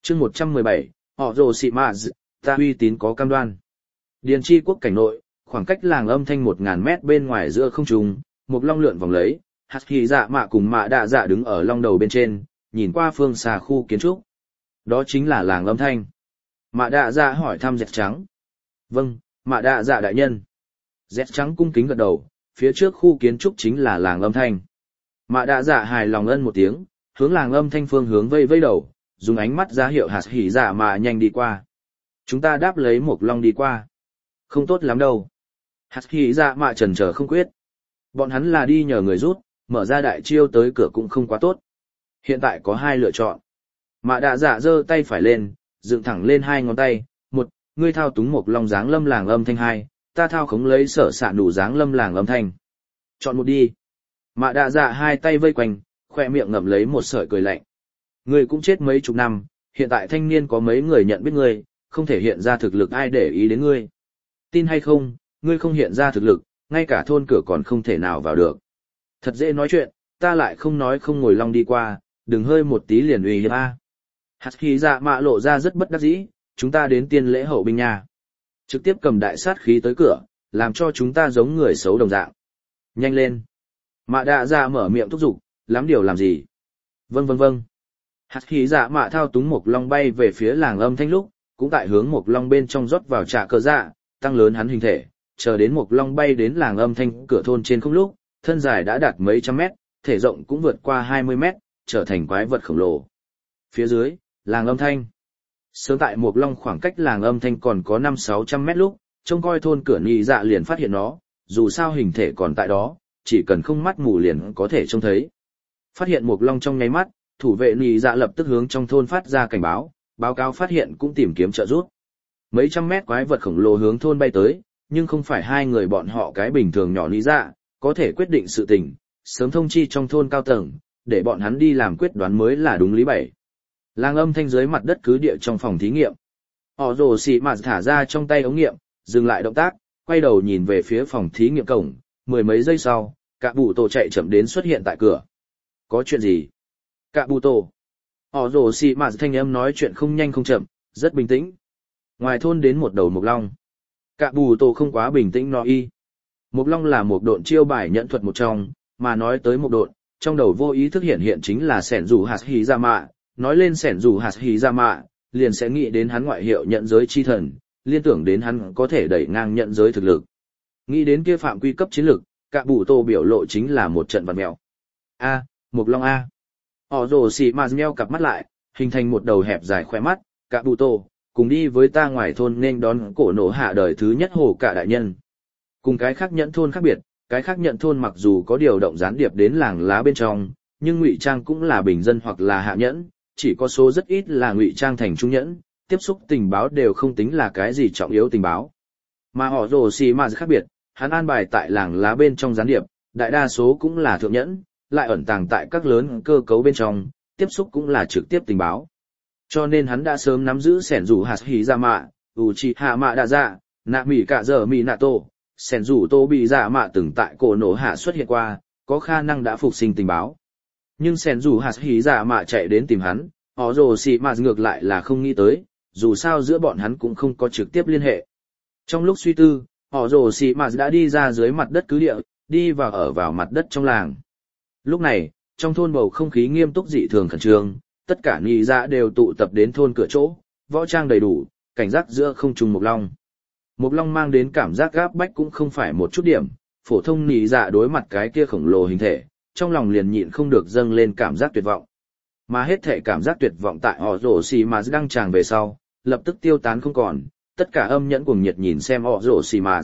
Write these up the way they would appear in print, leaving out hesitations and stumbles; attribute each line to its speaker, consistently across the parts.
Speaker 1: Chương 117, họ rồ xị mạ ta uy tín có cam đoan. Điền Chi quốc cảnh nội, khoảng cách làng âm thanh 1000 mét bên ngoài giữa không trung, một long lượn vòng lấy, hạt kỳ dạ mạ cùng mạ đạ dạ đứng ở long đầu bên trên, nhìn qua phương xa khu kiến trúc. Đó chính là làng âm thanh. Mạ đạ dạ hỏi thăm dẹt trắng. Vâng, mạ đạ dạ đại nhân. Dẹt trắng cung kính gật đầu, phía trước khu kiến trúc chính là làng âm thanh. Mạ đạ dạ hài lòng ân một tiếng, hướng làng âm thanh phương hướng vây vây đầu, dùng ánh mắt ra hiệu hạt hỉ dạ mạ nhanh đi qua. Chúng ta đáp lấy một long đi qua. Không tốt lắm đâu. Hạt hỉ dạ mạ chần chờ không quyết. Bọn hắn là đi nhờ người rút, mở ra đại chiêu tới cửa cũng không quá tốt. Hiện tại có hai lựa chọn. Mạ đạ dạ giơ tay phải lên, dựng thẳng lên hai ngón tay. Một, ngươi thao túng một long dáng lâm làng âm thanh. Hai, ta thao khống lấy sở xạ đủ dáng lâm làng âm thanh. Chọn một đi. Mạ đạ dạ hai tay vây quanh, khoe miệng ngậm lấy một sợi cười lạnh. Ngươi cũng chết mấy chục năm, hiện tại thanh niên có mấy người nhận biết ngươi, không thể hiện ra thực lực ai để ý đến ngươi. Tin hay không, ngươi không hiện ra thực lực, ngay cả thôn cửa còn không thể nào vào được. Thật dễ nói chuyện, ta lại không nói không ngồi long đi qua, đừng hơi một tí liền uy hiếp a. Hạt khí dạ mạ lộ ra rất bất đắc dĩ, chúng ta đến tiên lễ hậu binh nhà. Trực tiếp cầm đại sát khí tới cửa, làm cho chúng ta giống người xấu đồng dạng. Nhanh lên. Mạ đạ dạ mở miệng thúc giục, lắm điều làm gì? Vâng vâng vâng. Hạt khí dạ mạ thao túng một long bay về phía làng âm thanh lúc, cũng tại hướng một long bên trong rót vào trạ cơ dạ, tăng lớn hắn hình thể, chờ đến một long bay đến làng âm thanh cửa thôn trên không lúc, thân dài đã đạt mấy trăm mét, thể rộng cũng vượt qua 20 mét, trở thành quái vật khổng lồ. Phía dưới, làng âm thanh. Sớm tại một long khoảng cách làng âm thanh còn có 500-600 mét lúc, trông coi thôn cửa nhị dạ liền phát hiện nó, dù sao hình thể còn tại đó, chỉ cần không mắt mù liền có thể trông thấy. Phát hiện một long trong nháy mắt, thủ vệ nhị dạ lập tức hướng trong thôn phát ra cảnh báo, báo cáo phát hiện cũng tìm kiếm trợ giúp. Mấy trăm mét quái vật khổng lồ hướng thôn bay tới, nhưng không phải hai người bọn họ cái bình thường nhỏ nhị dạ, có thể quyết định sự tình, sớm thông chi trong thôn cao tầng, để bọn hắn đi làm quyết đoán mới là đúng lý bảy. Làng âm thanh dưới mặt đất cứ địa trong phòng thí nghiệm. Họ rồ xì mà thả ra trong tay ống nghiệm, dừng lại động tác, quay đầu nhìn về phía phòng thí nghiệm cổng, mười mấy giây sau, cả bụ tổ chạy chậm đến xuất hiện tại cửa. Có chuyện gì? Cả bụ tổ. Họ rồ xì mà thanh âm nói chuyện không nhanh không chậm, rất bình tĩnh. Ngoài thôn đến một đầu mục long. Cả bù tổ không quá bình tĩnh nói y. Mục long là một độn chiêu bài nhận thuật một trong, mà nói tới một độn, trong đầu vô ý thức hiện chính là sẻn rủ hạt hì ra mạ. Nói lên sẻn rủ hạt hì ra mạ, liền sẽ nghĩ đến hắn ngoại hiệu nhận giới chi thần, liên tưởng đến hắn có thể đẩy ngang nhận giới thực lực. Nghĩ đến kia phạm quy cấp chiến lực, cả bù tổ biểu lộ chính là một trận vặn mèo. A, mục long A. Họ rồ xì mà nheo cặp mắt lại, hình thành một đầu hẹp dài khoe mắt, cả bù tổ, cùng đi với ta ngoài thôn nên đón cổ nổ hạ đời thứ nhất hồ cả đại nhân. Cùng cái khác nhận thôn khác biệt, cái khác nhận thôn mặc dù có điều động gián điệp đến làng lá bên trong, nhưng ngụy trang cũng là bình dân hoặc là hạ nhẫn, chỉ có số rất ít là ngụy trang thành trung nhẫn, tiếp xúc tình báo đều không tính là cái gì trọng yếu tình báo. Mà họ rồ xì mà khác biệt, hắn an bài tại làng lá bên trong gián điệp, đại đa số cũng là thượng nhẫn, lại ẩn tàng tại các lớn cơ cấu bên trong, tiếp xúc cũng là trực tiếp tình báo. Cho nên hắn đã sớm nắm giữ sẻn rủ hạt hỉ ra mạ, Uchiha mạ đạ dạ, nạ mỉ cả giờ mỉ nạ tổ, sẻn rủ tô bị dạ mạ từng tại cổ nổ hạ xuất hiện qua, có khả năng đã phục sinh tình báo. Nhưng sẻn rủ hạt hỉ dạ mạ chạy đến tìm hắn, họ rồ xì mà ngược lại là không nghĩ tới, dù sao giữa bọn hắn cũng không có trực tiếp liên hệ. Trong lúc suy tư, họ rồ xì mà đã đi ra dưới mặt đất cứ địa, đi vào ở vào mặt đất trong làng. Lúc này, trong thôn bầu không khí nghiêm túc dị thường khẩn trương, tất cả nhị dạ đều tụ tập đến thôn cửa chỗ, võ trang đầy đủ, cảnh giác giữa không trùng Mộc Long. Mộc Long mang đến cảm giác gáp bách cũng không phải một chút điểm, phổ thông nhị dạ đối mặt cái kia khổng lồ hình thể, trong lòng liền nhịn không được dâng lên cảm giác tuyệt vọng. Mà hết thể cảm giác tuyệt vọng tại họ rổ xì mà đăng tràng về sau, lập tức tiêu tán không còn, tất cả âm nhẫn cuồng nhiệt nhìn xem họ rổ xì mà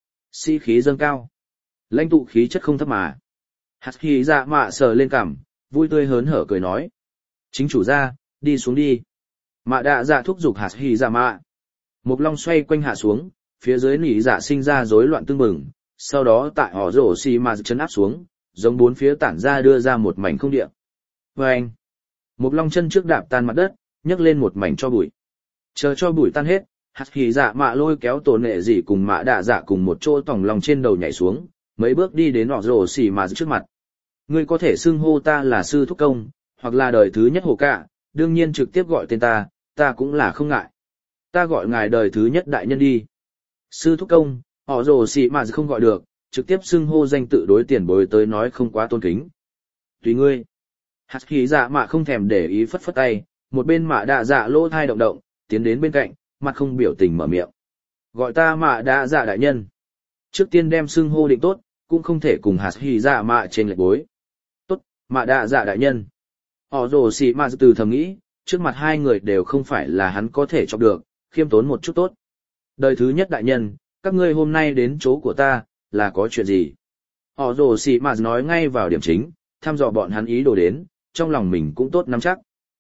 Speaker 1: sĩ khí dâng cao. Lãnh tụ khí chất không thấp mà. Hạt khí dạ mạ sờ lên cằm, vui tươi hớn hở cười nói. Chính chủ ra, đi xuống đi. Mạ đạ dạ thúc giục hạt hì dạ mạ. Mộc Long xoay quanh hạ xuống, phía dưới nỉ dạ sinh ra rối loạn tương bừng, sau đó tại họ rổ xì mà chấn áp xuống, giống bốn phía tản ra đưa ra một mảnh không địa. Vâng! Mộc Long chân trước đạp tan mặt đất, nhấc lên một mảnh cho bụi. Chờ cho bụi tan hết, hạt hì dạ mạ lôi kéo tổ nệ dị cùng mạ đạ dạ cùng một chỗ tòng lòng trên đầu nhảy xuống, mấy bước đi đến họ rổ xì mà trước mặt. Ngươi có thể xưng hô ta là sư thúc công, hoặc là đời thứ nhất hồ cả, đương nhiên trực tiếp gọi tên ta, ta cũng là không ngại. Ta gọi ngài đời thứ nhất đại nhân đi. Sư thúc công, họ rồ xì mà không gọi được, trực tiếp xưng hô danh tự đối tiền bối tới nói không quá tôn kính. Tùy ngươi. Hạt khí dạ mạ không thèm để ý phất phất tay, một bên mạ đạ dạ lỗ thai động động, tiến đến bên cạnh, mặt không biểu tình mở miệng. Gọi ta mạ đạ dạ đại nhân. Trước tiên đem xưng hô định tốt, cũng không thể cùng hạt khí dạ mạ trên lệch bối. Tốt, mạ đạ dạ đại nhân. Họ rồ xì mạ từ thầm nghĩ, trước mặt hai người đều không phải là hắn có thể chọc được, khiêm tốn một chút tốt. Đời thứ nhất đại nhân, các ngươi hôm nay đến chỗ của ta, là có chuyện gì? Họ rồ xì mạ nói ngay vào điểm chính, thăm dò bọn hắn ý đồ đến, trong lòng mình cũng tốt nắm chắc.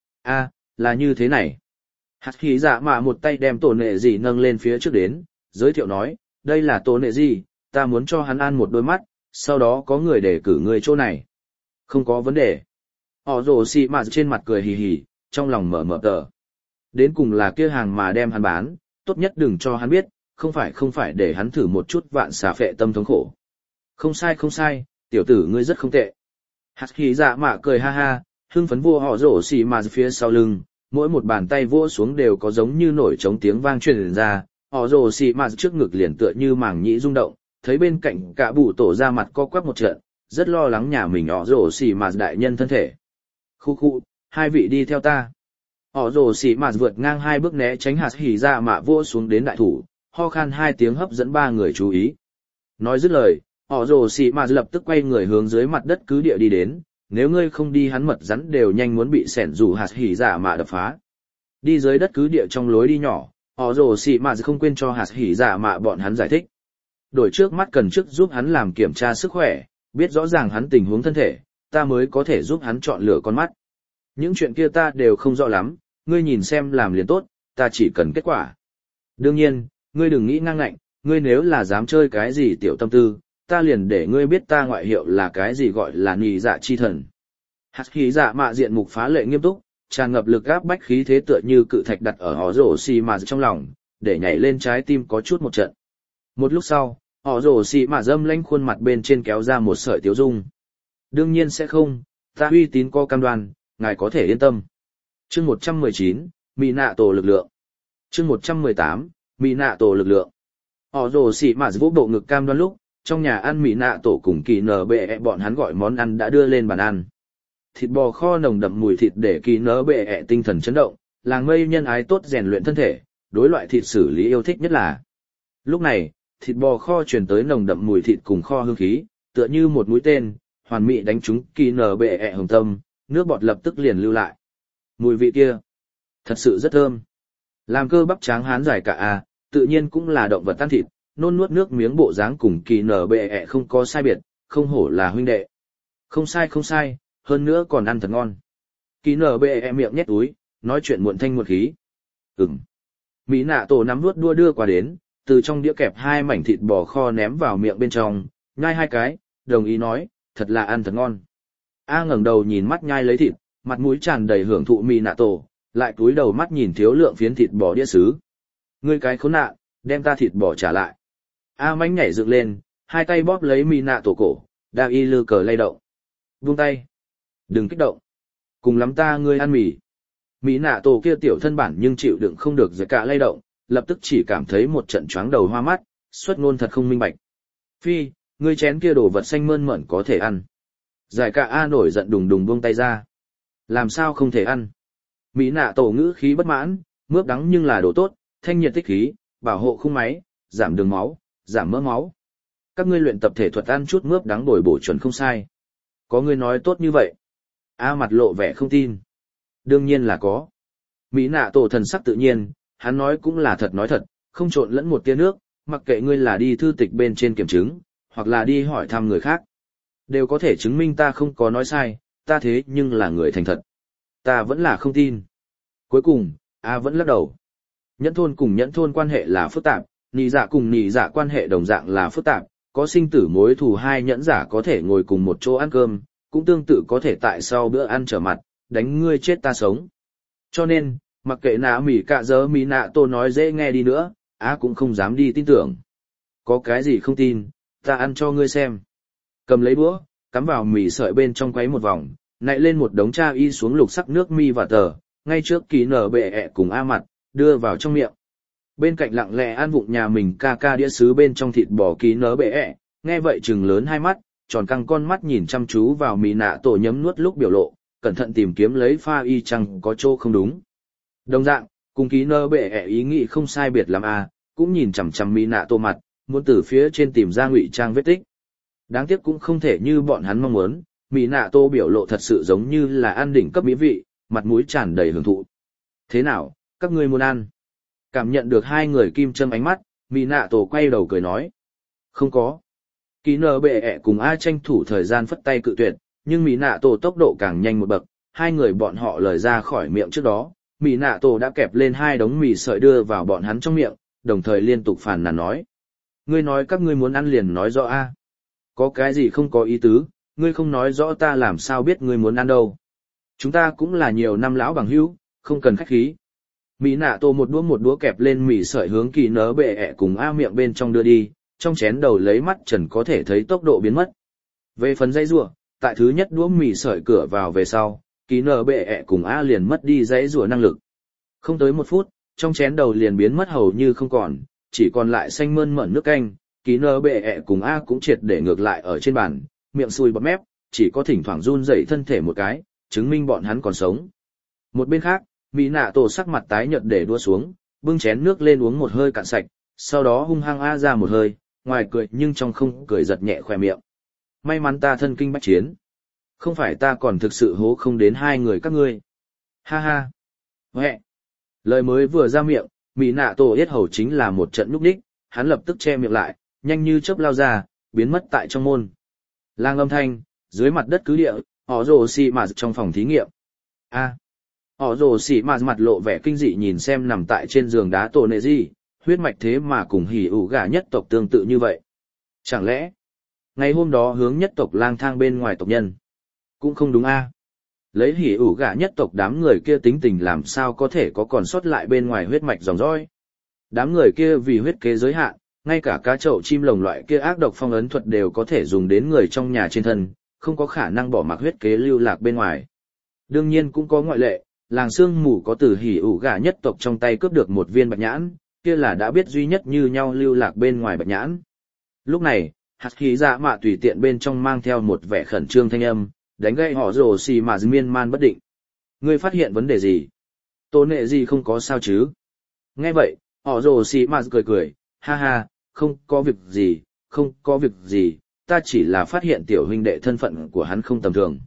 Speaker 1: Là như thế này. Hạt khí dạ mạ một tay đem tổ nệ gì nâng lên phía trước đến, giới thiệu nói, đây là tổ nệ gì, ta muốn cho hắn ăn một đôi mắt, sau đó có người để cử người chỗ này. Không có vấn đề. Họ rồ xì mạ trên mặt cười hì hì, trong lòng mở mở tờ. Đến cùng là kia hàng mà đem hắn bán, tốt nhất đừng cho hắn biết, không phải để hắn thử một chút vạn xà phệ tâm thống khổ. Không sai, tiểu tử ngươi rất không tệ. Hạt khí dạ mạ cười ha ha, hưng phấn vua họ rổ xì mà phía sau lưng, mỗi một bàn tay vỗ xuống đều có giống như nổi trống tiếng vang truyền ra, họ rổ xì mà trước ngực liền tựa như màng nhĩ rung động, thấy bên cạnh cả bụ tổ ra mặt co quắp một trận, rất lo lắng nhà mình họ rổ xì mà đại nhân thân thể. Khu, hai vị đi theo ta. Họ rổ xì mà vượt ngang hai bước né tránh hạt khí dạ mạ vỗ xuống đến đại thủ, ho khan hai tiếng hấp dẫn ba người chú ý. Nói dứt lời, họ rồ xì mà lập tức quay người hướng dưới mặt đất cứ địa đi đến, nếu ngươi không đi hắn mật rắn đều nhanh muốn bị sẻn rủ hạt hỉ dạ mạ đập phá. Đi dưới đất cứ địa trong lối đi nhỏ, họ rồ xì mà không quên cho hạt hỉ dạ mạ bọn hắn giải thích. Đổi trước mắt cần trước giúp hắn làm kiểm tra sức khỏe, biết rõ ràng hắn tình huống thân thể, ta mới có thể giúp hắn chọn lựa con mắt. Những chuyện kia ta đều không rõ lắm, ngươi nhìn xem làm liền tốt, ta chỉ cần kết quả. Đương nhiên, ngươi đừng nghĩ ngang ngạnh, ngươi nếu là dám chơi cái gì tiểu tâm tư, ta liền để ngươi biết ta ngoại hiệu là cái gì gọi là nhị dạ chi thần. Hạt khí dạ mạ diện mục phá lệ nghiêm túc, tràn ngập lực áp bách khí thế tựa như cự thạch đặt ở họ rổ xì mà trong lòng, để nhảy lên trái tim có chút một trận. Một lúc sau, họ rổ xì mà dâm lanh khuôn mặt bên trên kéo ra một sợi tiếu dung. Đương nhiên sẽ không, ta uy tín có cam đoan, ngài có thể yên tâm. Chương 119, Mỹ nạ tổ lực lượng. Chương 118, Mỹ nạ tổ lực lượng. Họ rồ xì mà vỗ bộ ngực cam đoan lúc, trong nhà ăn Mỹ nạ tổ cùng kỳ nở bệ bọn hắn gọi món ăn đã đưa lên bàn ăn. Thịt bò kho nồng đậm mùi thịt để kỳ nở bệ tinh thần chấn động, làng mây nhân ái tốt rèn luyện thân thể, đối loại thịt xử lý yêu thích nhất là. Lúc này, thịt bò kho truyền tới nồng đậm mùi thịt cùng kho hương khí, tựa như một mũi tên, hoàn mỹ đánh trúng kỳ nở bệ hồng tâm, nước bọt lập tức liền lưu lại. Mùi vị kia, thật sự rất thơm. Làm cơ bắp tráng hán dài cả tự nhiên cũng là động vật tan thịt, nôn nuốt nước miếng bộ dáng cùng kỳ nở bệ không có sai biệt, không hổ là huynh đệ. Không sai, hơn nữa còn ăn thật ngon. Kỳ nở bệ miệng nhét túi, nói chuyện muộn thanh muộn khí. Mỹ nạ tổ nắm nuốt đua đưa qua đến, từ trong đĩa kẹp hai mảnh thịt bò kho ném vào miệng bên trong, nhai hai cái, đồng ý nói, thật là ăn thật ngon. Ngẩng đầu nhìn mắt nhai lấy thịt, mặt mũi tràn đầy hưởng thụ Mỹ nạ tổ, lại cúi đầu mắt nhìn thiếu lượng phiến thịt bò đĩa sứ. Ngươi cái khốn nạn, đem ta thịt bò trả lại. Mánh nhảy dựng lên, hai tay bóp lấy Mỹ nạ tổ cổ, đa y lư cờ lay động. Buông tay. Đừng kích động. Cùng lắm ta ngươi ăn mì. Mỹ nạ tổ kia tiểu thân bản nhưng chịu đựng không được giật cả lay động, lập tức chỉ cảm thấy một trận choáng đầu hoa mắt, xuất ngôn thật không minh bạch. Phi, ngươi chén kia đồ vật xanh mơn mởn có thể ăn. Giải cả nổi giận đùng đùng buông tay ra. Làm sao không thể ăn? Mỹ nạ tổ ngữ khí bất mãn, mướp đắng nhưng là đồ tốt, thanh nhiệt tích khí, bảo hộ khung máy, giảm đường máu, giảm mỡ máu. Các ngươi luyện tập thể thuật ăn chút mướp đắng bồi bổ chuẩn không sai. Có ngươi nói tốt như vậy? Mặt lộ vẻ không tin. Đương nhiên là có. Mỹ nạ tổ thần sắc tự nhiên, hắn nói cũng là thật nói thật, không trộn lẫn một tia nước, mặc kệ ngươi là đi thư tịch bên trên kiểm chứng, hoặc là đi hỏi thăm người khác. Đều có thể chứng minh ta không có nói sai, ta thế nhưng là người thành thật. Ta vẫn là không tin. Cuối cùng, vẫn lắc đầu. Nhẫn thôn cùng nhẫn thôn quan hệ là phức tạp, nị dạ cùng nị dạ quan hệ đồng dạng là phức tạp, có sinh tử mối thù hai nhẫn giả có thể ngồi cùng một chỗ ăn cơm, cũng tương tự có thể tại sau bữa ăn trở mặt, đánh ngươi chết ta sống. Cho nên, mặc kệ nạ mỉ cạ dơ mỉ nạ tô nói dễ nghe đi nữa, cũng không dám đi tin tưởng. Có cái gì không tin, ta ăn cho ngươi xem. Cầm lấy đũa, cắm vào mỉ sợi bên trong quấy một vòng, nạy lên một đống cha y xuống lục sắc nước mi và tờ, ngay trước kỳ nở bệ ẹ cùng A mặt, đưa vào trong miệng. Bên cạnh lặng lẽ ăn vụng nhà mình ca ca đĩa sứ bên trong thịt bò kỳ nở bệ ẹ, nghe vậy trừng lớn hai mắt, tròn căng con mắt nhìn chăm chú vào mì nạ tổ nhấm nuốt lúc biểu lộ, cẩn thận tìm kiếm lấy pha y chăng có chỗ không đúng. Đồng dạng, cùng ký nơ bệ ẹ ý nghĩ không sai biệt lắm à, cũng nhìn chằm chằm mì nạ tổ mặt, muốn từ phía trên tìm ra ngụy trang vết tích. Đáng tiếc cũng không thể như bọn hắn mong muốn, mì nạ tổ biểu lộ thật sự giống như là ăn đỉnh cấp mỹ vị, mặt mũi tràn đầy hưởng thụ. Thế nào, các ngươi muốn ăn? Cảm nhận được hai người kim châm ánh mắt, mì nạ tổ quay đầu cười nói. Không có. Ký nơ bệ ẹ cùng A tranh thủ thời gian phất tay cự tuyệt, nhưng mì nạ tổ tốc độ càng nhanh một bậc, hai người bọn họ lời ra khỏi miệng trước đó, mì nạ tổ đã kẹp lên hai đống mì sợi đưa vào bọn hắn trong miệng, đồng thời liên tục phàn nàn nói. Ngươi nói các ngươi muốn ăn liền nói rõ a. Có cái gì không có ý tứ, ngươi không nói rõ ta làm sao biết ngươi muốn ăn đâu. Chúng ta cũng là nhiều năm lão bằng hữu, không cần khách khí. Mì nạ tổ một đũa kẹp lên mì sợi hướng kỳ nớ bệ ẹ cùng A miệng bên trong đưa đi, trong chén đầu lấy mắt trần có thể thấy tốc độ biến mất. Về phần dây rùa, tại thứ nhất đũa mì sợi cửa vào về sau, kỳ nở bệ ẹ cùng A liền mất đi dãy rùa năng lực. Không tới 1 phút, trong chén đầu liền biến mất hầu như không còn, chỉ còn lại xanh mơn mởn nước canh, kỳ nở bệ ẹ cùng A cũng triệt để ngược lại ở trên bàn, miệng sùi bọt mép, chỉ có thỉnh thoảng run rẩy thân thể một cái, chứng minh bọn hắn còn sống. Một bên khác, mỹ nạ tổ sắc mặt tái nhợt để đua xuống, bưng chén nước lên uống một hơi cạn sạch, sau đó hung hăng A ra một hơi, ngoài cười nhưng trong không cười giật nhẹ khóe miệng. May mắn ta thân kinh bách chiến. Không phải ta còn thực sự hố không đến hai người các ngươi. Ha ha. Huệ. Lời mới vừa ra miệng, mỹ nạ tổ yết hầu chính là một trận núp đích, hắn lập tức che miệng lại, nhanh như chớp lao ra, biến mất tại trong môn. Lang âm thanh, dưới mặt đất cứ địa, họ rồ xì mà trong phòng thí nghiệm. A. Họ rồ xì mà mặt lộ vẻ kinh dị nhìn xem nằm tại trên giường đá tổ nệ gì, huyết mạch thế mà cùng hỉ ủ gà nhất tộc tương tự như vậy. Chẳng lẽ, ngày hôm đó hướng nhất tộc lang thang bên ngoài tộc nhân? Cũng không đúng a. Lấy hỉ ủ gà nhất tộc đám người kia tính tình làm sao có thể có còn sót lại bên ngoài huyết mạch dòng dõi. Đám người kia vì huyết kế giới hạn, ngay cả cá chậu chim lồng loại kia ác độc phong ấn thuật đều có thể dùng đến người trong nhà trên thân, không có khả năng bỏ mặc huyết kế lưu lạc bên ngoài. Đương nhiên cũng có ngoại lệ, làng sương mù có từ hỉ ủ gà nhất tộc trong tay cướp được một viên bạch nhãn, kia là đã biết duy nhất như nhau lưu lạc bên ngoài bạch nhãn. Lúc này, hạt khí dạ mạ tùy tiện bên trong mang theo một vẻ khẩn trương thanh âm, đánh gây họ rồ xì mà miên man bất định. Ngươi phát hiện vấn đề gì? Tôn nệ gì không có sao chứ? Nghe vậy, họ rồ xì mà cười cười, ha ha, không có việc gì, không có việc gì, ta chỉ là phát hiện tiểu huynh đệ thân phận của hắn không tầm thường.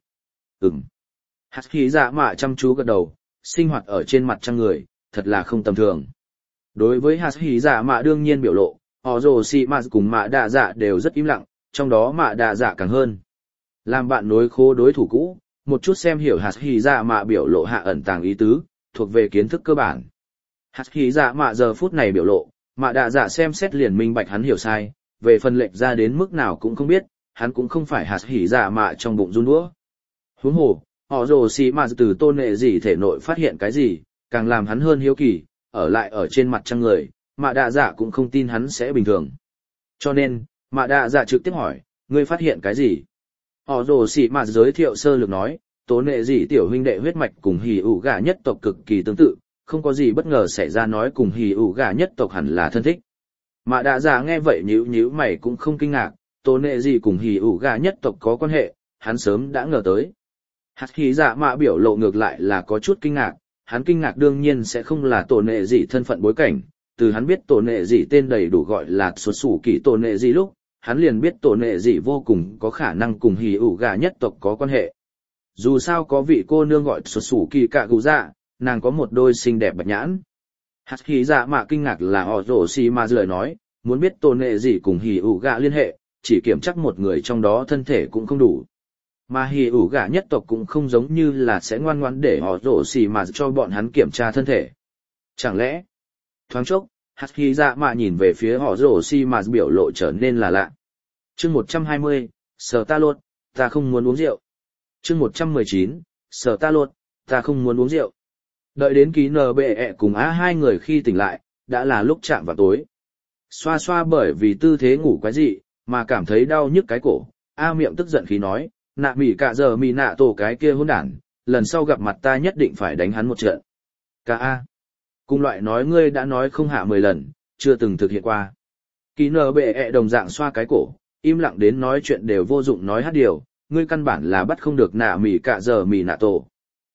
Speaker 1: Hạt khí dạ mạ chăm chú gật đầu, sinh hoạt ở trên mặt trăng người, thật là không tầm thường. Đối với hạt khí dạ mạ đương nhiên biểu lộ, họ rồ xì mà cùng mạ đạ dạ đều rất im lặng, trong đó mạ đạ dạ càng hơn. Làm bạn nối khố đối thủ cũ, một chút xem hiểu hạt khí dạ mạ biểu lộ hạ ẩn tàng ý tứ, thuộc về kiến thức cơ bản. Hạt khí dạ mạ giờ phút này biểu lộ, mạ đạ dạ xem xét liền minh bạch hắn hiểu sai, về phần lệch ra đến mức nào cũng không biết, hắn cũng không phải hạt khí dạ mạ trong bụng run đũa. Huống hồ, họ rồ xì mà từ tôn nệ gì thể nội phát hiện cái gì, càng làm hắn hơn hiếu kỳ, ở lại ở trên mặt trăng người, mạ đạ dạ cũng không tin hắn sẽ bình thường. Cho nên, mạ đạ dạ trực tiếp hỏi, ngươi phát hiện cái gì? Họ rồ xì mà giới thiệu sơ lược nói, tôn nệ gì tiểu huynh đệ huyết mạch cùng hỉ ủ gà nhất tộc cực kỳ tương tự, không có gì bất ngờ xảy ra nói cùng hỉ ủ gà nhất tộc hẳn là thân thích. Mạ đạ dạ nghe vậy nhíu mày cũng không kinh ngạc, tôn nệ gì cùng hỉ ủ gà nhất tộc có quan hệ, hắn sớm đã ngờ tới. Hạt khí dạ mạ biểu lộ ngược lại là có chút kinh ngạc, hắn kinh ngạc đương nhiên sẽ không là tổ nệ gì thân phận bối cảnh, từ hắn biết tổ nệ gì tên đầy đủ gọi là xuất xù kỳ tổ nệ gì lúc, hắn liền biết tổ nệ gì vô cùng có khả năng cùng hỉ ủ gà nhất tộc có quan hệ. Dù sao có vị cô nương gọi xuất xù kỳ cạ gù dạ, nàng có một đôi xinh đẹp bạch nhãn. Hạt khí dạ mạ kinh ngạc là họ rổ xì mà lời nói, muốn biết tổ nệ gì cùng hỉ ủ gà liên hệ, chỉ kiểm chắc một người trong đó thân thể cũng không đủ. Mà hỉ ủ gà nhất tộc cũng không giống như là sẽ ngoan ngoãn để họ rổ xì mà cho bọn hắn kiểm tra thân thể. Chẳng lẽ, thoáng chốc, hạt khí dạ mạ nhìn về phía họ rổ xì mà biểu lộ trở nên là lạ. Chương 120, sở ta luôn, ta không muốn uống rượu. Chương 119, sở ta luôn, ta không muốn uống rượu. Đợi đến ký NBE cùng A hai người khi tỉnh lại, đã là lúc chạm vào tối. Xoa xoa bởi vì tư thế ngủ quái dị, mà cảm thấy đau nhức cái cổ, A miệng tức giận khí nói, nạ mỉ cả giờ mỉ nạ tổ cái kia hỗn đản, lần sau gặp mặt ta nhất định phải đánh hắn một trận. Ca. Cùng loại nói ngươi đã nói không hạ 10 lần, chưa từng thực hiện qua. Kỳ nở bệ ẹ đồng dạng xoa cái cổ, im lặng đến nói chuyện đều vô dụng nói hát điều, ngươi căn bản là bắt không được nạ mỉ cả giờ mỉ nạ tổ.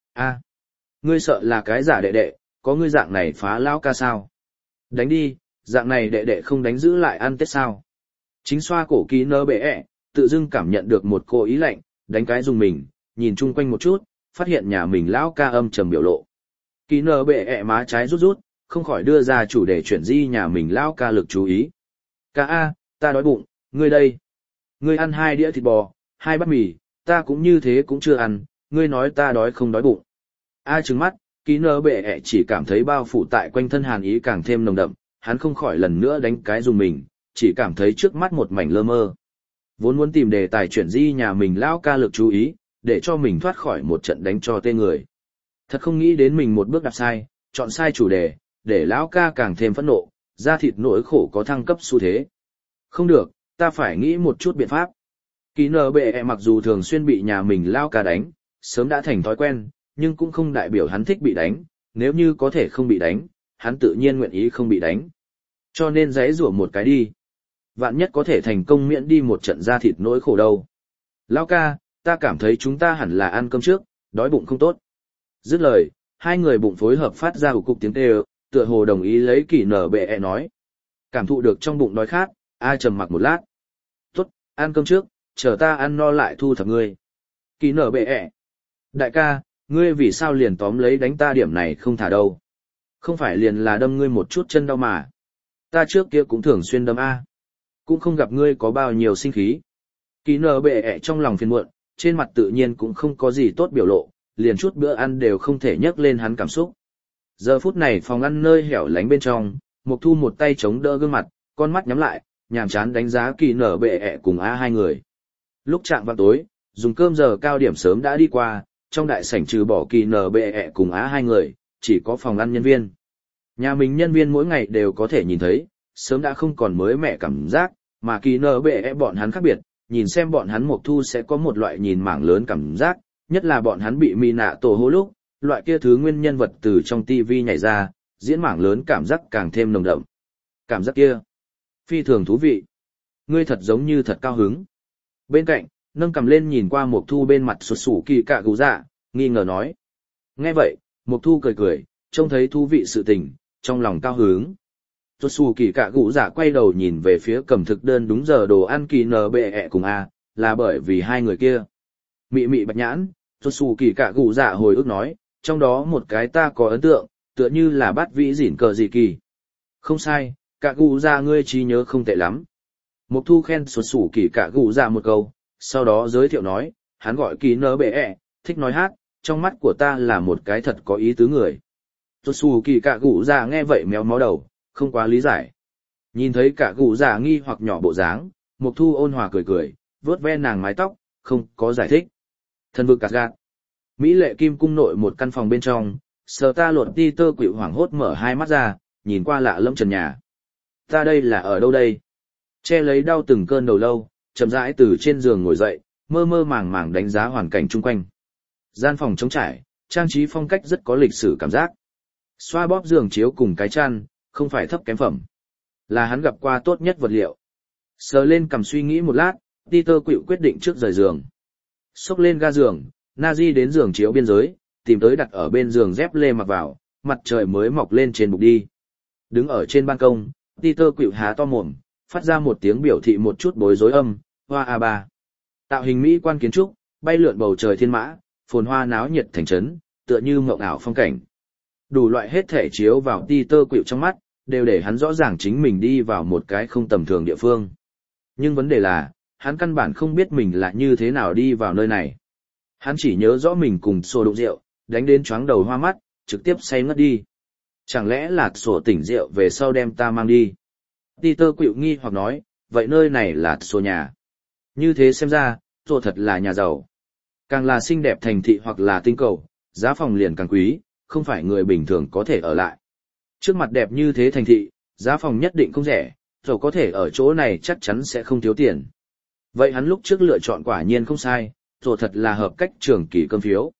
Speaker 1: Ngươi sợ là cái giả đệ đệ, có ngươi dạng này phá lão ca sao? Đánh đi, dạng này đệ đệ không đánh giữ lại ăn tết sao? Chính xoa cổ kỳ nở bệ ẹ, tự dưng cảm nhận được một cô ý lạnh, đánh cái dùng mình, nhìn chung quanh một chút, phát hiện nhà mình lão ca âm trầm biểu lộ. Kỳ nở bệ ẹ má trái rút rút, không khỏi đưa ra chủ đề chuyển di nhà mình lão ca lực chú ý. Ca, ta đói bụng, ngươi đây. Ngươi ăn 2 đĩa thịt bò, 2 bát mì, ta cũng như thế cũng chưa ăn, ngươi nói ta đói không đói bụng. Trừng mắt, kỳ nở bệ ẹ chỉ cảm thấy bao phủ tại quanh thân hàn ý càng thêm nồng đậm, hắn không khỏi lần nữa đánh cái dùng mình, chỉ cảm thấy trước mắt một mảnh lơ mơ. Vốn muốn tìm đề tài chuyển di nhà mình lão ca lực chú ý, để cho mình thoát khỏi một trận đánh cho tê người. Thật không nghĩ đến mình một bước đạp sai, chọn sai chủ đề, để lão ca càng thêm phẫn nộ, da thịt nỗi khổ có thăng cấp xu thế. Không được, ta phải nghĩ một chút biện pháp. Kỳ nở bệ ẹ mặc dù thường xuyên bị nhà mình lão ca đánh, sớm đã thành thói quen, nhưng cũng không đại biểu hắn thích bị đánh, nếu như có thể không bị đánh, hắn tự nhiên nguyện ý không bị đánh. Cho nên giãy giụa một cái đi. Vạn nhất có thể thành công miễn đi một trận da thịt nỗi khổ đâu. Lão ca, ta cảm thấy chúng ta hẳn là ăn cơm trước, đói bụng không tốt. Dứt lời, hai người bụng phối hợp phát ra ủ cục tiếng kêu, tựa hồ đồng ý lấy kỳ nở bệ ẹ nói. Cảm thụ được trong bụng đói khát, trầm mặc một lát. Tốt, ăn cơm trước, chờ ta ăn no lại thu thập ngươi. Kỳ nở bệ ẹ. Đại ca, ngươi vì sao liền tóm lấy đánh ta điểm này không thả đâu. Không phải liền là đâm ngươi một chút chân đau mà. Ta trước kia cũng thường xuyên đâm cũng không gặp ngươi có bao nhiêu sinh khí. Kỳ nở bệ ẹ trong lòng phiền muộn, trên mặt tự nhiên cũng không có gì tốt biểu lộ, liền chút bữa ăn đều không thể nhấc lên hắn cảm xúc. Giờ phút này phòng ăn nơi hẻo lánh bên trong, Mộc Thu một tay chống đỡ gương mặt, con mắt nhắm lại, nhàm chán đánh giá kỳ nở bệ ẹ cùng hai người. Lúc chạng vào tối, dùng cơm giờ cao điểm sớm đã đi qua, trong đại sảnh trừ bỏ kỳ nở bệ ẹ cùng hai người, chỉ có phòng ăn nhân viên. Nhà mình nhân viên mỗi ngày đều có thể nhìn thấy, sớm đã không còn mới mẻ cảm giác, mà kỳ nở bệ ẹ bọn hắn khác biệt, nhìn xem bọn hắn Mộc Thu sẽ có một loại nhìn mảng lớn cảm giác, nhất là bọn hắn bị mì nạ tổ hô lúc, loại kia thứ nguyên nhân vật từ trong tivi nhảy ra, diễn mảng lớn cảm giác càng thêm nồng đậm. Cảm giác kia, phi thường thú vị. Ngươi thật giống như thật cao hứng. Bên cạnh, nâng cầm lên nhìn qua Mộc Thu bên mặt sụt sủ kỳ cạ gù dạ, nghi ngờ nói. Nghe vậy, Mộc Thu cười cười, trông thấy thú vị sự tình, trong lòng cao hứng. Sụt sủ kỳ cạ gù dạ quay đầu nhìn về phía cầm thực đơn đúng giờ đồ ăn kỳ nở bệ ẹ cùng là bởi vì hai người kia. Mị mị bạch nhãn, sụt sủ kỳ cạ gù dạ hồi ức nói, trong đó một cái ta có ấn tượng, tựa như là bát vĩ dỉn cờ gì kỳ. Không sai, cạ gù dạ ngươi trí nhớ không tệ lắm. Mộc Thu khen sụt sủ kỳ cạ gù dạ một câu, sau đó giới thiệu nói, hắn gọi kỳ nở bệ ẹ, thích nói hát, trong mắt của ta là một cái thật có ý tứ người. Sụt sủ kỳ cạ gù dạ nghe vậy méo mó đầu, không quá lý giải. Nhìn thấy cạ gù dạ nghi hoặc nhỏ bộ dáng, Mộc Thu ôn hòa cười cười, vuốt ve nàng mái tóc, không có giải thích. Thần vực cạt gạt. Mỹ lệ kim cung nội một căn phòng bên trong, sờ ta lột ti tơ quỵu hoảng hốt mở hai mắt ra, nhìn qua lạ lẫm trần nhà. Ta đây là ở đâu đây? Che lấy đau từng cơn đầu lâu, chậm rãi từ trên giường ngồi dậy, mơ mơ màng màng đánh giá hoàn cảnh chung quanh. Gian phòng trống trải, trang trí phong cách rất có lịch sử cảm giác. Xoa bóp giường chiếu cùng cái chăn, không phải thấp kém phẩm. Là hắn gặp qua tốt nhất vật liệu. Sờ lên cầm suy nghĩ một lát, Peter Quỵu quyết định trước rời giường. Xốc lên ga giường, Nazi đến giường chiếu biên giới, tìm tới đặt ở bên giường dép lê mặc vào, mặt trời mới mọc lên trên bục đi. Đứng ở trên ban công, Peter Quỵu há to mồm, phát ra một tiếng biểu thị một chút bối rối âm, hoa a ba. Tạo hình mỹ quan kiến trúc, bay lượn bầu trời thiên mã, phồn hoa náo nhiệt thành trấn, tựa như mộng ảo phong cảnh. Đủ loại hết thể chiếu vào Peter Quỵu trong mắt, đều để hắn rõ ràng chính mình đi vào một cái không tầm thường địa phương. Nhưng vấn đề là, hắn căn bản không biết mình là như thế nào đi vào nơi này. Hắn chỉ nhớ rõ mình cùng sổ đụng rượu, đánh đến choáng đầu hoa mắt, trực tiếp say ngất đi. Chẳng lẽ là sổ tỉnh rượu về sau đem ta mang đi? Peter Quỵu nghi hoặc nói, vậy nơi này là sổ nhà. Như thế xem ra, sổ thật là nhà giàu. Càng là xinh đẹp thành thị hoặc là tinh cầu, giá phòng liền càng quý, không phải người bình thường có thể ở lại. Trước mặt đẹp như thế thành thị, giá phòng nhất định không rẻ, sổ có thể ở chỗ này chắc chắn sẽ không thiếu tiền. Vậy hắn lúc trước lựa chọn quả nhiên không sai, sổ thật là hợp cách trường kỳ cơm phiếu.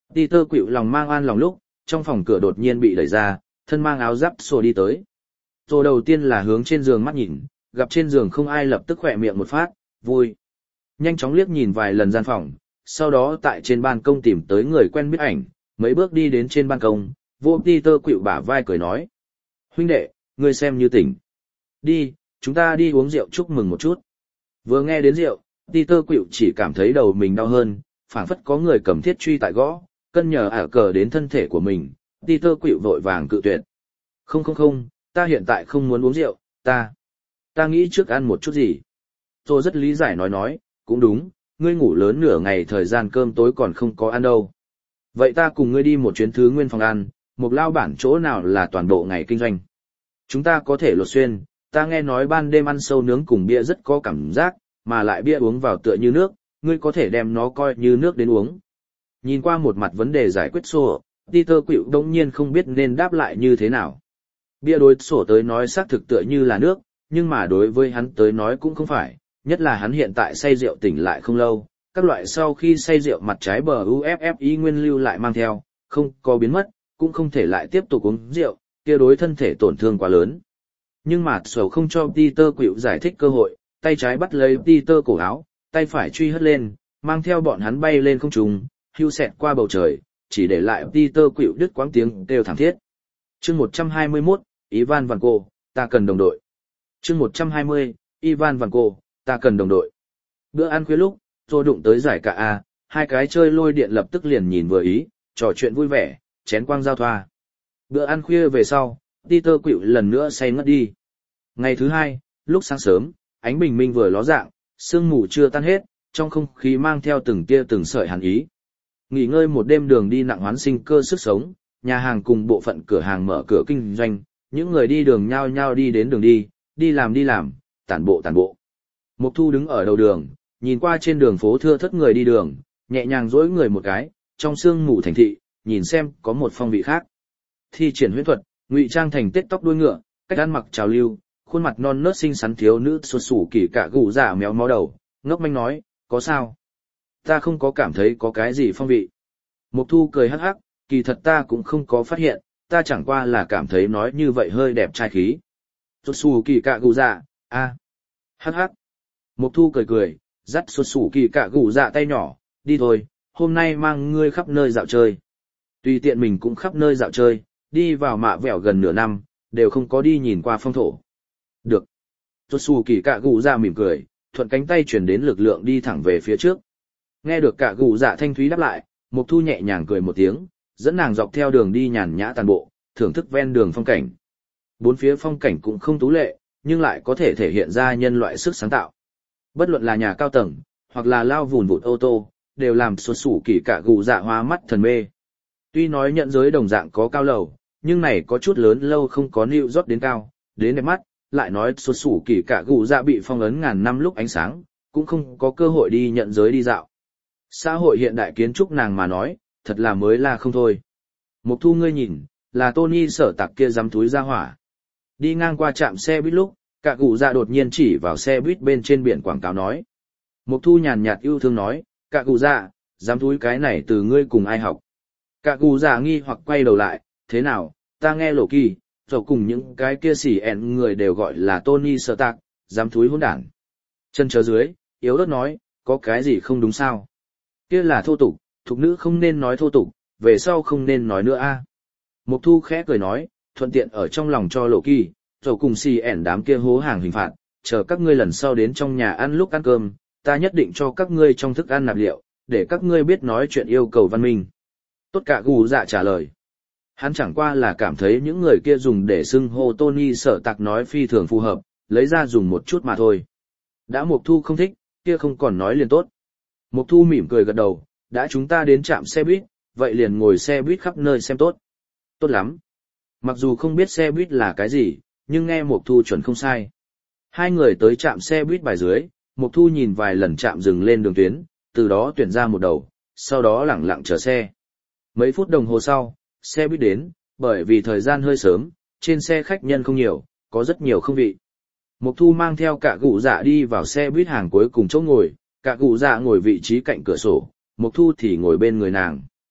Speaker 1: Peter quỵu lòng mang an lòng lúc, trong phòng cửa đột nhiên bị đẩy ra, thân mang áo giáp sổ đi tới. Rồi đầu tiên là hướng trên giường mắt nhìn, gặp trên giường không ai lập tức khỏe miệng một phát, vui. Nhanh chóng liếc nhìn vài lần gian phòng, sau đó tại trên ban công tìm tới người quen biết ảnh, mấy bước đi đến trên ban công, vô Peter quỵu bả vai cười nói. Huynh đệ, ngươi xem như tỉnh. Đi, chúng ta đi uống rượu chúc mừng một chút. Vừa nghe đến rượu, Peter quỵu chỉ cảm thấy đầu mình đau hơn, phảng phất có người cầm thiết truy tại gõ, cân nhờ ả cờ đến thân thể của mình. Peter quỵu vội vàng cự tuyệt. Không, ta hiện tại không muốn uống rượu, ta nghĩ trước ăn một chút gì. Tôi rất lý giải nói, cũng đúng, ngươi ngủ lớn nửa ngày thời gian cơm tối còn không có ăn đâu. Vậy ta cùng ngươi đi một chuyến thứ nguyên phòng ăn, một lao bản chỗ nào là toàn bộ ngày kinh doanh. Chúng ta có thể lột xuyên, ta nghe nói ban đêm ăn sâu nướng cùng bia rất có cảm giác, mà lại bia uống vào tựa như nước, ngươi có thể đem nó coi như nước đến uống. Nhìn qua một mặt vấn đề giải quyết sổ, Peter quỵu đông nhiên không biết nên đáp lại như thế nào. Bia đối sổ tới nói xác thực tựa như là nước, nhưng mà đối với hắn tới nói cũng không phải, nhất là hắn hiện tại say rượu tỉnh lại không lâu, các loại sau khi say rượu mặt trái bờ UFFI nguyên lưu lại mang theo, không có biến mất, cũng không thể lại tiếp tục uống rượu, kia đối thân thể tổn thương quá lớn. Nhưng mà sổ không cho Peter quỵu giải thích cơ hội, tay trái bắt lấy Peter cổ áo, tay phải truy hất lên, mang theo bọn hắn bay lên không trung, hưu xẹt qua bầu trời, chỉ để lại Peter quỵu đứt quãng tiếng kêu thảm thiết. Chương 121, Ivan Vanko, ta cần đồng đội. Chương 120, Ivan Vanko, ta cần đồng đội. Bữa ăn khuya lúc, rồi đụng tới giải cả A, hai cái chơi lôi điện lập tức liền nhìn vừa ý, trò chuyện vui vẻ, chén quang giao thoa. Bữa ăn khuya về sau, Peter quỵu lần nữa say ngất đi. Ngày thứ hai, lúc sáng sớm, ánh bình minh vừa ló dạng, sương mù chưa tan hết, trong không khí mang theo từng tia từng sợi hàn ý. Nghỉ ngơi một đêm đường đi nặng hoán sinh cơ sức sống, nhà hàng cùng bộ phận cửa hàng mở cửa kinh doanh, những người đi đường nhao nhao đi đến đường đi làm, tản bộ. Mục Thu đứng ở đầu đường, nhìn qua trên đường phố thưa thớt người đi đường, nhẹ nhàng duỗi người một cái, trong sương mù thành thị, nhìn xem có một phong vị khác. Thi triển huyễn thuật, ngụy trang thành tết tóc đuôi ngựa, cách ăn mặc trào lưu, khuôn mặt non nớt xinh xắn thiếu nữ sụt sủ kỳ cả gù dạ méo mó đầu, ngốc manh nói, có sao? Ta không có cảm thấy có cái gì phong vị. Mục Thu cười hắc hắc, kỳ thật ta cũng không có phát hiện, ta chẳng qua là cảm thấy nói như vậy hơi đẹp trai khí. Sụt sủ kỳ cả gù dạ, hắc hắc. Mục Thu cười, dắt sụt sủ kỳ cả gù dạ tay nhỏ, đi thôi, hôm nay mang ngươi khắp nơi dạo chơi. Tùy tiện mình cũng khắp nơi dạo chơi, đi vào mạ vẻo gần nửa năm, đều không có đi nhìn qua phong thổ. Được. Sụt sủ kỳ cả gù dạ mỉm cười, thuận cánh tay chuyển đến lực lượng đi thẳng về phía trước. Nghe được cả gù dạ thanh thúy đáp lại, Mục Thu nhẹ nhàng cười một tiếng, dẫn nàng dọc theo đường đi nhàn nhã tàn bộ, thưởng thức ven đường phong cảnh. Bốn phía phong cảnh cũng không tú lệ, nhưng lại có thể thể hiện ra nhân loại sức sáng tạo. Bất luận là nhà cao tầng, hoặc là lao vùn vụt ô tô, đều làm sụt sủ kỳ cả gù dạ hóa mắt thần mê. Tuy nói nhận giới đồng dạng có cao lầu, nhưng này có chút lớn lâu không có nịu rót đến cao, đến đẹp mắt, lại nói sụt sủ kỳ cả gù dạ bị phong ấn ngàn năm lúc ánh sáng, cũng không có cơ hội đi nhận giới đi dạo. Xã hội hiện đại kiến trúc nàng mà nói, thật là mới là không thôi. Mục Thu ngươi nhìn, là Tony sở tặc kia dám túi ra hỏa. Đi ngang qua trạm xe buýt lúc, cả cụ dạ đột nhiên chỉ vào xe buýt bên trên biển quảng cáo nói. Mục Thu nhàn nhạt yêu thương nói, cả cụ dạ, dám túi cái này từ ngươi cùng ai học. Cả cụ dạ nghi hoặc quay đầu lại, thế nào, ta nghe lộ kỳ, rồi cùng những cái kia xỉ ẹn người đều gọi là Tony sở tặc, dám túi hỗn đản. Chân chớ dưới, yếu ớt nói, có cái gì không đúng sao? Kia là thô tục, thục nữ không nên nói thô tục, về sau không nên nói nữa a. Mục Thu khẽ cười nói, thuận tiện ở trong lòng cho lộ kỳ, rồi cùng xì ẻn đám kia hố hàng hình phạt, chờ các ngươi lần sau đến trong nhà ăn lúc ăn cơm, ta nhất định cho các ngươi trong thức ăn nạp liệu, để các ngươi biết nói chuyện yêu cầu văn minh. Tốt cả gù dạ trả lời. Hắn chẳng qua là cảm thấy những người kia dùng để xưng hô Tony sở tặc nói phi thường phù hợp, lấy ra dùng một chút mà thôi. Đã Mục Thu không thích, kia không còn nói liền tốt. Mục Thu mỉm cười gật đầu, đã chúng ta đến trạm xe buýt, vậy liền ngồi xe buýt khắp nơi xem tốt. Tốt lắm. Mặc dù không biết xe buýt là cái gì, nhưng nghe Mục Thu chuẩn không sai. Hai người tới trạm xe buýt bài dưới, Mục Thu nhìn vài lần trạm dừng lên đường tuyến, từ đó tuyển ra một đầu, sau đó lẳng lặng chờ xe. Mấy phút đồng hồ sau, xe buýt đến, bởi vì thời gian hơi sớm, trên xe khách nhân không nhiều, có rất nhiều không vị. Mục Thu mang theo cả cụ dạ đi vào xe buýt hàng cuối cùng chỗ ngồi, cả cụ dạ ngồi vị trí cạnh cửa sổ, Mục Thu thì ngồi bên người nàng.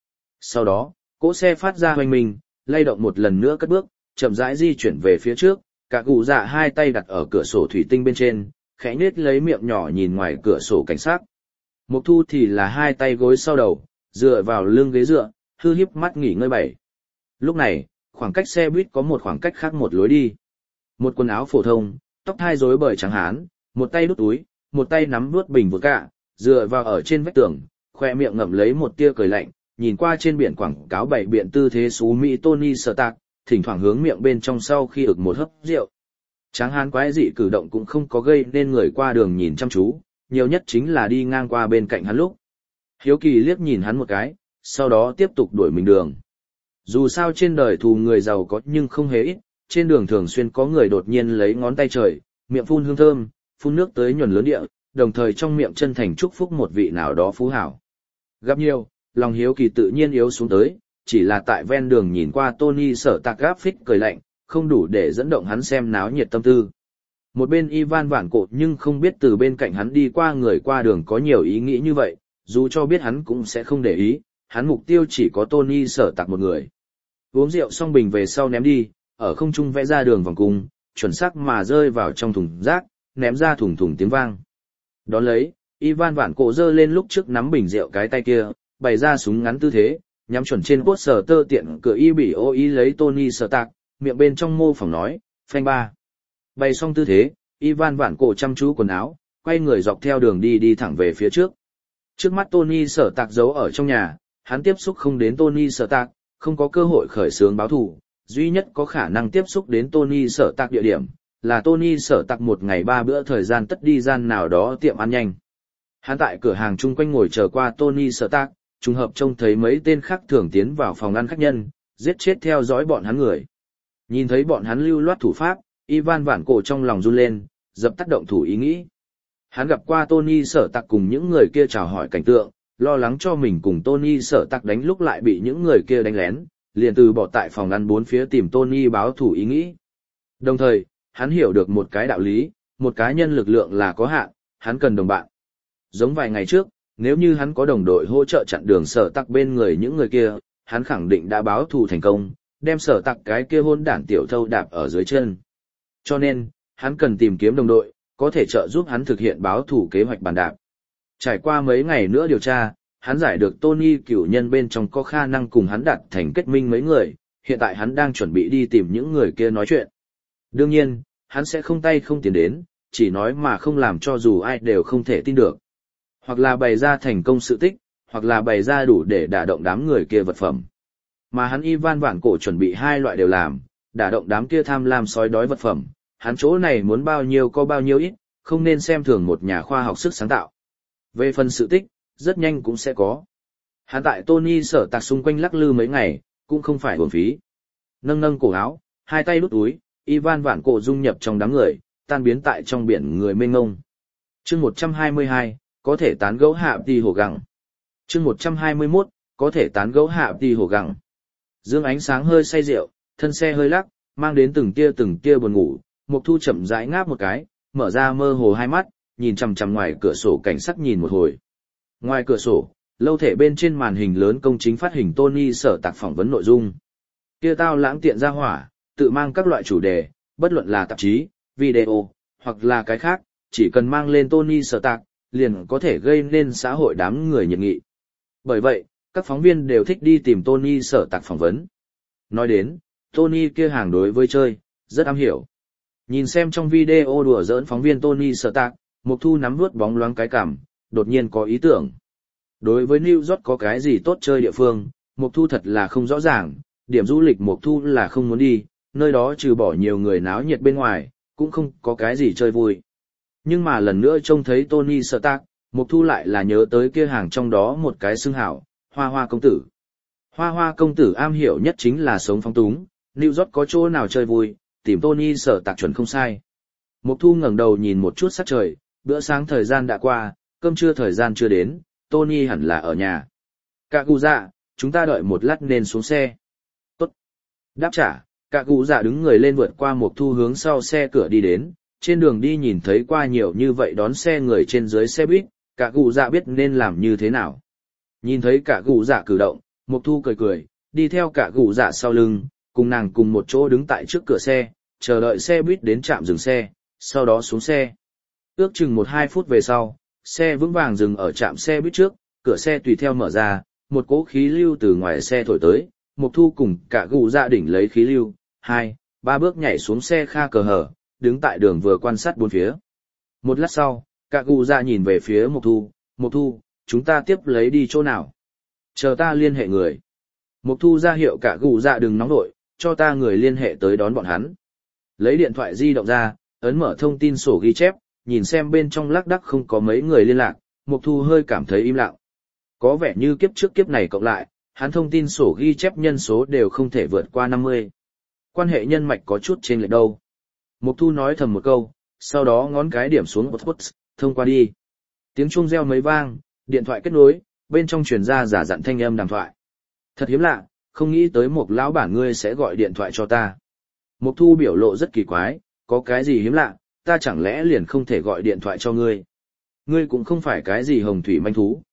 Speaker 1: Sau đó, cỗ xe phát ra hoành mình, lay động một lần nữa cất bước, chậm rãi di chuyển về phía trước, cả cụ dạ hai tay đặt ở cửa sổ thủy tinh bên trên, khẽ nhếch lấy miệng nhỏ nhìn ngoài cửa sổ cảnh sát. Mục Thu thì là hai tay gối sau đầu, dựa vào lưng ghế dựa, hư híp mắt nghỉ ngơi bảy. Lúc này, khoảng cách xe buýt có một khoảng cách khác một lối đi. Một quần áo phổ thông, tóc hai rối bời trắng hán, một tay đút túi, một tay nắm vuốt bình vừa cả, dựa vào ở trên vách tường, khoe miệng ngậm lấy một tia cười lạnh, nhìn qua trên biển quảng cáo bày biện tư thế xú mỹ Tony Stark, thỉnh thoảng hướng miệng bên trong sau khi ực một hớp rượu. Tráng hán quái dị cử động cũng không có gây nên người qua đường nhìn chăm chú, nhiều nhất chính là đi ngang qua bên cạnh hắn lúc. Hiếu kỳ liếc nhìn hắn một cái, sau đó tiếp tục đuổi mình đường. Dù sao trên đời thù người giàu có nhưng không hề ít, trên đường thường xuyên có người đột nhiên lấy ngón tay trời, miệng phun hương thơm, phun nước tới nhuần lớn địa, đồng thời trong miệng chân thành chúc phúc một vị nào đó phú hảo. Gặp nhiều, lòng hiếu kỳ tự nhiên yếu xuống tới, chỉ là tại ven đường nhìn qua Tony sở tạc gáp phích cười lạnh, không đủ để dẫn động hắn xem náo nhiệt tâm tư. Một bên Ivan vản cột nhưng không biết từ bên cạnh hắn đi qua người qua đường có nhiều ý nghĩ như vậy, dù cho biết hắn cũng sẽ không để ý, hắn mục tiêu chỉ có Tony sở tạc một người. Uống rượu xong bình về sau ném đi, ở không trung vẽ ra đường vòng cung, chuẩn xác mà rơi vào trong thùng rác, ném ra thùng thùng tiếng vang. Đón lấy, Ivan vản cổ giơ lên lúc trước nắm bình rượu cái tay kia, bày ra súng ngắn tư thế, nhắm chuẩn trên cốt sở tơ tiện cửa y bị ô ý lấy Tony sở tạc, miệng bên trong mô phỏng nói, phanh ba. Bày xong tư thế, Ivan vản cổ chăm chú quần áo, quay người dọc theo đường đi thẳng về phía trước. Trước mắt Tony sở tạc giấu ở trong nhà, hắn tiếp xúc không đến Tony sở tạc, không có cơ hội khởi xướng báo thù, duy nhất có khả năng tiếp xúc đến Tony sở tạc địa điểm, là Tony sở tạc một ngày 3 bữa thời gian tất đi gian nào đó tiệm ăn nhanh. Hắn tại cửa hàng chung quanh ngồi chờ qua Tony sở tạc, trùng hợp trông thấy mấy tên khác thường tiến vào phòng ăn khách nhân, giết chết theo dõi bọn hắn người. Nhìn thấy bọn hắn lưu loát thủ pháp, Ivan vản cổ trong lòng run lên, dập tắt động thủ ý nghĩ. Hắn gặp qua Tony sở tạc cùng những người kia chào hỏi cảnh tượng, lo lắng cho mình cùng Tony sở tạc đánh lúc lại bị những người kia đánh lén, liền từ bỏ tại phòng ăn bốn phía tìm Tony báo thủ ý nghĩ. Đồng thời, hắn hiểu được một cái đạo lý, một cá nhân lực lượng là có hạn, hắn cần đồng bạn. Giống vài ngày trước, nếu như hắn có đồng đội hỗ trợ chặn đường sở tạc bên người những người kia, hắn khẳng định đã báo thù thành công, đem sở tạc cái kia hôn đản tiểu thâu đạp ở dưới chân. Cho nên, hắn cần tìm kiếm đồng đội, có thể trợ giúp hắn thực hiện báo thù kế hoạch bàn đạp. Trải qua mấy ngày nữa điều tra, hắn giải được Tony cửu nhân bên trong có khả năng cùng hắn đạt thành kết minh mấy người, hiện tại hắn đang chuẩn bị đi tìm những người kia nói chuyện. Đương nhiên, hắn sẽ không tay không tiến đến, chỉ nói mà không làm cho dù ai đều không thể tin được. Hoặc là bày ra thành công sự tích, hoặc là bày ra đủ để đả động đám người kia vật phẩm. Mà hắn Ivan vản cổ chuẩn bị hai loại đều làm, đả động đám kia tham lam sói đói vật phẩm, hắn chỗ này muốn bao nhiêu có bao nhiêu ít, không nên xem thường một nhà khoa học sức sáng tạo. Về phần sự tích, rất nhanh cũng sẽ có. Hắn tại Tony sở tạc xung quanh lắc lư mấy ngày, cũng không phải uổng phí. Nâng nâng cổ áo, hai tay đút túi, Ivan vản cổ dung nhập trong đám người, tan biến tại trong biển người mênh mông. Chương 122, có thể tán gẫu hạ đi hồ gặng. Chương 121, có thể tán gẫu hạ đi hồ gặng. Dương ánh sáng hơi say rượu, thân xe hơi lắc, mang đến từng tia buồn ngủ, Mộc Thu chậm rãi ngáp một cái, mở ra mơ hồ hai mắt, nhìn chằm chằm ngoài cửa sổ cảnh sắc nhìn một hồi. Ngoài cửa sổ, lâu thể bên trên màn hình lớn công chính phát hình Tony sở tạc phỏng vấn nội dung. Kia tao lãng tiện ra hỏa, tự mang các loại chủ đề, bất luận là tạp chí, video, hoặc là cái khác, chỉ cần mang lên Tony sở tạc, liền có thể gây nên xã hội đám người nhiệt nghị. Bởi vậy, các phóng viên đều thích đi tìm Tony sở tạc phỏng vấn. Nói đến, Tony kia hàng đối với chơi, rất am hiểu. Nhìn xem trong video đùa giỡn phóng viên Tony sở tạc, Mộc Thu nắm vuốt bóng loáng cái cằm, đột nhiên có ý tưởng. Đối với New York có cái gì tốt chơi địa phương, Mộc Thu thật là không rõ ràng, điểm du lịch Mộc Thu là không muốn đi, nơi đó trừ bỏ nhiều người náo nhiệt bên ngoài, cũng không có cái gì chơi vui. Nhưng mà lần nữa trông thấy Tony sở tạc, Mộc Thu lại là nhớ tới kia hàng trong đó một cái xưng hảo, Hoa Hoa công tử. Hoa Hoa công tử am hiểu nhất chính là sống phóng túng, New York có chỗ nào chơi vui, tìm Tony sở tạc chuẩn không sai. Mộc Thu ngẩng đầu nhìn một chút sắc trời, bữa sáng thời gian đã qua, cơm trưa thời gian chưa đến, Tony hẳn là ở nhà. Cả cụ dạ, chúng ta đợi một lát nên xuống xe. Tốt. Đáp trả, cả cụ dạ đứng người lên vượt qua Mộc Thu hướng sau xe cửa đi đến, trên đường đi nhìn thấy qua nhiều như vậy đón xe người trên dưới xe buýt, cả cụ dạ biết nên làm như thế nào. Nhìn thấy cả cụ dạ cử động, Mục Thu cười cười, đi theo cả gù dạ sau lưng, cùng nàng cùng một chỗ đứng tại trước cửa xe, chờ đợi xe buýt đến trạm dừng xe, sau đó xuống xe. Ước chừng 1-2 phút về sau, xe vững vàng dừng ở trạm xe buýt trước, cửa xe tùy theo mở ra, một cỗ khí lưu từ ngoài xe thổi tới, Mục Thu cùng cả gù dạ đỉnh lấy khí lưu, 2-3 bước nhảy xuống xe kha cờ hở, đứng tại đường vừa quan sát bốn phía. Một lát sau, cả gù dạ nhìn về phía Mục Thu, chúng ta tiếp lấy đi chỗ nào? Chờ ta liên hệ người. Mục Thu ra hiệu cả gù dạ đừng nóng vội, cho ta người liên hệ tới đón bọn hắn. Lấy điện thoại di động ra, ấn mở thông tin sổ ghi chép, nhìn xem bên trong lác đác không có mấy người liên lạc, Mục Thu hơi cảm thấy im lặng. Có vẻ như kiếp trước kiếp này cộng lại, hắn thông tin sổ ghi chép nhân số đều không thể vượt qua 50. Quan hệ nhân mạch có chút trên lệch đâu. Mục Thu nói thầm một câu, sau đó ngón cái điểm xuống bút, thông qua đi. Tiếng chuông reo mấy vang, điện thoại kết nối, bên trong truyền ra giả dặn thanh âm đàm thoại. Thật hiếm lạ, không nghĩ tới một lão bản ngươi sẽ gọi điện thoại cho ta. Mục Thu biểu lộ rất kỳ quái, có cái gì hiếm lạ, ta chẳng lẽ liền không thể gọi điện thoại cho ngươi. Ngươi cũng không phải cái gì hồng thủy manh thú.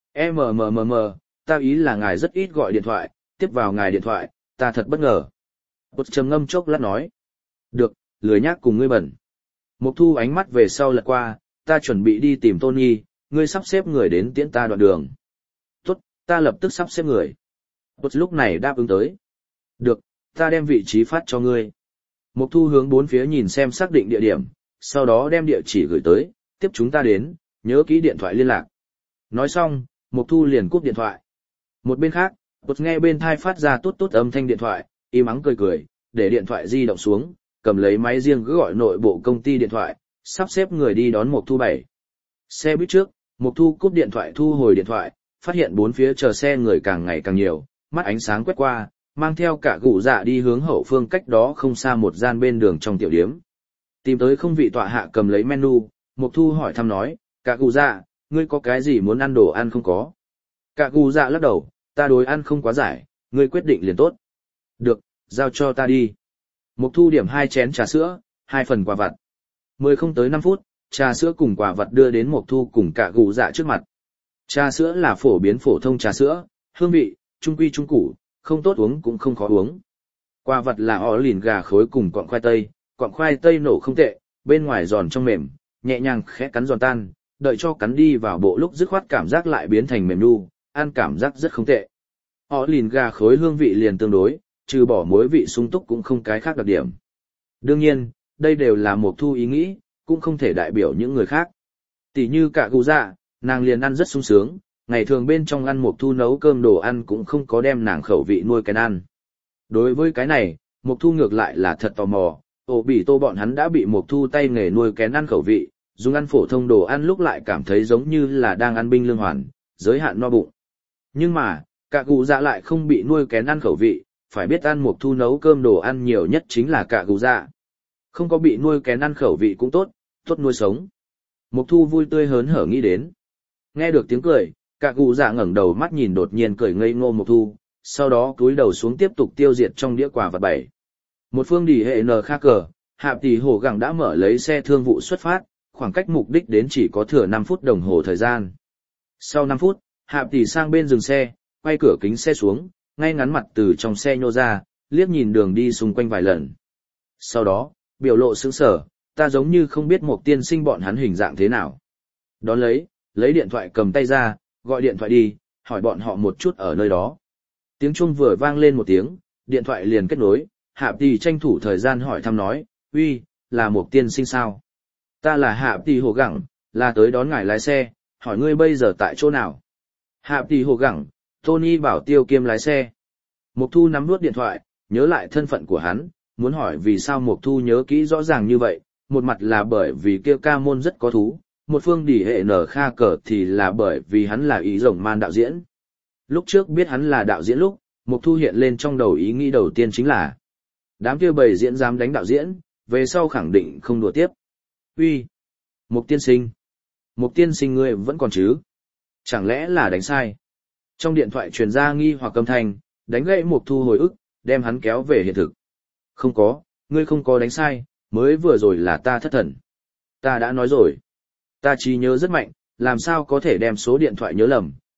Speaker 1: Ta ý là ngài rất ít gọi điện thoại, tiếp vào ngài điện thoại, ta thật bất ngờ. Bút trầm ngâm chốc lát nói. Được, lười nhác cùng ngươi bẩn. Mục Thu ánh mắt về sau lật qua, ta chuẩn bị đi tìm Tony, ngươi sắp xếp người đến tiễn ta đoạn đường. Tốt, ta lập tức sắp xếp người. Bút lúc này đáp ứng tới. Được, ta đem vị trí phát cho ngươi. Mục Thu hướng bốn phía nhìn xem xác định địa điểm, sau đó đem địa chỉ gửi tới, tiếp chúng ta đến, nhớ kỹ điện thoại liên lạc. Nói xong, Mục Thu liền cúp điện thoại. Một bên khác, Bút nghe bên tai phát ra tốt tốt âm thanh điện thoại, im ắng cười cười, để điện thoại di động xuống, cầm lấy máy riêng cứ gọi nội bộ công ty điện thoại, sắp xếp người đi đón Mục Thu 7. Xe buýt trước, Mục Thu cúp điện thoại thu hồi điện thoại, phát hiện bốn phía chờ xe người càng ngày càng nhiều, mắt ánh sáng quét qua, mang theo cả gù dạ đi hướng hậu phương cách đó không xa một gian bên đường trong tiểu điếm. Tìm tới không vị tọa hạ cầm lấy menu, Mục Thu hỏi thăm nói, cả gù dạ, ngươi có cái gì muốn ăn đồ ăn không có? Cả gù dạ lắc đầu, ta đối ăn không quá giải, ngươi quyết định liền tốt. Được, giao cho ta đi. Mục Thu điểm 2 chén trà sữa, 2 phần quà vặt. 10 không tới 5 phút, trà sữa cùng quà vặt đưa đến Mục Thu cùng cả gù dạ trước mặt. Trà sữa là phổ biến phổ thông trà sữa, hương vị, trung quy trung củ, không tốt uống cũng không khó uống. Quà vặt là ỏ lìn gà khối cùng cọng khoai tây nổ không tệ, bên ngoài giòn trong mềm, nhẹ nhàng khẽ cắn giòn tan, đợi cho cắn đi vào bộ lúc dứt khoát cảm giác lại biến thành mềm nu, ăn cảm giác rất không tệ. Ỏ lìn gà khối hương vị liền tương đối, trừ bỏ muối vị sung túc cũng không cái khác đặc điểm. Đương nhiên, đây đều là Mục Thu ý nghĩ, cũng không thể đại biểu những người khác. Tỷ như cả gù dạ, nàng liền ăn rất sung sướng, ngày thường bên trong ăn Mục Thu nấu cơm đồ ăn cũng không có đem nàng khẩu vị nuôi cái ăn. Đối với cái này, Mục Thu ngược lại là thật tò mò, ổ bỉ tô bọn hắn đã bị Mục Thu tay nghề nuôi kén ăn khẩu vị, dùng ăn phổ thông đồ ăn lúc lại cảm thấy giống như là đang ăn binh lương hoàn, giới hạn no bụng. Nhưng mà, cả gù dạ lại không bị nuôi kén ăn khẩu vị, phải biết ăn Mục Thu nấu cơm đồ ăn nhiều nhất chính là cả gù dạ. Không có bị nuôi kén ăn khẩu vị cũng tốt, tốt nuôi sống. Mục Thu vui tươi hớn hở nghĩ đến. Nghe được tiếng cười, cả gù dạ ngẩng đầu mắt nhìn đột nhiên cười ngây ngô Mục Thu, sau đó cúi đầu xuống tiếp tục tiêu diệt trong đĩa quà vật 7. Một phương đỉ hệ nờ khác cờ, Hạp Tỷ Hổ Gẳng đã mở lấy xe thương vụ xuất phát, khoảng cách mục đích đến chỉ có thừa 5 phút đồng hồ thời gian. Sau 5 phút, Hạp Tỷ sang bên dừng xe, quay cửa kính xe xuống, ngay ngắn mặt từ trong xe nhô ra, liếc nhìn đường đi xung quanh vài lần. Sau đó, biểu lộ sững sờ, ta giống như không biết Mục tiên sinh bọn hắn hình dạng thế nào. Đón lấy điện thoại cầm tay ra, gọi điện thoại đi, hỏi bọn họ một chút ở nơi đó. Tiếng chuông vừa vang lên một tiếng, điện thoại liền kết nối, Hạp Tỷ tranh thủ thời gian hỏi thăm nói, uy, là Mục tiên sinh sao? Ta là Hạp Tỷ Hổ Gẳng, là tới đón ngài lái xe, hỏi ngươi bây giờ tại chỗ nào? Hạp Tỷ Hổ Gẳng, Tony bảo tiêu kiêm lái xe. Mục Thu nắm nuốt điện thoại, nhớ lại thân phận của hắn, muốn hỏi vì sao Mục Thu nhớ kỹ rõ ràng như vậy, một mặt là bởi vì kia ca môn rất có thú, một phương đỉ hệ nở kha cờ thì là bởi vì hắn là ý rồng man đạo diễn. Lúc trước biết hắn là đạo diễn lúc, Mục Thu hiện lên trong đầu ý nghĩ đầu tiên chính là đám kia bầy diễn dám đánh đạo diễn, về sau khẳng định không đùa tiếp. Uy, Mục tiên sinh ngươi vẫn còn chứ? Chẳng lẽ là đánh sai? Trong điện thoại truyền ra nghi hoặc âm thanh, đánh gãy Mục Thu hồi ức, đem hắn kéo về hiện thực. Không có, ngươi không có đánh sai, mới vừa rồi là ta thất thần. Ta đã nói rồi. Ta trí nhớ rất mạnh, làm sao có thể đem số điện thoại nhớ lầm,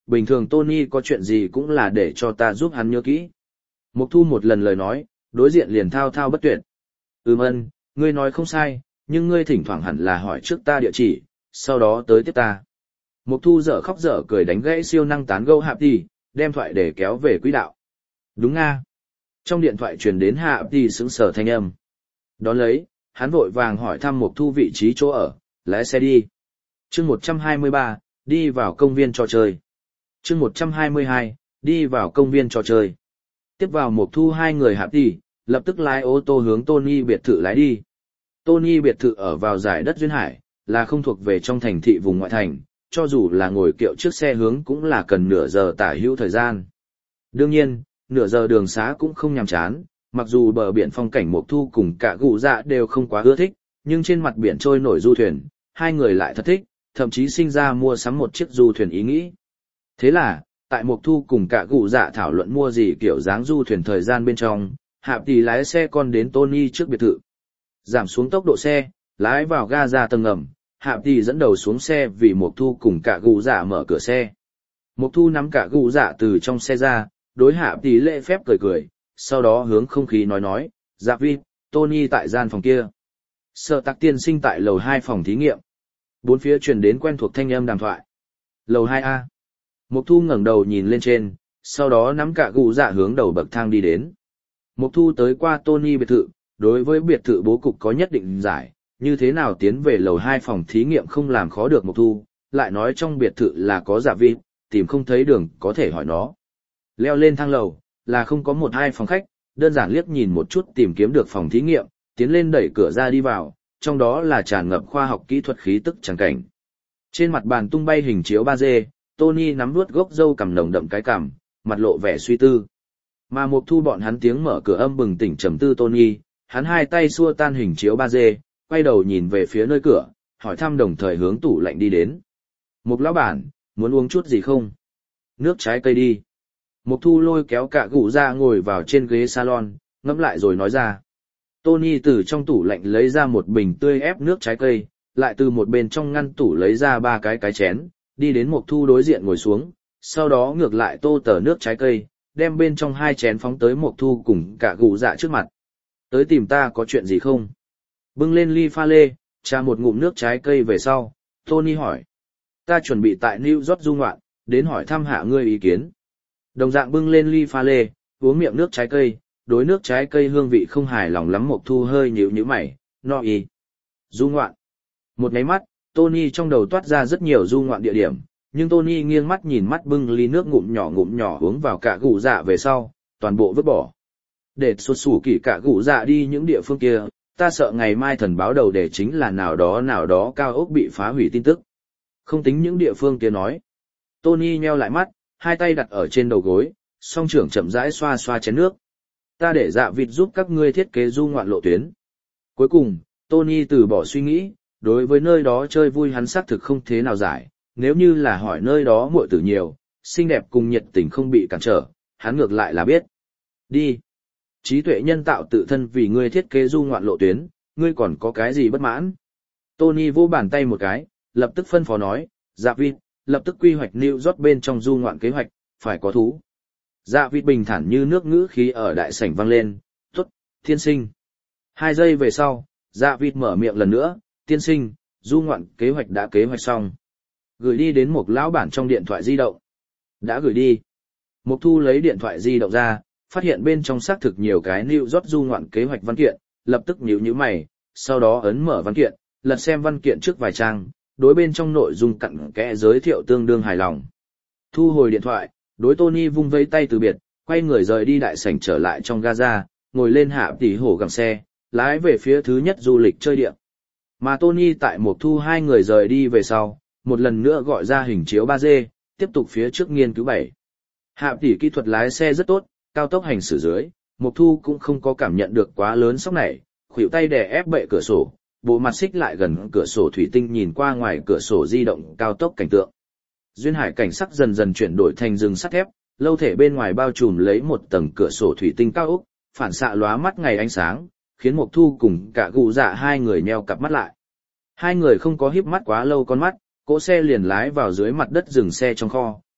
Speaker 1: bình thường Tony có chuyện gì cũng là để cho ta giúp hắn nhớ kỹ. Mục Thu một lần lời nói, đối diện liền thao thao bất tuyệt. Ân, ngươi nói không sai, nhưng ngươi thỉnh thoảng hẳn là hỏi trước ta địa chỉ, sau đó tới tiếp ta. Mục Thu dở khóc dở cười đánh gãy siêu năng tán gẫu Hạp Tỷ, đem thoại để kéo về quỹ đạo. Đúng nga. Trong điện thoại truyền đến Hạp Tỷ sững sờ thanh âm. Đón lấy, hắn vội vàng hỏi thăm Mục Thu vị trí chỗ ở, lái xe đi. Chương 123, đi vào công viên trò chơi. Chương 122, đi vào công viên trò chơi. Tiếp vào Mục Thu hai người Hạp Tỷ, lập tức lái ô tô hướng Tony biệt thự lái đi. Tony biệt thự ở vào giải đất duyên hải, là không thuộc về trong thành thị vùng ngoại thành, cho dù là ngồi kiệu trước xe hướng cũng là cần nửa giờ tả hữu thời gian. Đương nhiên, nửa giờ đường xá cũng không nhàm chán, mặc dù bờ biển phong cảnh Mục Thu cùng cả gù dạ đều không quá ưa thích, nhưng trên mặt biển trôi nổi du thuyền, hai người lại thật thích, thậm chí sinh ra mua sắm một chiếc du thuyền ý nghĩ. Thế là, tại Mục Thu cùng cả gù dạ thảo luận mua gì kiểu dáng du thuyền thời gian bên trong, Hạp Tỷ lái xe con đến Tony trước biệt thự. Giảm xuống tốc độ xe, lái vào ga ra tầng ngầm, Hạp Tỷ dẫn đầu xuống xe vì Mục Thu cùng cả gù dạ mở cửa xe. Mục Thu nắm cả gù dạ từ trong xe ra, đối Hạp Tỷ lễ phép cười cười, sau đó hướng không khí nói, dạ vi, Tony tại gian phòng kia. Sở Tạc tiên sinh tại lầu 2 phòng thí nghiệm. Bốn phía truyền đến quen thuộc thanh âm đàm thoại. Lầu 2A. Mục Thu ngẩng đầu nhìn lên trên, sau đó nắm cả gù dạ hướng đầu bậc thang đi đến. Mục Thu tới qua Tony biệt thự, đối với biệt thự bố cục có nhất định giải, như thế nào tiến về lầu 2 phòng thí nghiệm không làm khó được Mục Thu, lại nói trong biệt thự là có dạ vi, tìm không thấy đường có thể hỏi nó. Leo lên thang lầu, là không có một hai phòng khách, đơn giản liếc nhìn một chút tìm kiếm được phòng thí nghiệm, tiến lên đẩy cửa ra đi vào, trong đó là tràn ngập khoa học kỹ thuật khí tức tràng cảnh. Trên mặt bàn tung bay hình chiếu 3D, Tony nắm nuốt gốc râu cằm nồng đậm cái cằm, mặt lộ vẻ suy tư. Mà Mục Thu bọn hắn tiếng mở cửa âm bừng tỉnh trầm tư Tony, hắn hai tay xua tan hình chiếu 3D, quay đầu nhìn về phía nơi cửa, hỏi thăm đồng thời hướng tủ lạnh đi đến. Mục lão bản, muốn uống chút gì không? Nước trái cây đi. Mục Thu lôi kéo cả gù ra ngồi vào trên ghế salon, ngẫm lại rồi nói ra. Tony từ trong tủ lạnh lấy ra một bình tươi ép nước trái cây, lại từ một bên trong ngăn tủ lấy ra ba cái chén, đi đến Mục Thu đối diện ngồi xuống, sau đó ngược lại tô tờ nước trái cây, đem bên trong hai chén phóng tới Mục Thu cùng cả gù dạ trước mặt. Tới tìm ta có chuyện gì không? Bưng lên ly pha lê, trà một ngụm nước trái cây về sau, Tony hỏi. Ta chuẩn bị tại New York du ngoạn, đến hỏi thăm hạ ngươi ý kiến. Đồng dạng bưng lên ly pha lê, uống miệng nước trái cây, đối nước trái cây hương vị không hài lòng lắm Mục Thu hơi nhíu nhíu mày, no ý. Du ngoạn. Một nháy mắt, Tony trong đầu toát ra rất nhiều du ngoạn địa điểm, nhưng Tony nghiêng mắt nhìn mắt bưng ly nước ngụm nhỏ uống vào cả gù dạ về sau, toàn bộ vứt bỏ. Để xuất xù kỷ cả gù dạ đi những địa phương kia, ta sợ ngày mai thần báo đầu đề chính là nào đó cao ốc bị phá hủy tin tức. Không tính những địa phương kia nói. Tony nheo lại mắt, hai tay đặt ở trên đầu gối, song trưởng chậm rãi xoa xoa chén nước. Ta để dạ vịt giúp các ngươi thiết kế du ngoạn lộ tuyến. Cuối cùng, Tony từ bỏ suy nghĩ, đối với nơi đó chơi vui hắn xác thực không thế nào giải, nếu như là hỏi nơi đó muội tử nhiều, xinh đẹp cùng nhiệt tình không bị cản trở, hắn ngược lại là biết. Đi. Trí tuệ nhân tạo tự thân vì ngươi thiết kế du ngoạn lộ tuyến, ngươi còn có cái gì bất mãn? Tony vô bàn tay một cái, lập tức phân phó nói, dạ vịt, lập tức quy hoạch New York bên trong du ngoạn kế hoạch, phải có thú. Dạ vịt bình thản như nước ngữ khí ở đại sảnh vang lên, tốt, tiên sinh. 2 giây về sau, dạ vịt mở miệng lần nữa, tiên sinh, du ngoạn kế hoạch đã kế hoạch xong. Gửi đi đến một lão bản trong điện thoại di động. Đã gửi đi. Mục Thu lấy điện thoại di động ra, phát hiện bên trong xác thực nhiều cái New York du ngoạn kế hoạch văn kiện, lập tức nhíu mày, sau đó ấn mở văn kiện, lật xem văn kiện trước vài trang, đối bên trong nội dung cặn kẽ giới thiệu tương đương hài lòng. Thu hồi điện thoại, đối Tony vung vẫy tay từ biệt, quay người rời đi đại sảnh trở lại trong Gaza, ngồi lên Hạp Tỷ hổ gầm xe, lái về phía thứ nhất du lịch chơi địa. Mà Tony tại Mục Thu hai người rời đi về sau, một lần nữa gọi ra hình chiếu 3D, tiếp tục phía trước nghiên cứu 7. Hạp Tỷ kỹ thuật lái xe rất tốt, cao tốc hành xử dưới, Mục Thu cũng không có cảm nhận được quá lớn sốc này, khuỷu tay đè ép bệ cửa sổ, bộ mặt xích lại gần cửa sổ thủy tinh nhìn qua ngoài cửa sổ di động cao tốc cảnh tượng. Duyên hải cảnh sắc dần dần chuyển đổi thành rừng sắt thép, lâu thể bên ngoài bao trùm lấy một tầng cửa sổ thủy tinh cao ốc, phản xạ lóa mắt ngày ánh sáng, khiến Mục Thu cùng cả gù dạ hai người nheo cặp mắt lại. Hai người không có híp mắt quá lâu con mắt, cỗ xe liền lái vào dưới mặt đất dừng xe trong kho,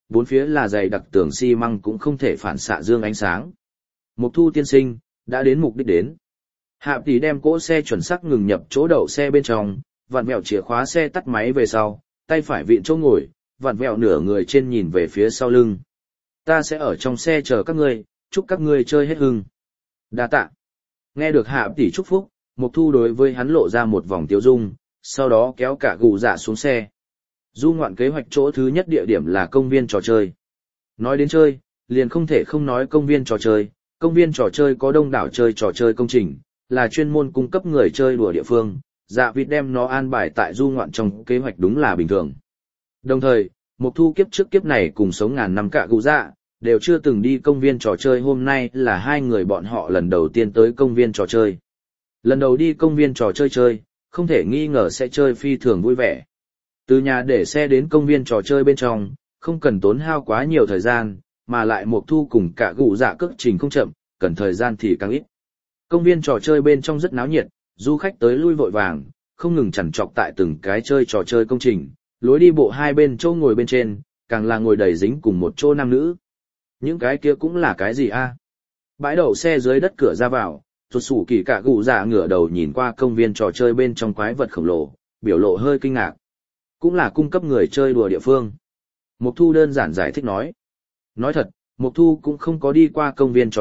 Speaker 1: bốn phía là dày đặc tường xi măng cũng không thể phản xạ dương ánh sáng. Mục Thu tiên sinh, đã đến mục đích đến. Hạ tỷ đem cỗ xe chuẩn xác ngừng nhập chỗ đậu xe bên trong, vặn vẹo chìa khóa xe tắt máy về sau, tay phải vịn chỗ ngồi, vặn vẹo nửa người trên nhìn về phía sau lưng. Ta sẽ ở trong xe chờ các ngươi, chúc các ngươi chơi hết hưng. Đa tạ. Nghe được Hạ tỷ chúc phúc, Mục Thu đối với hắn lộ ra một vòng tiêu dung, sau đó kéo cả gù dạ xuống xe. Du ngoạn kế hoạch chỗ thứ nhất địa điểm là công viên trò chơi. Nói đến chơi, liền không thể không nói công viên trò chơi. Công viên trò chơi có đông đảo chơi trò chơi công trình, là chuyên môn cung cấp người chơi đùa địa phương. Dạ vịt đem nó an bài tại du ngoạn trong kế hoạch đúng là bình thường. Đồng thời, Mục Thu kiếp trước kiếp này cùng sống ngàn năm cả gù dạ, đều chưa từng đi công viên trò chơi, hôm nay là hai người bọn họ lần đầu tiên tới công viên trò chơi. Lần đầu đi công viên trò chơi chơi, không thể nghi ngờ sẽ chơi phi thường vui vẻ. Từ nhà để xe đến công viên trò chơi bên trong, không cần tốn hao quá nhiều thời gian, mà lại Mục Thu cùng cả gù dạ cước trình không chậm, cần thời gian thì càng ít. Công viên trò chơi bên trong rất náo nhiệt, du khách tới lui vội vàng, không ngừng chằn trọc tại từng cái chơi trò chơi công trình, lối đi bộ hai bên chỗ ngồi bên trên, càng là ngồi đầy dính cùng một chỗ nam nữ. Những cái kia cũng là cái gì a? Bãi đậu xe dưới đất cửa ra vào, Rụt Sủ Kỳ cả gù dạ ngửa đầu nhìn qua công viên trò chơi bên trong quái vật khổng lồ, biểu lộ hơi kinh ngạc. Cũng là cung cấp người chơi đùa địa phương. Mục Thu đơn giản giải thích nói. Nói thật, Mục Thu cũng không có đi qua công viên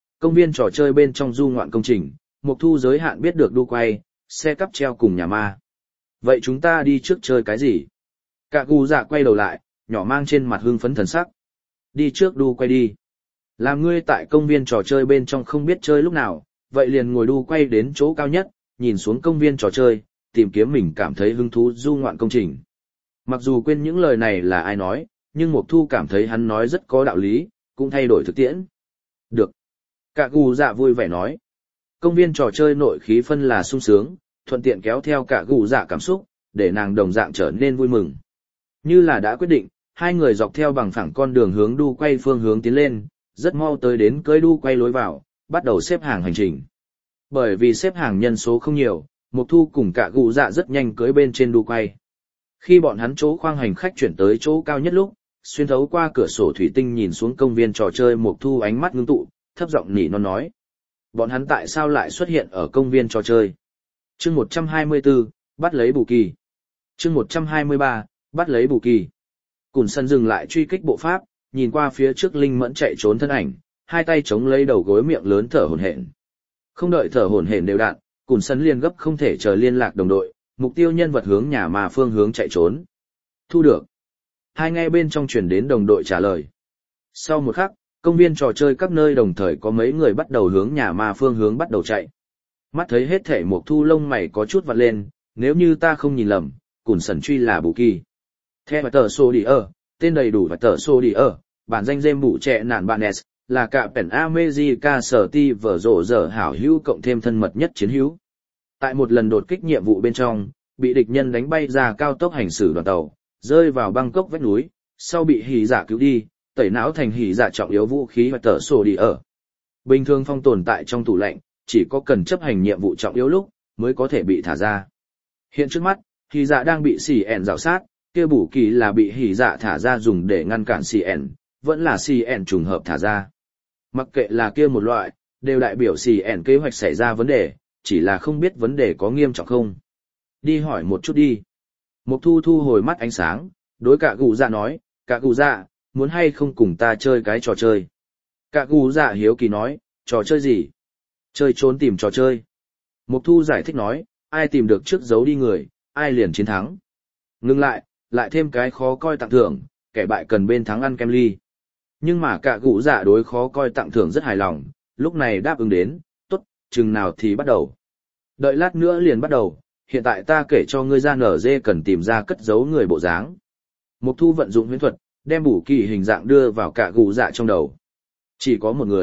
Speaker 1: trò chơi bên trong du ngoạn công trình, Mục Thu giới hạn biết được đu quay, xe cắp treo cùng nhà ma. Vậy chúng ta đi trước chơi cái gì? Cả gù dạ quay đầu lại, nhỏ mang trên mặt hưng phấn thần sắc. Đi trước đu quay đi. Làm ngươi tại công viên trò chơi bên trong không biết chơi lúc nào, vậy liền ngồi đu quay đến chỗ cao nhất, nhìn xuống công viên trò chơi, tìm kiếm mình cảm thấy hứng thú du ngoạn công trình. Mặc dù quên những lời này là ai nói, nhưng Mục Thu cảm thấy hắn nói rất có đạo lý, cũng thay đổi thực tiễn. Được. Cả gù dạ vui vẻ nói. Công viên trò chơi nội khí phân là sung sướng, thuận tiện kéo theo cả gù dạ cảm xúc, để nàng đồng dạng trở nên vui mừng. Như là đã quyết định, hai người dọc theo bằng phẳng con đường hướng đu quay phương hướng tiến lên, rất mau tới đến cưới đu quay lối vào, bắt đầu xếp hàng hành trình. Bởi vì xếp hàng nhân số không nhiều, Mục Thu cùng cả gù dạ rất nhanh cưới bên trên đu quay. Khi bọn hắn chỗ khoang hành khách chuyển tới chỗ cao nhất lúc, xuyên thấu qua cửa sổ thủy tinh nhìn xuống công viên trò chơi, Mục Thu ánh mắt ngưng tụ, thấp giọng nỉ non nói. Bọn hắn tại sao lại xuất hiện ở công viên trò chơi? Chương 124, bắt lấy Bù Kỳ. Chương 123, bắt lấy Bù Kỳ. Cùn Sân dừng lại truy kích bộ pháp, nhìn qua phía trước linh mẫn chạy trốn thân ảnh, hai tay chống lấy đầu gối, miệng lớn thở hổn hển. Không đợi thở hổn hển đều đặn, Cùn Sân liền gấp không thể chờ liên lạc đồng đội, mục tiêu nhân vật hướng nhà ma phương hướng chạy trốn. Thu được. Hai nghe bên trong truyền đến đồng đội trả lời. Sau một khắc, công viên trò chơi các nơi đồng thời có mấy người bắt đầu hướng nhà ma phương hướng bắt đầu chạy. Mắt thấy hết thể Mục Thu lông mày có chút vặn lên, nếu như ta không nhìn lầm, Cùn Sân truy là Bù Kỳ. Theo tờ sô đi ở, tên đầy đủ và tờ sô đi ở, bản danh dêm bụ trẻ nản bạn S, là cả pẻn America sở ti vở rộ giờ hảo hữu cộng thêm thân mật nhất chiến hữu. Tại một lần đột kích nhiệm vụ bên trong, bị địch nhân đánh bay ra cao tốc hành xử đoàn tàu, rơi vào Bangkok vách núi, sau bị hỉ dạ cứu đi, tẩy não thành hỉ dạ trọng yếu vũ khí và tờ sổ đi ở. Bình thường phong tồn tại trong tủ lạnh, chỉ có cần chấp hành nhiệm vụ trọng yếu lúc, mới có thể bị thả ra. Hiện trước mắt, hỉ dạ đang bị xì ẻn rào sát, kia Bù Kỳ là bị hỉ dạ thả ra dùng để ngăn cản xì ẻn, vẫn là xì ẻn trùng hợp thả ra. Mặc kệ là kia một loại, đều đại biểu xì ẻn kế hoạch xảy ra vấn đề, chỉ là không biết vấn đề có nghiêm trọng không. Đi hỏi một chút đi. Mục Thu thu hồi mắt ánh sáng, đối cả gù dạ nói, cả gù dạ, muốn hay không cùng ta chơi cái trò chơi. Cả gù dạ hiếu kỳ nói, trò chơi gì? Chơi trốn tìm trò chơi. Mục Thu giải thích nói, ai tìm được trước giấu đi người, ai liền chiến thắng. Ngưng lại thêm cái khó coi tặng thưởng, kẻ bại cần bên thắng ăn kem ly. Nhưng mà cả gù dạ đối khó coi tặng thưởng rất hài lòng, lúc này đáp ứng đến, tốt, chừng nào thì bắt đầu. Đợi lát nữa liền bắt đầu, hiện tại ta kể cho ngươi ra nở dê cần tìm ra cất giấu người bộ dáng. Mục Thu vận dụng huyễn thuật, đem Bù Kỳ hình dạng đưa vào cả gù dạ trong đầu. Chỉ có một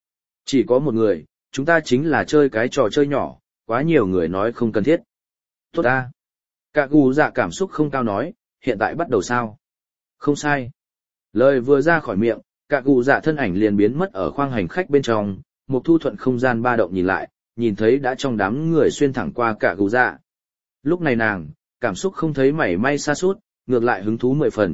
Speaker 1: người, chúng ta chính là chơi cái trò chơi nhỏ, quá nhiều người nói không cần thiết. Tốt ta. Cả gù dạ cảm xúc không cao nói, hiện tại bắt đầu sao? Không sai. Lời vừa ra khỏi miệng, cả gù dạ thân ảnh liền biến mất ở khoang hành khách bên trong. Mục Thu thuận không gian ba động nhìn lại, nhìn thấy đã trong đám người xuyên thẳng qua cả gù dạ. Lúc này nàng, cảm xúc không thấy mảy may xa sút, ngược lại hứng thú 10 phần,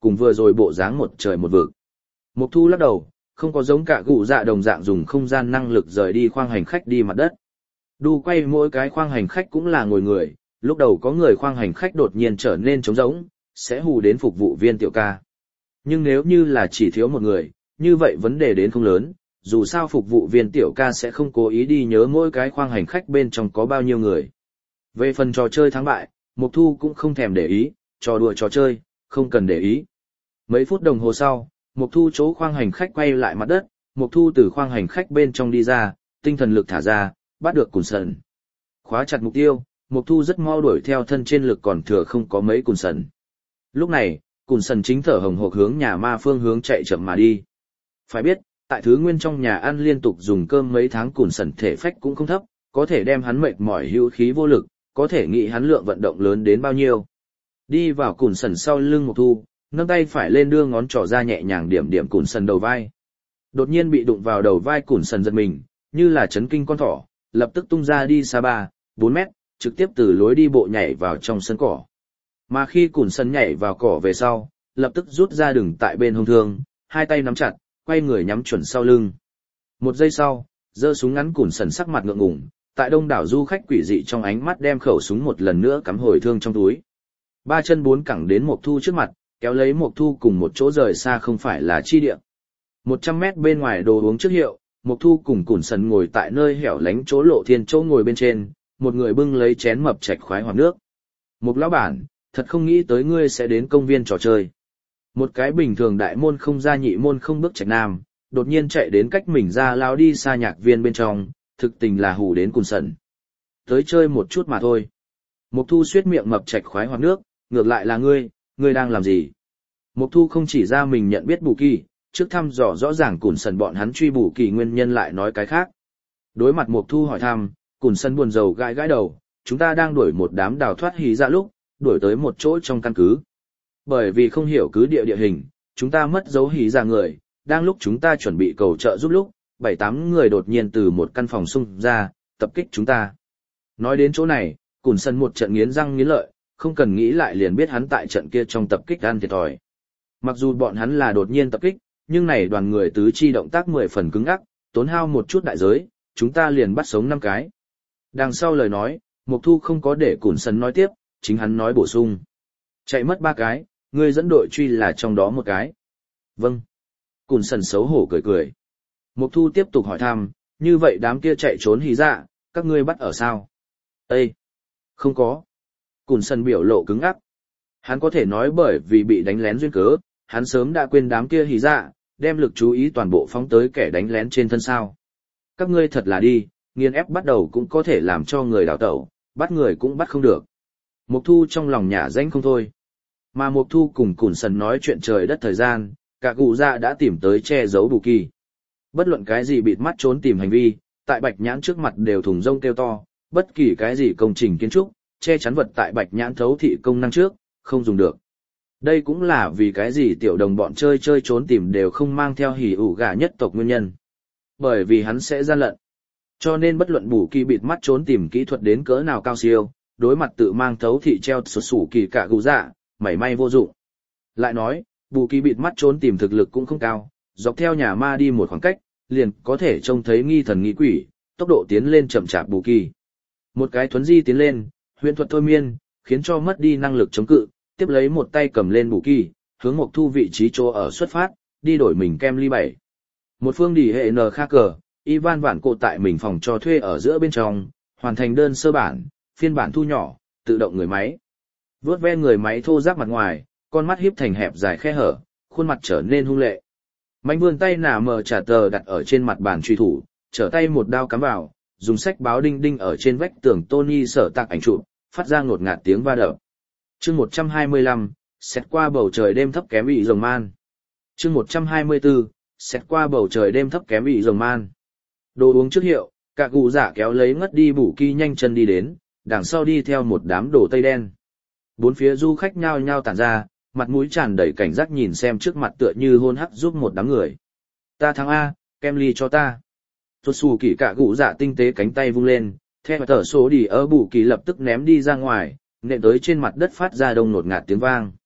Speaker 1: cùng vừa rồi bộ dáng một trời một vực. Mục Thu lắc đầu, không có giống cả gụ dạ đồng dạng dùng không gian năng lực rời đi khoang hành khách đi mặt đất. Đu quay mỗi cái khoang hành khách cũng là ngồi người, lúc đầu có người khoang hành khách đột nhiên trở nên trống rỗng, sẽ hù đến phục vụ viên tiểu ca. Nhưng nếu như là chỉ thiếu một người, như vậy vấn đề đến không lớn, dù sao phục vụ viên tiểu ca sẽ không cố ý đi nhớ mỗi cái khoang hành khách bên trong có bao nhiêu người. Về phần trò chơi thắng bại, Mục Thu cũng không thèm để ý, trò đùa trò chơi, không cần để ý. Mấy phút đồng hồ sau, Mục Thu chỗ khoang hành khách quay lại mặt đất, Mục Thu từ khoang hành khách bên trong đi ra, tinh thần lực thả ra, bắt được cùn sần. Khóa chặt mục tiêu, Mục Thu rất mau đuổi theo thân trên lực còn thừa không có mấy cùn sần. Lúc này, cùn sần chính thở hồng hộc hướng nhà ma phương hướng chạy chậm mà đi. Phải biết, tại thứ nguyên trong nhà ăn liên tục dùng cơm mấy tháng cùn sần thể phách cũng không thấp, có thể đem hắn mệt mỏi hữu khí vô lực, có thể nghĩ hắn lượng vận động lớn đến bao nhiêu. Đi vào cùn sần sau lưng Mục Thu, nâng tay phải lên đưa ngón trỏ ra nhẹ nhàng điểm điểm cùn sần đầu vai. Đột nhiên bị đụng vào đầu vai cùn sần giật mình, như là chấn kinh con thỏ, lập tức tung ra đi xa 3-4 mét, trực tiếp từ lối đi bộ nhảy vào trong sân cỏ. Mà khi cùn sần nhảy vào cỏ về sau, lập tức rút ra đừng tại bên hông thương, hai tay nắm chặt, quay người nhắm chuẩn sau lưng. Một giây sau, giơ súng ngắn cùn sần sắc mặt ngượng ngùng, tại đông đảo du khách quỷ dị trong ánh mắt đem khẩu súng một lần nữa cắm hồi thương trong túi. Ba chân bốn cẳng đến Mộc Thu trước mặt, kéo lấy Mộc Thu cùng một chỗ rời xa không phải là chi địa. 100 mét bên ngoài đồ uống trước hiệu, Mộc Thu cùng cùn sần ngồi tại nơi hẻo lánh chỗ lộ thiên chỗ ngồi bên trên, một người bưng lấy chén mập chạch khoái hoặc nước. Mục lão bản, thật không nghĩ tới ngươi sẽ đến công viên trò chơi. Một cái bình thường đại môn không ra nhị môn không bước trạch nam, đột nhiên chạy đến cách mình ra lao đi xa nhạc viên bên trong, thực tình là hù đến cùn sần. Tới chơi một chút mà thôi. Mục Thu suýt miệng mập chạch khoái hoặc nước, ngược lại là ngươi đang làm gì? Mục Thu không chỉ ra mình nhận biết Bù Kỳ, trước thăm dò rõ ràng cùn sần bọn hắn truy Bù Kỳ nguyên nhân lại nói cái khác. Đối mặt Mục Thu hỏi thăm, cùn sần buồn rầu gãi gãi đầu, chúng ta đang đuổi một đám đào thoát hí ra lúc, đuổi tới một chỗ trong căn cứ. Bởi vì không hiểu cứ địa hình, chúng ta mất dấu hí ra người, đang lúc chúng ta chuẩn bị cầu trợ giúp lúc, 7-8 người đột nhiên từ một căn phòng xung ra, tập kích chúng ta. Nói đến chỗ này, cùn sần một trận nghiến răng nghiến lợi, không cần nghĩ lại liền biết hắn tại trận kia trong tập kích ăn thiệt thòi. Mặc dù bọn hắn là đột nhiên tập kích, nhưng này đoàn người tứ chi động tác 10 phần cứng ắc, tốn hao một chút đại giới, chúng ta liền bắt sống 5 cái. Đằng sau lời nói, Mục Thu không có để cùn sần nói tiếp, chính hắn nói bổ sung. Chạy mất 3 cái, ngươi dẫn đội truy là trong đó một cái. Vâng. Cùn sần xấu hổ cười cười. Mục Thu tiếp tục hỏi thăm, như vậy đám kia chạy trốn hí dạ, các ngươi bắt ở sao? Ê! Không có. Cùn sần biểu lộ cứng ắc. Hắn có thể nói bởi vì bị đánh lén duyên cớ, hắn sớm đã quên đám kia hí dạ, đem lực chú ý toàn bộ phóng tới kẻ đánh lén trên thân sao. Các ngươi thật là đi, nghiền ép bắt đầu cũng có thể làm cho người đào tẩu, bắt người cũng bắt không được. Mục Thu trong lòng nhả danh không thôi. Mà Mục Thu cùng cùn sần nói chuyện trời đất thời gian, cả cụ dạ đã tìm tới che giấu Bù Kỳ. Bất luận cái gì bịt mắt trốn tìm hành vi, tại Bạch Nhãn trước mặt đều thùng rông kêu to, bất kỳ cái gì công trình kiến trúc, che chắn vật tại Bạch Nhãn thấu thị công năng trước, không dùng được. Đây cũng là vì cái gì tiểu đồng bọn chơi trốn tìm đều không mang theo hỉ ủ gà nhất tộc nguyên nhân. Bởi vì hắn sẽ gian lận. Cho nên bất luận Bù Kỳ bịt mắt trốn tìm kỹ thuật đến cỡ nào cao siêu, đối mặt tự mang thấu thị treo sụt sủ kỳ cả cụ dạ, mảy may vô dụng. Lại nói, Bù Kỳ bịt mắt trốn tìm thực lực cũng không cao, dọc theo nhà ma đi một khoảng cách, liền có thể trông thấy nghi thần nghi quỷ, tốc độ tiến lên chậm chạp Bù Kỳ. Một cái thuấn di tiến lên, huyền thuật thôi miên, khiến cho mất đi năng lực chống cự, tiếp lấy một tay cầm lên Bù Kỳ, hướng Mộc Thu vị trí chỗ ở xuất phát, đi đổi mình kem ly 7. Một phương đỉ hệ N khác cờ, Ivan vạn cổ tại mình phòng cho thuê ở giữa bên trong, hoàn thành đơn sơ bản, phiên bản thu nhỏ, tự động người máy. Vướt ve người máy thô ráp mặt ngoài, con mắt híp thành hẹp dài khe hở, khuôn mặt trở nên hung lệ. Mạnh vươn tay nà mờ trả tờ đặt ở trên mặt bàn truy thủ, trở tay một đao cắm vào, dùng sách báo đinh đinh ở trên vách tường Tony sở tạc ảnh chụp, phát ra ngột ngạt tiếng va đập. Chương 125, xét qua bầu trời đêm thấp kém bị rồng man. Chương 124, xét qua bầu trời đêm thấp kém bị rồng man. Đồ uống trước hiệu, cả cụ giả kéo lấy ngất đi Bù Kỳ nhanh chân đi đến, đằng sau đi theo một đám đồ tây đen. Bốn phía du khách nhao nhao tản ra, mặt mũi tràn đầy cảnh giác nhìn xem trước mặt tựa như hôn hắc giúp một đám người. Ta thắng A, kem ly cho ta. Tuột xù kỳ cả cụ dạ tinh tế cánh tay vung lên, theo tờ số đi ở Bù Kỳ lập tức ném đi ra ngoài, nện tới trên mặt đất phát ra đông nột ngạt tiếng vang.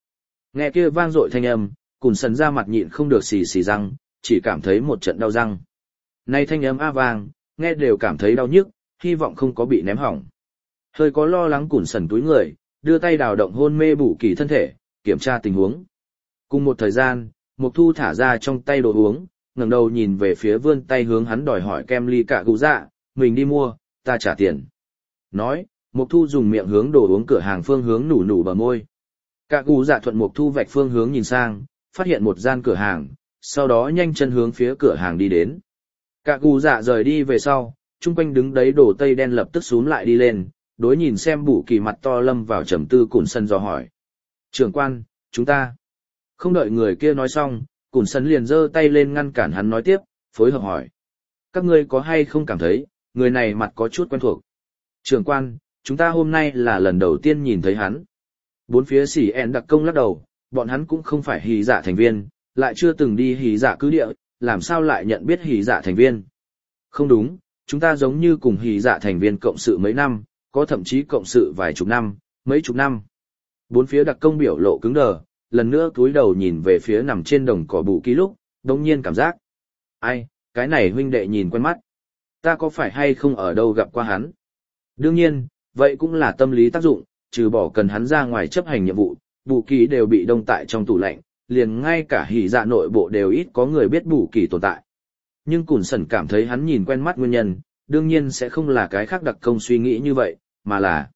Speaker 1: Nghe kia vang dội thanh âm, Cùn Sần ra mặt nhịn không được xì xì răng, chỉ cảm thấy một trận đau răng. Nay thanh âm a vang, nghe đều cảm thấy đau nhức, hy vọng không có bị ném hỏng. Hơi có lo lắng Cùn Sần túi người, đưa tay đào động hôn mê Bù Kỳ thân thể, kiểm tra tình huống. Cùng một thời gian, Mộc Thu thả ra trong tay đồ uống, ngẩng đầu nhìn về phía vươn tay hướng hắn đòi hỏi kem ly cả cụ dạ, mình đi mua, ta trả tiền. Nói, Mộc Thu dùng miệng hướng đồ uống cửa hàng phương hướng nủ nủ bờ môi. Cả cụ dạ thuận Mộc Thu vạch phương hướng nhìn sang, phát hiện một gian cửa hàng, sau đó nhanh chân hướng phía cửa hàng đi đến. Cả cụ dạ rời đi về sau, chung quanh đứng đấy đồ tây đen lập tức xúm lại đi lên, đối nhìn xem Bù Kỳ mặt to lâm vào trầm tư Cùn Sần dò hỏi. Trưởng quan, chúng ta. Không đợi người kia nói xong, Cùn Sần liền giơ tay lên ngăn cản hắn nói tiếp, phối hợp hỏi. Các ngươi có hay không cảm thấy, người này mặt có chút quen thuộc. Trưởng quan, chúng ta hôm nay là lần đầu tiên nhìn thấy hắn. Bốn phía xỉ ẹn đặc công lắc đầu, bọn hắn cũng không phải hỉ dạ thành viên, lại chưa từng đi hỉ dạ cứ địa, làm sao lại nhận biết hỉ dạ thành viên. Không đúng, chúng ta giống như cùng hỉ dạ thành viên cộng sự mấy năm, có thậm chí cộng sự vài chục năm, mấy chục năm. Bốn phía đặc công biểu lộ cứng đờ, lần nữa cúi đầu nhìn về phía nằm trên đồng cỏ Bù Kỳ lúc, đồng nhiên cảm giác. Ai, cái này huynh đệ nhìn quen mắt. Ta có phải hay không ở đâu gặp qua hắn? Đương nhiên, vậy cũng là tâm lý tác dụng, trừ bỏ cần hắn ra ngoài chấp hành nhiệm vụ, Bù Kỳ đều bị đông tại trong tủ lạnh, liền ngay cả hỉ dạ nội bộ đều ít có người biết Bù Kỳ tồn tại. Nhưng Cùn Sần cảm thấy hắn nhìn quen mắt nguyên nhân, đương nhiên sẽ không là cái khác đặc công suy nghĩ như vậy, mà là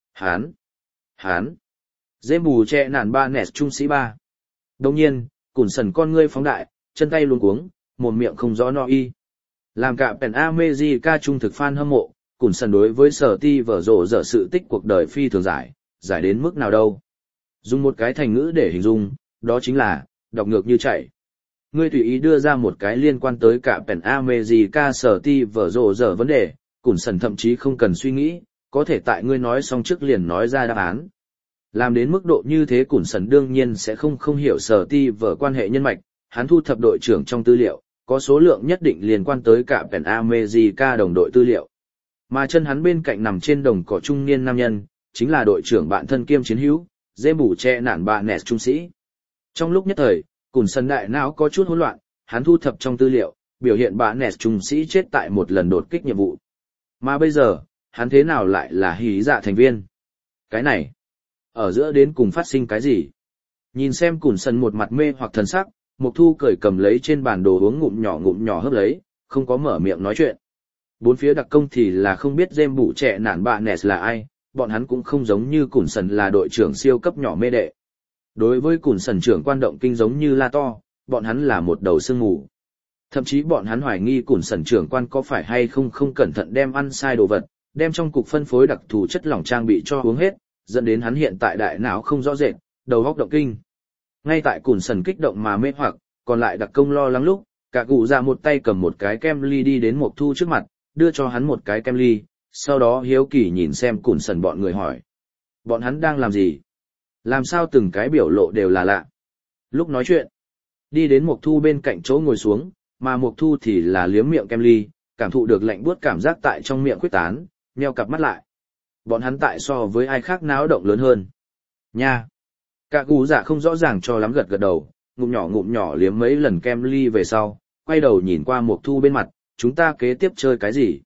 Speaker 1: Hán. Dê bù che nản ba nẹt trung sĩ ba. Đồng nhiên, Cùn Sần con ngươi phóng đại, chân tay luống cuống, một miệng không rõ no y. Làm cả Pen America trung thực fan hâm mộ, Cùn Sần đối với Sở Ti vở rộ dở sự tích cuộc đời phi thường giải đến mức nào đâu. Dùng một cái thành ngữ để hình dung, đó chính là, đọc ngược như chạy. Ngươi tùy ý đưa ra một cái liên quan tới cả Pen America Sở Ti vở rộ dở vấn đề, Cùn Sần thậm chí không cần suy nghĩ, có thể tại ngươi nói xong trước liền nói ra đáp án. Làm đến mức độ như thế Cùn Sần đương nhiên sẽ không hiểu Sở Ti vở quan hệ nhân mạch, hắn thu thập đội trưởng trong tư liệu, có số lượng nhất định liên quan tới cả Pen America đồng đội tư liệu. Mà chân hắn bên cạnh nằm trên đồng cỏ trung niên nam nhân, chính là đội trưởng bạn thân kiêm chiến hữu, dê bù che nản bà nẹt trung sĩ. Trong lúc nhất thời, Cùn Sần đại não có chút hỗn loạn, hắn thu thập trong tư liệu, biểu hiện bà nẹt trung sĩ chết tại một lần đột kích nhiệm vụ. Mà bây giờ, hắn thế nào lại là hí dạ thành viên? Cái này, ở giữa đến cùng phát sinh cái gì? Nhìn xem Cùn Sần một mặt mê hoặc thần sắc, Mộc Thu cởi cầm lấy trên bàn đồ uống ngụm nhỏ hớp lấy, không có mở miệng nói chuyện. Bốn phía đặc công thì là không biết dêm bụ trẻ nản bạ nẹt là ai, bọn hắn cũng không giống như Cùn Sần là đội trưởng siêu cấp nhỏ mê đệ. Đối với Cùn Sần trưởng quan động kinh giống như la to, bọn hắn là một đầu sương mù. Thậm chí bọn hắn hoài nghi Cùn Sần trưởng quan có phải hay không cẩn thận đem ăn sai đồ vật, đem trong cục phân phối đặc thù chất lỏng trang bị cho uống hết, dẫn đến hắn hiện tại đại não không rõ rệt, đầu óc động kinh. Ngay tại Cùn Sần kích động mà mê hoặc, còn lại đặc công lo lắng lúc, cả cụ ra một tay cầm một cái kem ly đi đến Mộc Thu trước mặt, đưa cho hắn một cái kem ly, sau đó hiếu kỳ nhìn xem Cùn Sần bọn người hỏi. Bọn hắn đang làm gì? Làm sao từng cái biểu lộ đều là lạ? Lúc nói chuyện, đi đến Mộc Thu bên cạnh chỗ ngồi xuống, mà Mộc Thu thì là liếm miệng kem ly, cảm thụ được lạnh buốt cảm giác tại trong miệng khuếch tán, nheo cặp mắt lại. Bọn hắn tại so với ai khác náo động lớn hơn. Nha! Cả cụ dạ không rõ ràng cho lắm gật đầu, ngụm nhỏ liếm mấy lần kem ly về sau, quay đầu nhìn qua Mộc Thu bên mặt, chúng ta kế tiếp chơi cái gì?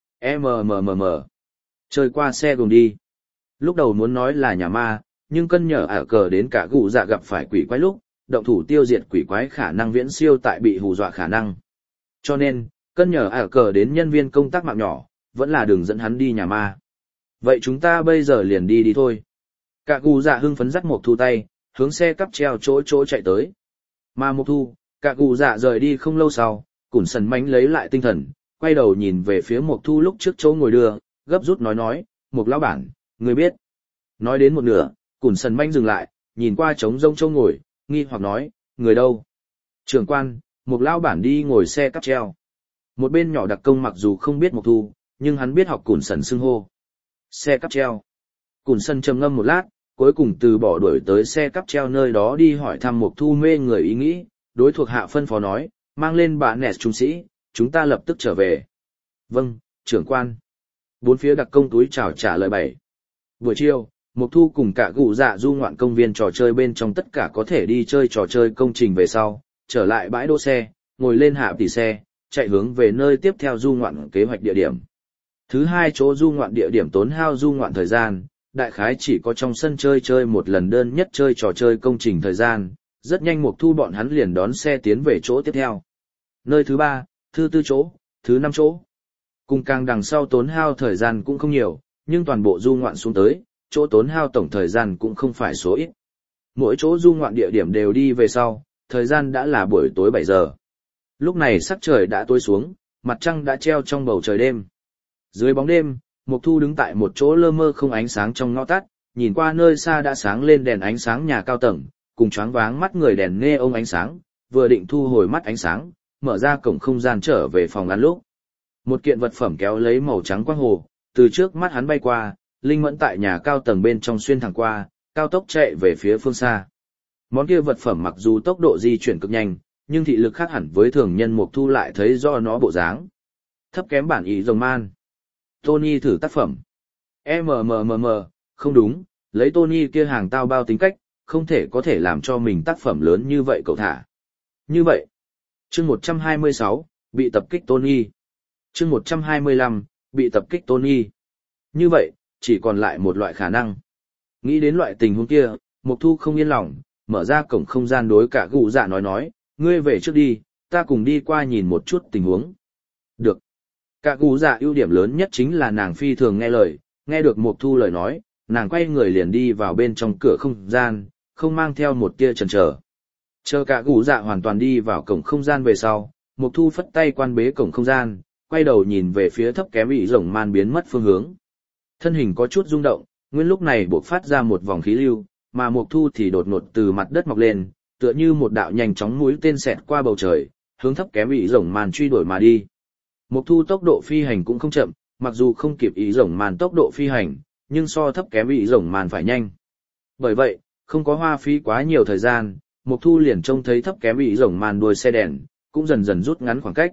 Speaker 1: Chơi qua xe gồm đi. Lúc đầu muốn nói là nhà ma, nhưng cân nhở ả cờ đến cả cụ dạ gặp phải quỷ quái lúc, động thủ tiêu diệt quỷ quái khả năng viễn siêu tại bị hù dọa khả năng. Cho nên, cân nhở ả cờ đến nhân viên công tác mạng nhỏ, vẫn là đường dẫn hắn đi nhà ma. Vậy chúng ta bây giờ liền đi thôi. Cả cụ dạ hưng phấn dắt Mộc Thu tay, hướng xe cắp treo chỗ chạy tới. Mà Mộc Thu, cả cụ dạ rời đi không lâu sau, Cùn Sần mánh lấy lại tinh thần, quay đầu nhìn về phía Mộc Thu lúc trước chỗ ngồi đưa, gấp rút nói, Mộc lão bản, người biết. Nói đến một nửa, Cùn Sần mánh dừng lại, nhìn qua trống rông chỗ ngồi, nghi hoặc nói, người đâu? Trưởng quan, Mộc lão bản đi ngồi xe cắp treo. Một bên nhỏ đặc công mặc dù không biết Mộc Thu, nhưng hắn biết học Cùn Sần xưng hô. Xe cắp treo. Cùn Sần trầm ngâm một lát, cuối cùng từ bỏ đuổi tới xe cắp treo nơi đó đi hỏi thăm Mộc Thu mê người ý nghĩ, đối thuộc hạ phân phó nói, mang lên bà nẹt trung sĩ, chúng ta lập tức trở về. Vâng, trưởng quan. Bốn phía đặc công túi chào trả lời 7. Buổi chiều, Mục Thu cùng cả gù dạ du ngoạn công viên trò chơi bên trong tất cả có thể đi chơi trò chơi công trình về sau, trở lại bãi đỗ xe, ngồi lên hạ tỷ xe, chạy hướng về nơi tiếp theo du ngoạn kế hoạch địa điểm. Thứ hai chỗ du ngoạn địa điểm tốn hao du ngoạn thời gian, đại khái chỉ có trong sân chơi chơi một lần đơn nhất chơi trò chơi công trình thời gian, rất nhanh Mục Thu bọn hắn liền đón xe tiến về chỗ tiếp theo. Nơi thứ ba, thứ tư chỗ, thứ năm chỗ. Cùng càng đằng sau tốn hao thời gian cũng không nhiều, nhưng toàn bộ du ngoạn xuống tới, chỗ tốn hao tổng thời gian cũng không phải số ít. Mỗi chỗ du ngoạn địa điểm đều đi về sau, thời gian đã là buổi tối 7 giờ. Lúc này sắc trời đã tối xuống, mặt trăng đã treo trong bầu trời đêm. Dưới bóng đêm, Mục Thu đứng tại một chỗ lơ mơ không ánh sáng trong ngõ tắt, nhìn qua nơi xa đã sáng lên đèn ánh sáng nhà cao tầng, cùng choáng váng mắt người đèn nghe ông ánh sáng, vừa định thu hồi mắt ánh sáng, mở ra cổng không gian trở về phòng ăn lúc. Một kiện vật phẩm kéo lấy màu trắng quang hồ, từ trước mắt hắn bay qua, linh mẫn tại nhà cao tầng bên trong xuyên thẳng qua, cao tốc chạy về phía phương xa. Món kia vật phẩm mặc dù tốc độ di chuyển cực nhanh, nhưng thị lực khác hẳn với thường nhân Mục Thu lại thấy do nó bộ dáng. Thấp kém bản ý rồng man. Tony thử tác phẩm. Không đúng, lấy Tony kia hàng tao bao tính cách, không thể có thể làm cho mình tác phẩm lớn như vậy cậu thả. Như vậy, chương 126, bị tập kích Tony. Chương 125, bị tập kích Tony. Như vậy, chỉ còn lại một loại khả năng. Nghĩ đến loại tình huống kia, Mục Thu không yên lòng, mở ra cổng không gian đối cả gù dạ nói, ngươi về trước đi, ta cùng đi qua nhìn một chút tình huống. Được. Cả gù dạ ưu điểm lớn nhất chính là nàng phi thường nghe lời, nghe được Mục Thu lời nói, nàng quay người liền đi vào bên trong cửa không gian, không mang theo một tia chần chờ. Chờ cả gù dạ hoàn toàn đi vào cổng không gian về sau, Mục Thu phất tay quan bế cổng không gian, quay đầu nhìn về phía thấp kém bị rồng man biến mất phương hướng. Thân hình có chút rung động, nguyên lúc này bộc phát ra một vòng khí lưu, mà Mục Thu thì đột ngột từ mặt đất mọc lên, tựa như một đạo nhanh chóng mũi tên xẹt qua bầu trời, hướng thấp kém bị rồng man truy đuổi mà đi. Mục Thu tốc độ phi hành cũng không chậm, mặc dù không kịp ý rồng man tốc độ phi hành, nhưng so thấp kém bị rồng man phải nhanh. Bởi vậy, không có hoa phí quá nhiều thời gian, Mục Thu liền trông thấy thấp kém bị rồng man đuôi xe đèn, cũng dần dần rút ngắn khoảng cách.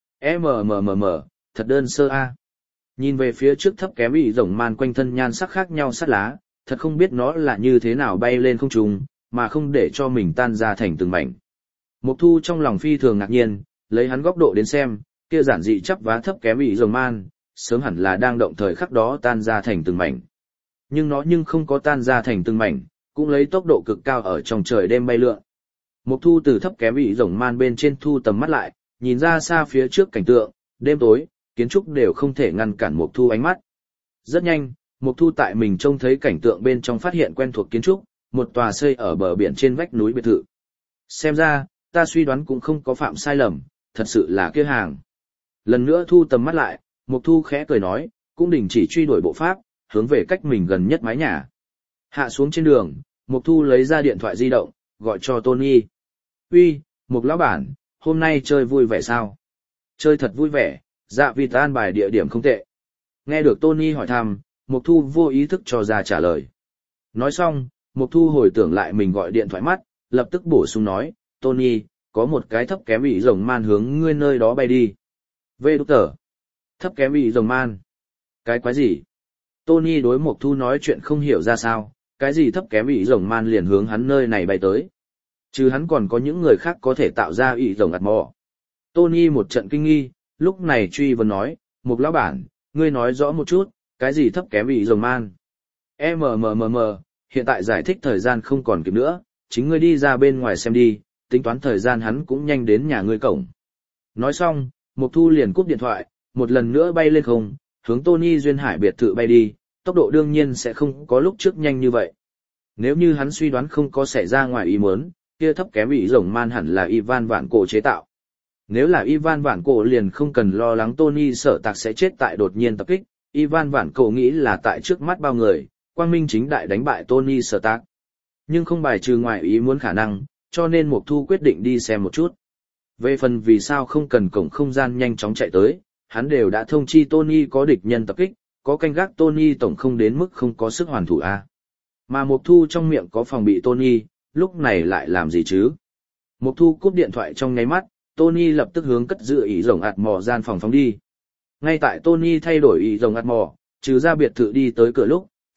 Speaker 1: Thật đơn sơ a. Nhìn về phía trước thấp kém bị rồng man quanh thân nhan sắc khác nhau sát lá, thật không biết nó là như thế nào bay lên không trung, mà không để cho mình tan ra thành từng mảnh. Mục Thu trong lòng phi thường ngạc nhiên, lấy hắn góc độ đến xem, kia giản dị chắp vá thấp kém bị rồng man, sớm hẳn là đang động thời khắc đó tan ra thành từng mảnh. Nhưng nó không có tan ra thành từng mảnh, cũng lấy tốc độ cực cao ở trong trời đêm bay lượn. Mục Thu từ thấp kém bị rồng man bên trên thu tầm mắt lại, nhìn ra xa phía trước cảnh tượng, đêm tối, kiến trúc đều không thể ngăn cản Mục Thu ánh mắt. Rất nhanh, Mục Thu tại mình trông thấy cảnh tượng bên trong phát hiện quen thuộc kiến trúc, một tòa xây ở bờ biển trên vách núi biệt thự. Xem ra, ta suy đoán cũng không có phạm sai lầm, thật sự là kia hàng. Lần nữa thu tầm mắt lại, Mục Thu khẽ cười nói, cũng đình chỉ truy đuổi bộ pháp, hướng về cách mình gần nhất mái nhà. Hạ xuống trên đường, Mục Thu lấy ra điện thoại di động, gọi cho Tony. Uy, Mục lão bản, hôm nay chơi vui vẻ sao? Chơi thật vui vẻ, dạ vì ta an bài địa điểm không tệ. Nghe được Tony hỏi thăm, Mục Thu vô ý thức cho ra trả lời. Nói xong, Mục Thu hồi tưởng lại mình gọi điện thoại mắt, lập tức bổ sung nói, Tony, có một cái thấp kém bị rồng man hướng ngươi nơi đó bay đi. Vê đúc tờ. Thấp kém bị rồng man. Cái quái gì? Tony đối Mục Thu nói chuyện không hiểu ra sao, cái gì thấp kém bị rồng man liền hướng hắn nơi này bay tới. Chứ hắn còn có những người khác có thể tạo ra ị rồng ạt mò. Tony một trận kinh nghi, lúc này truy vấn nói, Mục lão bản, ngươi nói rõ một chút, cái gì thấp kém bị rồng man? Hiện tại giải thích thời gian không còn kịp nữa, chính ngươi đi ra bên ngoài xem đi, tính toán thời gian hắn cũng nhanh đến nhà ngươi cổng. Nói xong, Mục Thu liền cúp điện thoại, một lần nữa bay lên không, hướng Tony Duyên Hải biệt thự bay đi, tốc độ đương nhiên sẽ không có lúc trước nhanh như vậy. Nếu như hắn suy đoán không có xảy ra ngoài ý muốn, kia thấp kém bị rồng man hẳn là Ivan Vạn Cổ chế tạo. Nếu là Ivan Vạn Cổ liền không cần lo lắng Tony Sở Tạc sẽ chết tại đột nhiên tập kích, Ivan Vạn Cổ nghĩ là tại trước mắt bao người, quang minh chính đại đánh bại Tony Sở Tạc. Nhưng không bài trừ ngoài ý muốn khả năng, cho nên Mục Thu quyết định đi xem một chút. Về phần vì sao không cần cổng không gian nhanh chóng chạy tới, hắn đều đã thông chi Tony có địch nhân tập kích, có canh gác Tony tổng không đến mức không có sức hoàn thủ a. Mà Mục Thu trong miệng có phòng bị Tony, lúc này lại làm gì chứ? Mục Thu cúp điện thoại trong nháy mắt, Tony lập tức hướng cất giữ ỷ rồng ạt mò gian phòng phóng đi. Ngay tại Tony thay đổi ỷ rồng ạt mò, trừ ra biệt thự đi tới cửa lúc,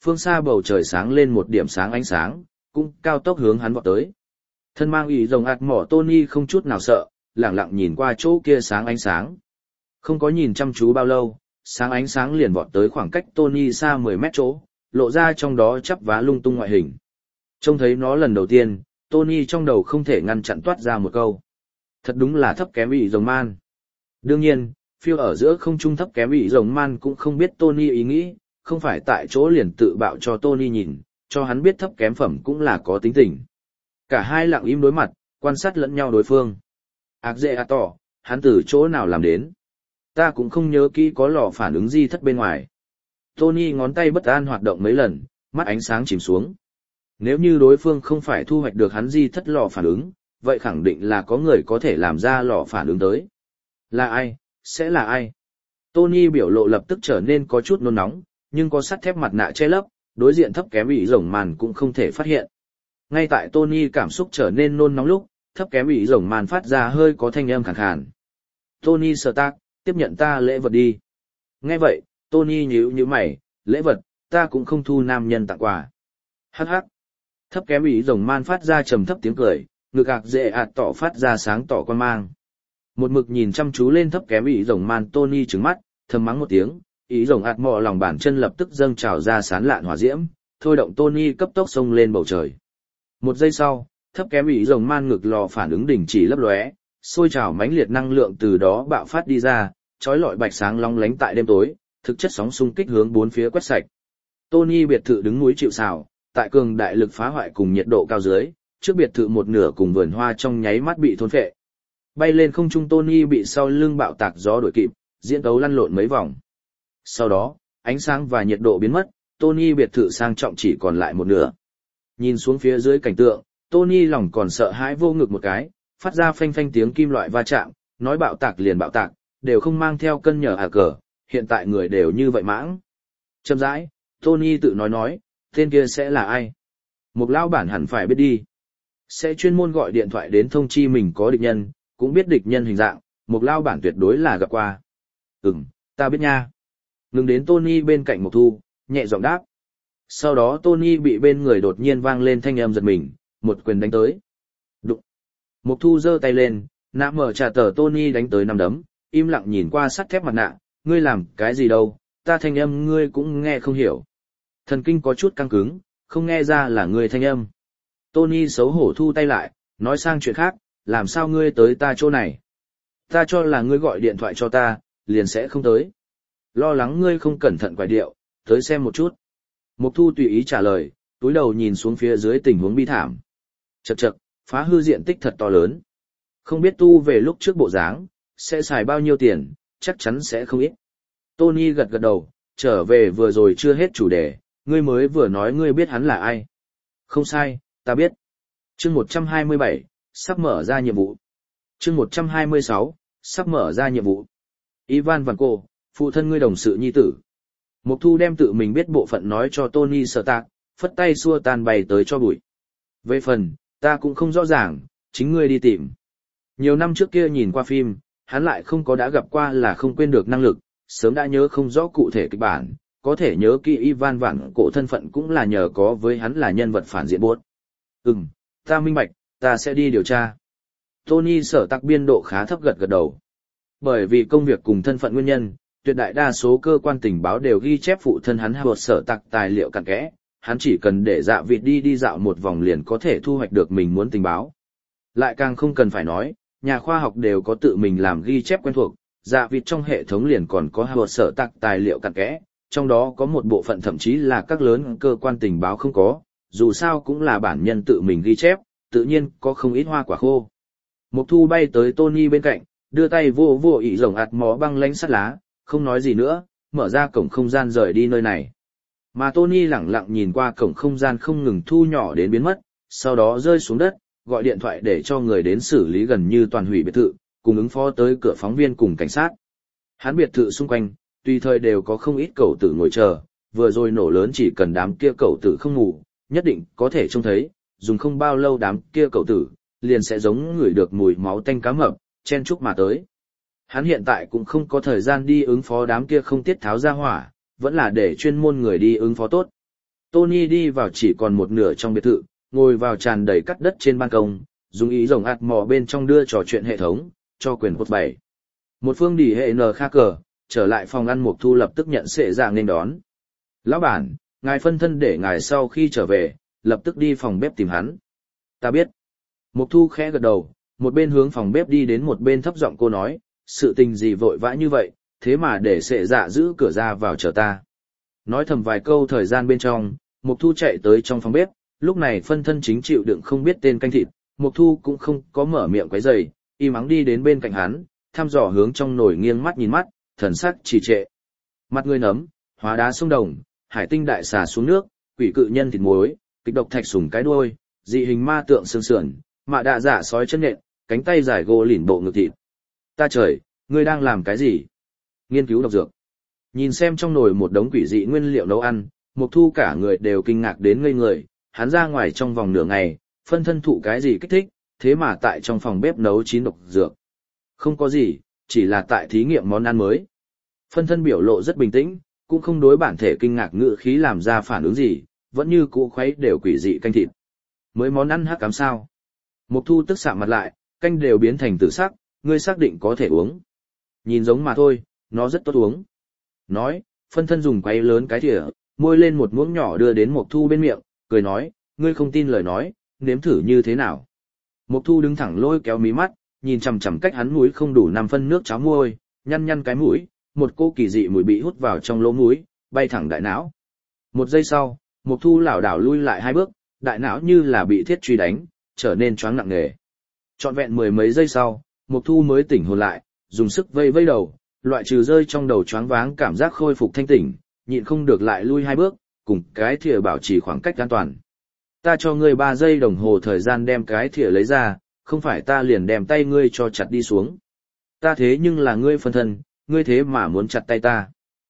Speaker 1: phương xa bầu trời sáng lên một điểm sáng ánh sáng, cũng cao tốc hướng hắn vọt tới. Thân mang ý rồng ạt mỏ Tony không chút nào sợ, lẳng lặng nhìn qua chỗ kia sáng ánh sáng. Không có nhìn chăm chú bao lâu, sáng ánh sáng liền vọt tới khoảng cách Tony xa 10 mét chỗ, lộ ra trong đó chắp vá lung tung ngoại hình. Trông thấy nó lần đầu tiên, Tony trong đầu không thể ngăn chặn toát ra một câu. Thật đúng là thấp kém ý rồng man. Đương nhiên, phiêu ở giữa không trung thấp kém ý rồng man cũng không biết Tony ý nghĩ, không phải tại chỗ liền tự bạo cho Tony nhìn, cho hắn biết thấp kém phẩm cũng là có tính tình. Cả hai lặng im đối mặt, quan sát lẫn nhau đối phương. Ác dễ à tỏ, hắn từ chỗ nào làm đến. Ta cũng không nhớ kỹ có lò phản ứng di thất bên ngoài. Tony ngón tay bất an hoạt động mấy lần, mắt ánh sáng chìm xuống. Nếu như đối phương không phải thu hoạch được hắn di thất lò phản ứng, vậy khẳng định là có người có thể làm ra lò phản ứng tới. Là ai? Sẽ là ai? Tony biểu lộ lập tức trở nên có chút nôn nóng, nhưng có sắt thép mặt nạ che lấp, đối diện thấp kém ủy rồng màn cũng không thể phát hiện. Ngay tại Tony cảm xúc trở nên nôn nóng lúc, thấp kém ủy rồng màn phát ra hơi có thanh âm khàn khàn. Tony Stark, tiếp nhận ta lễ vật đi. Nghe vậy, Tony nhíu mày, lễ vật, ta cũng không thu nam nhân tặng quà. Hắc hắc. Thấp kém ủy rồng man phát ra trầm thấp tiếng cười, ngực ạc dễ ạt tỏ phát ra sáng tỏ quan mang. Một mực nhìn chăm chú lên thấp kém ủy rồng man Tony trừng mắt, thầm mắng một tiếng, ý rồng ạt mò lòng bàn chân lập tức dâng trào ra sán lạn hỏa diễm, thôi động Tony cấp tốc xông lên bầu trời. Một giây sau, thấp kém ủy rồng man ngực lò phản ứng đình chỉ lấp lóe, sôi trào mãnh liệt năng lượng từ đó bạo phát đi ra, chói lọi bạch sáng long lánh tại đêm tối, thực chất sóng xung kích hướng bốn phía quét sạch. Tony biệt thự đứng núi chịu sào, tại cường đại lực phá hoại cùng nhiệt độ cao dưới, trước biệt thự một nửa cùng vườn hoa trong nháy mắt bị thôn phệ. Bay lên không trung Tony bị sau lưng bạo tạc gió đuổi kịp, diễn tấu lăn lộn mấy vòng. Sau đó, ánh sáng và nhiệt độ biến mất, Tony biệt thự sang trọng chỉ còn lại một nửa. Nhìn xuống phía dưới cảnh tượng, Tony lòng còn sợ hãi vô ngực một cái, phát ra phanh phanh tiếng kim loại va chạm, nói bạo tạc liền bạo tạc, đều không mang theo cân nhở cờ, hiện tại người đều như vậy mãng. Chậm rãi, Tony tự nói, tên kia sẽ là ai? Một lão bản hẳn phải biết đi. Sẽ chuyên môn gọi điện thoại đến thông chi mình có địch nhân, cũng biết địch nhân hình dạng, một lão bản tuyệt đối là gặp qua. Ta biết nha. Ngừng đến Tony bên cạnh Mộc Thu, nhẹ giọng đáp. Sau đó Tony bị bên người đột nhiên vang lên thanh âm giật mình, một quyền đánh tới. Đụng. Mộc Thu giơ tay lên, nã mở trả tờ Tony đánh tới năm đấm, im lặng nhìn qua sắt thép mặt nạ, ngươi làm cái gì đâu, ta thanh âm ngươi cũng nghe không hiểu. Thần kinh có chút căng cứng, không nghe ra là ngươi thanh âm. Tony xấu hổ thu tay lại, nói sang chuyện khác, làm sao ngươi tới ta chỗ này? Ta cho là ngươi gọi điện thoại cho ta, liền sẽ không tới. Lo lắng ngươi không cẩn thận quải điệu, tới xem một chút. Mộc Thu tùy ý trả lời, túi đầu nhìn xuống phía dưới tình huống bi thảm. Chậc chậc, phá hư diện tích thật to lớn. Không biết tu về lúc trước bộ dáng, sẽ xài bao nhiêu tiền, chắc chắn sẽ không ít. Tony gật gật đầu, trở về vừa rồi chưa hết chủ đề, ngươi mới vừa nói ngươi biết hắn là ai. Không sai, ta biết. Chương 127, sắp mở ra nhiệm vụ. Chương 126, sắp mở ra nhiệm vụ. Ivan Vanko, phụ thân ngươi đồng sự nhi tử. Mộc Thu đem tự mình biết bộ phận nói cho Tony Stark, phất tay xua tan bay tới cho bụi. Về phần, ta cũng không rõ ràng, chính ngươi đi tìm. Nhiều năm trước kia nhìn qua phim, hắn lại không có đã gặp qua là không quên được năng lực, sớm đã nhớ không rõ cụ thể kịch bản, có thể nhớ kỹ Ivan Vanko thân phận cũng là nhờ có với hắn là nhân vật phản diện buốt. Ta minh bạch, ta sẽ đi điều tra. Tony Stark biên độ khá thấp gật gật đầu. Bởi vì công việc cùng thân phận nguyên nhân, tuyệt đại đa số cơ quan tình báo đều ghi chép phụ thân hắn Howard Stark tài liệu cặn kẽ, hắn chỉ cần để Dạ Vịt đi dạo một vòng liền có thể thu hoạch được mình muốn tình báo. Lại càng không cần phải nói, nhà khoa học đều có tự mình làm ghi chép quen thuộc, Dạ Vịt trong hệ thống liền còn có Howard Stark tài liệu cặn kẽ, trong đó có một bộ phận thậm chí là các lớn cơ quan tình báo không có, dù sao cũng là bản nhân tự mình ghi chép, tự nhiên có không ít hoa quả khô. Mộc Thu bay tới Tony bên cạnh, đưa tay vô vô ị rồng ạt mó băng lánh sắt lá, không nói gì nữa, mở ra cổng không gian rời đi nơi này. Mà Tony lẳng lặng nhìn qua cổng không gian không ngừng thu nhỏ đến biến mất, sau đó rơi xuống đất, gọi điện thoại để cho người đến xử lý gần như toàn hủy biệt thự, cùng ứng phó tới cửa phóng viên cùng cảnh sát. Hắn biệt thự xung quanh, tùy thời đều có không ít cẩu tử ngồi chờ, vừa rồi nổ lớn chỉ cần đám kia cẩu tử không ngủ, nhất định có thể trông thấy, dùng không bao lâu đám kia cẩu tử, liền sẽ giống ngửi được mùi máu tanh cá mập, chen chúc mà tới. Hắn hiện tại cũng không có thời gian đi ứng phó đám kia không tiết tháo ra hỏa, vẫn là để chuyên môn người đi ứng phó tốt. Tony đi vào chỉ còn một nửa trong biệt thự, ngồi vào tràn đầy cắt đất trên ban công, dùng ý rồng ạt mò bên trong đưa trò chuyện hệ thống, cho quyền cột 7. Một phương đỉ hệ N kha cờ, trở lại phòng ăn Mục Thu lập tức nhận sệ dạng nên đón. Lão bản, ngài phân thân để ngài sau khi trở về, lập tức đi phòng bếp tìm hắn. Ta biết. Mục Thu khẽ gật đầu, một bên hướng phòng bếp đi đến một bên thấp giọng cô nói, sự tình gì vội vã như vậy, thế mà để sệ dạ giữ cửa ra vào chờ ta. Nói thầm vài câu thời gian bên trong, Mục Thu chạy tới trong phòng bếp, lúc này phân thân chính chịu đựng không biết tên canh thịt, Mục Thu cũng không có mở miệng quấy rầy, im ắng đi đến bên cạnh hắn, thăm dò hướng trong nồi nghiêng mắt nhìn mắt, thần sắc trì trệ. Mặt người nấm, hóa đá sông đồng, hải tinh đại xà xuống nước, quỷ cự nhân thịt muối, kịch độc thạch sủng cái đuôi, dị hình ma tượng xương sườn, mạ đạ dạ sói chân nện, cánh tay dài gỗ lỉn bộ ngực thịt. Ta trời, ngươi đang làm cái gì? Nghiên cứu độc dược. Nhìn xem trong nồi một đống quỷ dị nguyên liệu nấu ăn, Mục Thu cả người đều kinh ngạc đến ngây người, hắn ra ngoài trong vòng nửa ngày, phân thân thụ cái gì kích thích, thế mà tại trong phòng bếp nấu chín độc dược. Không có gì, chỉ là tại thí nghiệm món ăn mới. Phân thân biểu lộ rất bình tĩnh, cũng không đối bản thể kinh ngạc ngữ khí làm ra phản ứng gì, vẫn như cũ khuấy đều quỷ dị canh thịt. Mới món ăn hắc ám sao? Mục Thu tức sạm mặt lại, canh đều biến thành tử sắc, ngươi xác định có thể uống. Nhìn giống mà thôi, nó rất tốt uống. Nói, phân thân dùng quấy lớn cái thìa, môi lên một muỗng nhỏ đưa đến Mục Thu bên miệng, cười nói, ngươi không tin lời nói, nếm thử như thế nào. Mục Thu đứng thẳng lôi kéo mí mắt, nhìn chằm chằm cách hắn mũi không đủ 5 phân nước cháo môi, nhăn nhăn cái mũi, một cô kỳ dị mùi bị hút vào trong lỗ mũi, bay thẳng đại não. Một giây sau, Mục Thu lảo đảo lui lại 2 bước, đại não như là bị thiết truy đánh, trở nên choáng nặng nề. Trọn vẹn mười mấy giây sau, Mục Thu mới tỉnh hồn lại, dùng sức vây vây đầu, loại trừ rơi trong đầu choáng váng cảm giác khôi phục thanh tỉnh, nhịn không được lại lui 2 bước, cùng cái thìa bảo trì khoảng cách an toàn. Ta cho ngươi 3 giây đồng hồ thời gian đem cái thìa lấy ra, không phải ta liền đem tay ngươi cho chặt đi xuống. Ta thế nhưng là ngươi phân thân, ngươi thế mà muốn chặt tay ta.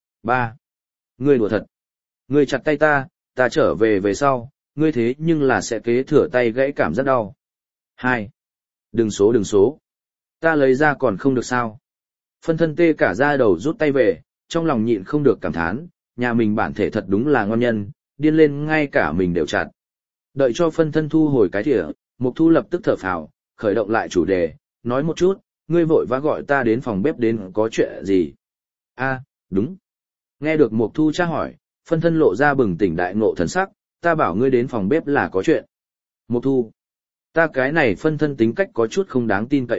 Speaker 1: 3. Ngươi đùa thật. Ngươi chặt tay ta, ta trở về sau, ngươi thế nhưng là sẽ kế thừa tay gãy cảm giác đau. 2. Đừng số. Ta lấy ra còn không được sao. Phân thân tê cả da đầu rút tay về, trong lòng nhịn không được cảm thán, nhà mình bản thể thật đúng là ngon nhân, điên lên ngay cả mình đều chặt. Đợi cho phân thân thu hồi cái thìa, Mục Thu lập tức thở phào, khởi động lại chủ đề, nói một chút, ngươi vội vã gọi ta đến phòng bếp đến có chuyện gì? Đúng. Nghe được Mục Thu tra hỏi, phân thân lộ ra bừng tỉnh đại ngộ thần sắc, ta bảo ngươi đến phòng bếp là có chuyện. Mục Thu, ta cái này phân thân tính cách có chút không đáng tin cậy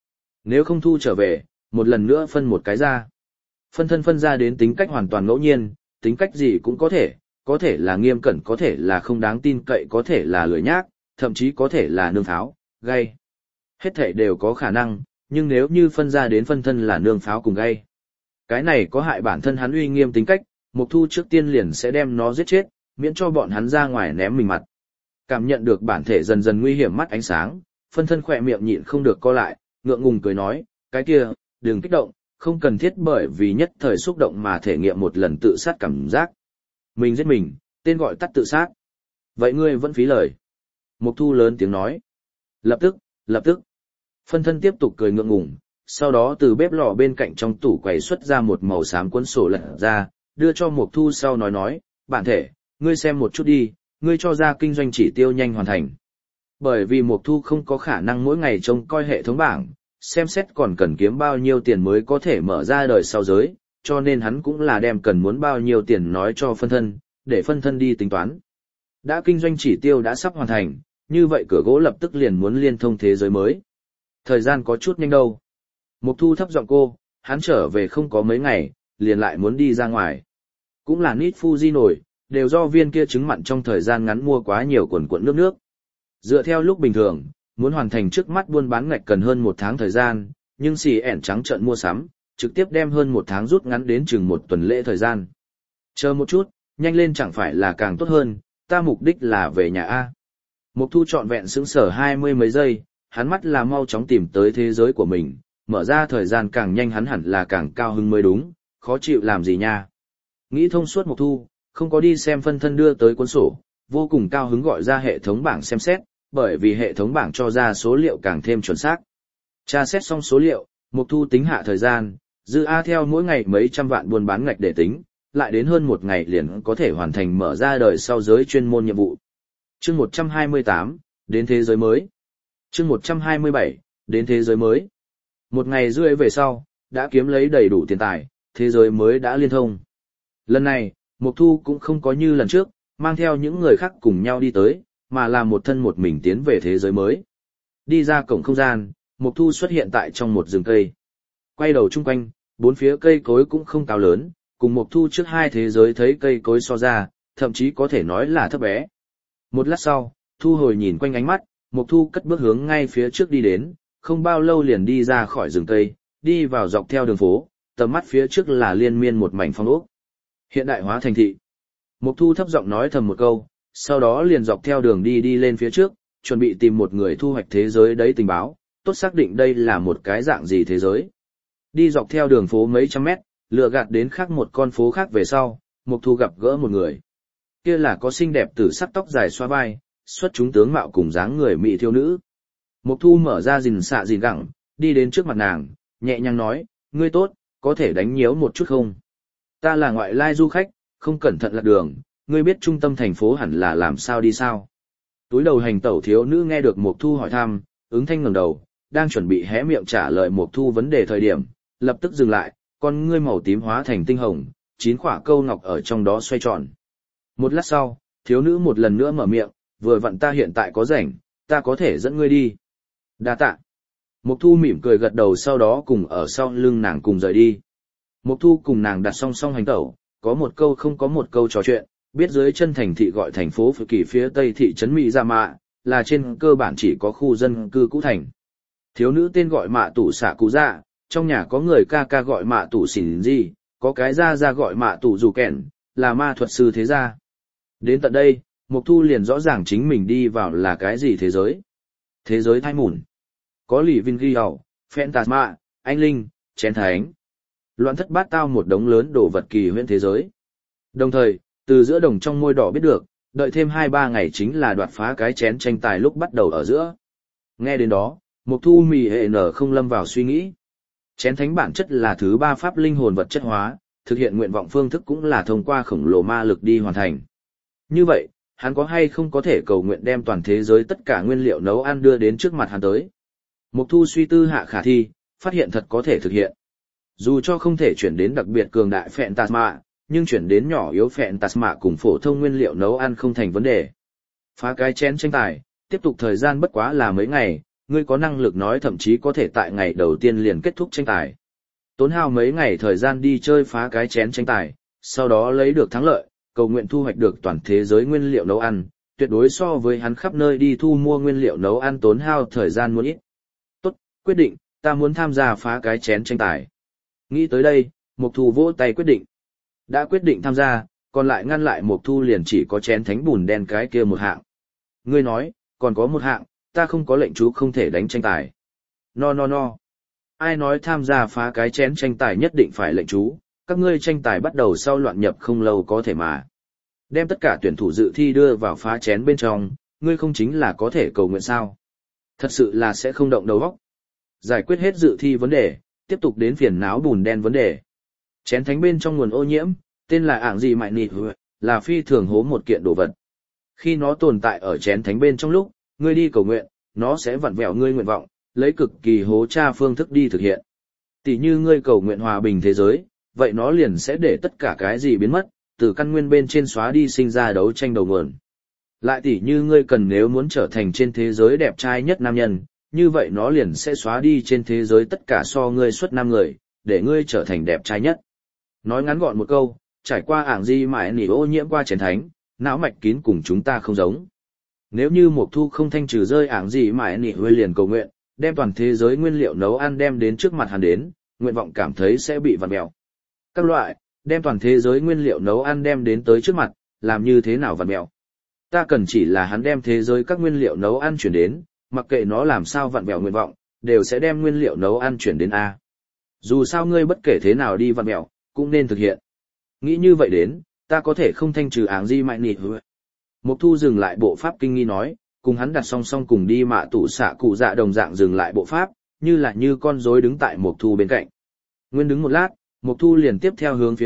Speaker 1: Nếu không thu trở về, một lần nữa phân một cái ra. Phân thân phân ra đến tính cách hoàn toàn ngẫu nhiên, tính cách gì cũng có thể là nghiêm cẩn, có thể là không đáng tin cậy, có thể là lười nhác, thậm chí có thể là nương pháo, gay. Hết thể đều có khả năng, nhưng nếu như phân ra đến phân thân là nương pháo cùng gay. Cái này có hại bản thân hắn uy nghiêm tính cách, Mục Thu trước tiên liền sẽ đem nó giết chết, miễn cho bọn hắn ra ngoài ném mình mặt. Cảm nhận được bản thể dần dần nguy hiểm mắt ánh sáng, phân thân khỏe miệng nhịn không được co lại, ngượng ngùng cười nói, cái kia, đừng kích động, không cần thiết bởi vì nhất thời xúc động mà thể nghiệm một lần tự sát cảm giác. Mình giết mình, tên gọi tắt tự sát. Vậy ngươi vẫn phí lời. Mục Thu lớn tiếng nói. Lập tức. Phân thân tiếp tục cười ngượng ngùng, sau đó từ bếp lò bên cạnh trong tủ quầy xuất ra một màu xám cuốn sổ lật ra, đưa cho Mục Thu sau nói, bản thể, ngươi xem một chút đi, ngươi cho ra kinh doanh chỉ tiêu nhanh hoàn thành. Bởi vì Mục Thu không có khả năng mỗi ngày trông coi hệ thống bảng, xem xét còn cần kiếm bao nhiêu tiền mới có thể mở ra đời sau giới, cho nên hắn cũng là đem cần muốn bao nhiêu tiền nói cho phân thân, để phân thân đi tính toán. Đã kinh doanh chỉ tiêu đã sắp hoàn thành, như vậy cửa gỗ lập tức liền muốn liên thông thế giới mới. Thời gian có chút nhanh đâu. Mục Thu thấp giọng cô, hắn trở về không có mấy ngày, liền lại muốn đi ra ngoài. Cũng là nít Fuji nổi, đều do viên kia trứng mặn trong thời gian ngắn mua quá nhiều quần cuộn nước. Dựa theo lúc bình thường, muốn hoàn thành trước mắt buôn bán ngạch cần hơn 1 tháng thời gian, nhưng xì ẻn trắng trợn mua sắm, trực tiếp đem hơn 1 tháng rút ngắn đến chừng 1 tuần lễ thời gian. Chờ một chút, nhanh lên chẳng phải là càng tốt hơn, ta mục đích là về nhà A. Mục Thu trọn vẹn sững sờ 20 mấy giây, hắn mắt là mau chóng tìm tới thế giới của mình, mở ra thời gian càng nhanh hắn hẳn là càng cao hứng mới đúng, khó chịu làm gì nha. Nghĩ thông suốt Mục Thu, không có đi xem phân thân đưa tới cuốn sổ, vô cùng cao hứng gọi ra hệ thống bảng xem xét, bởi vì hệ thống bảng cho ra số liệu càng thêm chuẩn xác. Tra xét xong số liệu, Mục Thu tính hạ thời gian, dư A theo mỗi ngày mấy trăm vạn buôn bán ngạch để tính, lại đến hơn một ngày liền có thể hoàn thành mở ra đời sau giới chuyên môn nhiệm vụ. Chương 128, đến thế giới mới. Chương 127, đến thế giới mới. Một ngày rưỡi về sau, đã kiếm lấy đầy đủ tiền tài, thế giới mới đã liên thông. Lần này, Mộc Thu cũng không có như lần trước, mang theo những người khác cùng nhau đi tới, mà là một thân một mình tiến về thế giới mới. Đi ra cổng không gian, Mộc Thu xuất hiện tại trong một rừng cây. Quay đầu chung quanh, bốn phía cây cối cũng không cao lớn, cùng Mộc Thu trước hai thế giới thấy cây cối so ra, thậm chí có thể nói là thấp bé. Một lát sau, Thu hồi nhìn quanh ánh mắt, Mộc Thu cất bước hướng ngay phía trước đi đến, không bao lâu liền đi ra khỏi rừng cây, đi vào dọc theo đường phố, tầm mắt phía trước là liên miên một mảnh phong ốc. Hiện đại hóa thành thị. Mộc Thu thấp giọng nói thầm một câu, sau đó liền dọc theo đường đi lên phía trước, chuẩn bị tìm một người thu hoạch thế giới đấy tình báo, tốt xác định đây là một cái dạng gì thế giới. Đi dọc theo đường phố mấy trăm mét, lựa gạt đến khác một con phố khác về sau, Mộc Thu gặp gỡ một người. Kia là có xinh đẹp tử sắc tóc dài xoa vai, xuất chúng tướng mạo cùng dáng người mỹ thiếu nữ. Mộc Thu mở ra rình xạ rình gẳng, đi đến trước mặt nàng, nhẹ nhàng nói, ngươi tốt, có thể đánh nhiễu một chút không? Ta là ngoại lai du khách, không cẩn thận lạc đường, ngươi biết trung tâm thành phố hẳn là làm sao đi sao? Túi đầu hành tẩu thiếu nữ nghe được Mộc Thu hỏi thăm, ứng thanh ngẩng đầu, đang chuẩn bị hé miệng trả lời Mộc Thu vấn đề thời điểm, lập tức dừng lại, con ngươi màu tím hóa thành tinh hồng, 9 khỏa câu ngọc ở trong đó xoay tròn. Một lát sau, thiếu nữ một lần nữa mở miệng, vừa vặn ta hiện tại có rảnh, ta có thể dẫn ngươi đi. Đa tạ. Mộc Thu mỉm cười gật đầu, sau đó cùng ở sau lưng nàng cùng rời đi. Mộc Thu cùng nàng đặt song song hành tẩu, có một câu không có một câu trò chuyện, biết dưới chân thành thị gọi thành phố Phự Kỳ phía tây thị trấn Mỹ Gia Mạ, là trên cơ bản chỉ có khu dân cư cũ thành. Thiếu nữ tên gọi Mạ Tủ Xạ Cụ Dạ, trong nhà có người ca ca gọi Mạ Tủ Xỉn Di, có cái gia gia gọi Mạ Tủ Dù Kẻn, là ma thuật sư thế gia. Đến tận đây, Mộc Thu liền rõ ràng chính mình đi vào là cái gì thế giới. Thế giới thai mùn. Có lì vinh ghi hầu, Phantasma, anh linh, chén thánh. Loạn thất bát tao một đống lớn đồ vật kỳ huyễn thế giới. Đồng thời, từ giữa đồng trong môi đỏ biết được, đợi thêm 2-3 ngày chính là đoạt phá cái chén tranh tài lúc bắt đầu ở giữa. Nghe đến đó, Mộc Thu mì hệ nở không lâm vào suy nghĩ. Chén thánh bản chất là thứ ba pháp linh hồn vật chất hóa, thực hiện nguyện vọng phương thức cũng là thông qua khổng lồ ma lực đi hoàn thành. Như vậy, hắn có hay không có thể cầu nguyện đem toàn thế giới tất cả nguyên liệu nấu ăn đưa đến trước mặt hắn tới. Mộc Thu suy tư hạ khả thi, phát hiện thật có thể thực hiện. Dù cho không thể chuyển đến đặc biệt cường đại Phantasma, nhưng chuyển đến nhỏ yếu Phantasma cùng phổ thông nguyên liệu nấu ăn không thành vấn đề. Phá cái chén tranh tài, tiếp tục thời gian bất quá là mấy ngày, ngươi có năng lực nói thậm chí có thể tại ngày đầu tiên liền kết thúc tranh tài. Tốn hao mấy ngày thời gian đi chơi phá cái chén tranh tài, sau đó lấy được thắng lợi, cầu nguyện thu hoạch được toàn thế giới nguyên liệu nấu ăn, tuyệt đối so với hắn khắp nơi đi thu mua nguyên liệu nấu ăn tốn hao thời gian muốn ít. Tốt, quyết định, ta muốn tham gia phá cái chén tranh tài. Nghĩ tới đây, Mộc Thu vỗ tay quyết định. Đã quyết định tham gia, còn lại ngăn lại Mộc Thu liền chỉ có chén thánh bùn đen cái kia một hạng. Ngươi nói, còn có một hạng, ta không có lệnh chú không thể đánh tranh tài. No. Ai nói tham gia phá cái chén tranh tài nhất định phải lệnh chú, các ngươi tranh tài bắt đầu sau loạn nhập không lâu có thể mà. Đem tất cả tuyển thủ dự thi đưa vào phá chén bên trong, ngươi không chính là có thể cầu nguyện sao. Thật sự là sẽ không động đầu óc. Giải quyết hết dự thi vấn đề, tiếp tục đến phiền não bùn đen vấn đề. Chén thánh bên trong nguồn ô nhiễm, tên là ảng gì mại nịt, là phi thường hố một kiện đồ vật. Khi nó tồn tại ở chén thánh bên trong lúc, ngươi đi cầu nguyện, nó sẽ vặn vẹo ngươi nguyện vọng, lấy cực kỳ hố tra phương thức đi thực hiện. Tỷ như ngươi cầu nguyện hòa bình thế giới, vậy nó liền sẽ để tất cả cái gì biến mất, từ căn nguyên bên trên xóa đi sinh ra đấu tranh đầu nguồn. Lại tỷ như ngươi cần nếu muốn trở thành trên thế giới đẹp trai nhất nam nhân, như vậy nó liền sẽ xóa đi trên thế giới tất cả so ngươi xuất nam người, để ngươi trở thành đẹp trai nhất. Nói ngắn gọn một câu, trải qua ảng di mãi nỉ ô nhiễm qua chén thánh, não mạch kín cùng chúng ta không giống. Nếu như Mộc Thu không thanh trừ rơi ảng gì mãi nỉ huê liền cầu nguyện, đem toàn thế giới nguyên liệu nấu ăn đem đến trước mặt hắn đến, nguyện vọng cảm thấy sẽ bị vặn mèo. Các loại, đem toàn thế giới nguyên liệu nấu ăn đem đến tới trước mặt, làm như thế nào vặn mèo. Ta cần chỉ là hắn đem thế giới các nguyên liệu nấu ăn chuyển đến, mặc kệ nó làm sao vặn mèo nguyện vọng, đều sẽ đem nguyên liệu nấu ăn chuyển đến A. Dù sao ngươi bất kể thế nào đi vặn mèo, cũng nên thực hiện. Nghĩ như vậy đến, ta có thể không thanh trừ áng di mại nịt hứa. Mộc Thu dừng lại bộ pháp kinh nghi nói, cùng hắn đặt song song cùng đi Mạ Tủ Xạ Cụ Dạ đồng dạng dừng lại bộ pháp, như là như con rối đứng tại Mộc Thu bên cạnh. Nguyên đứng một lát, Mộc Thu liền tiếp theo hướng phía trước,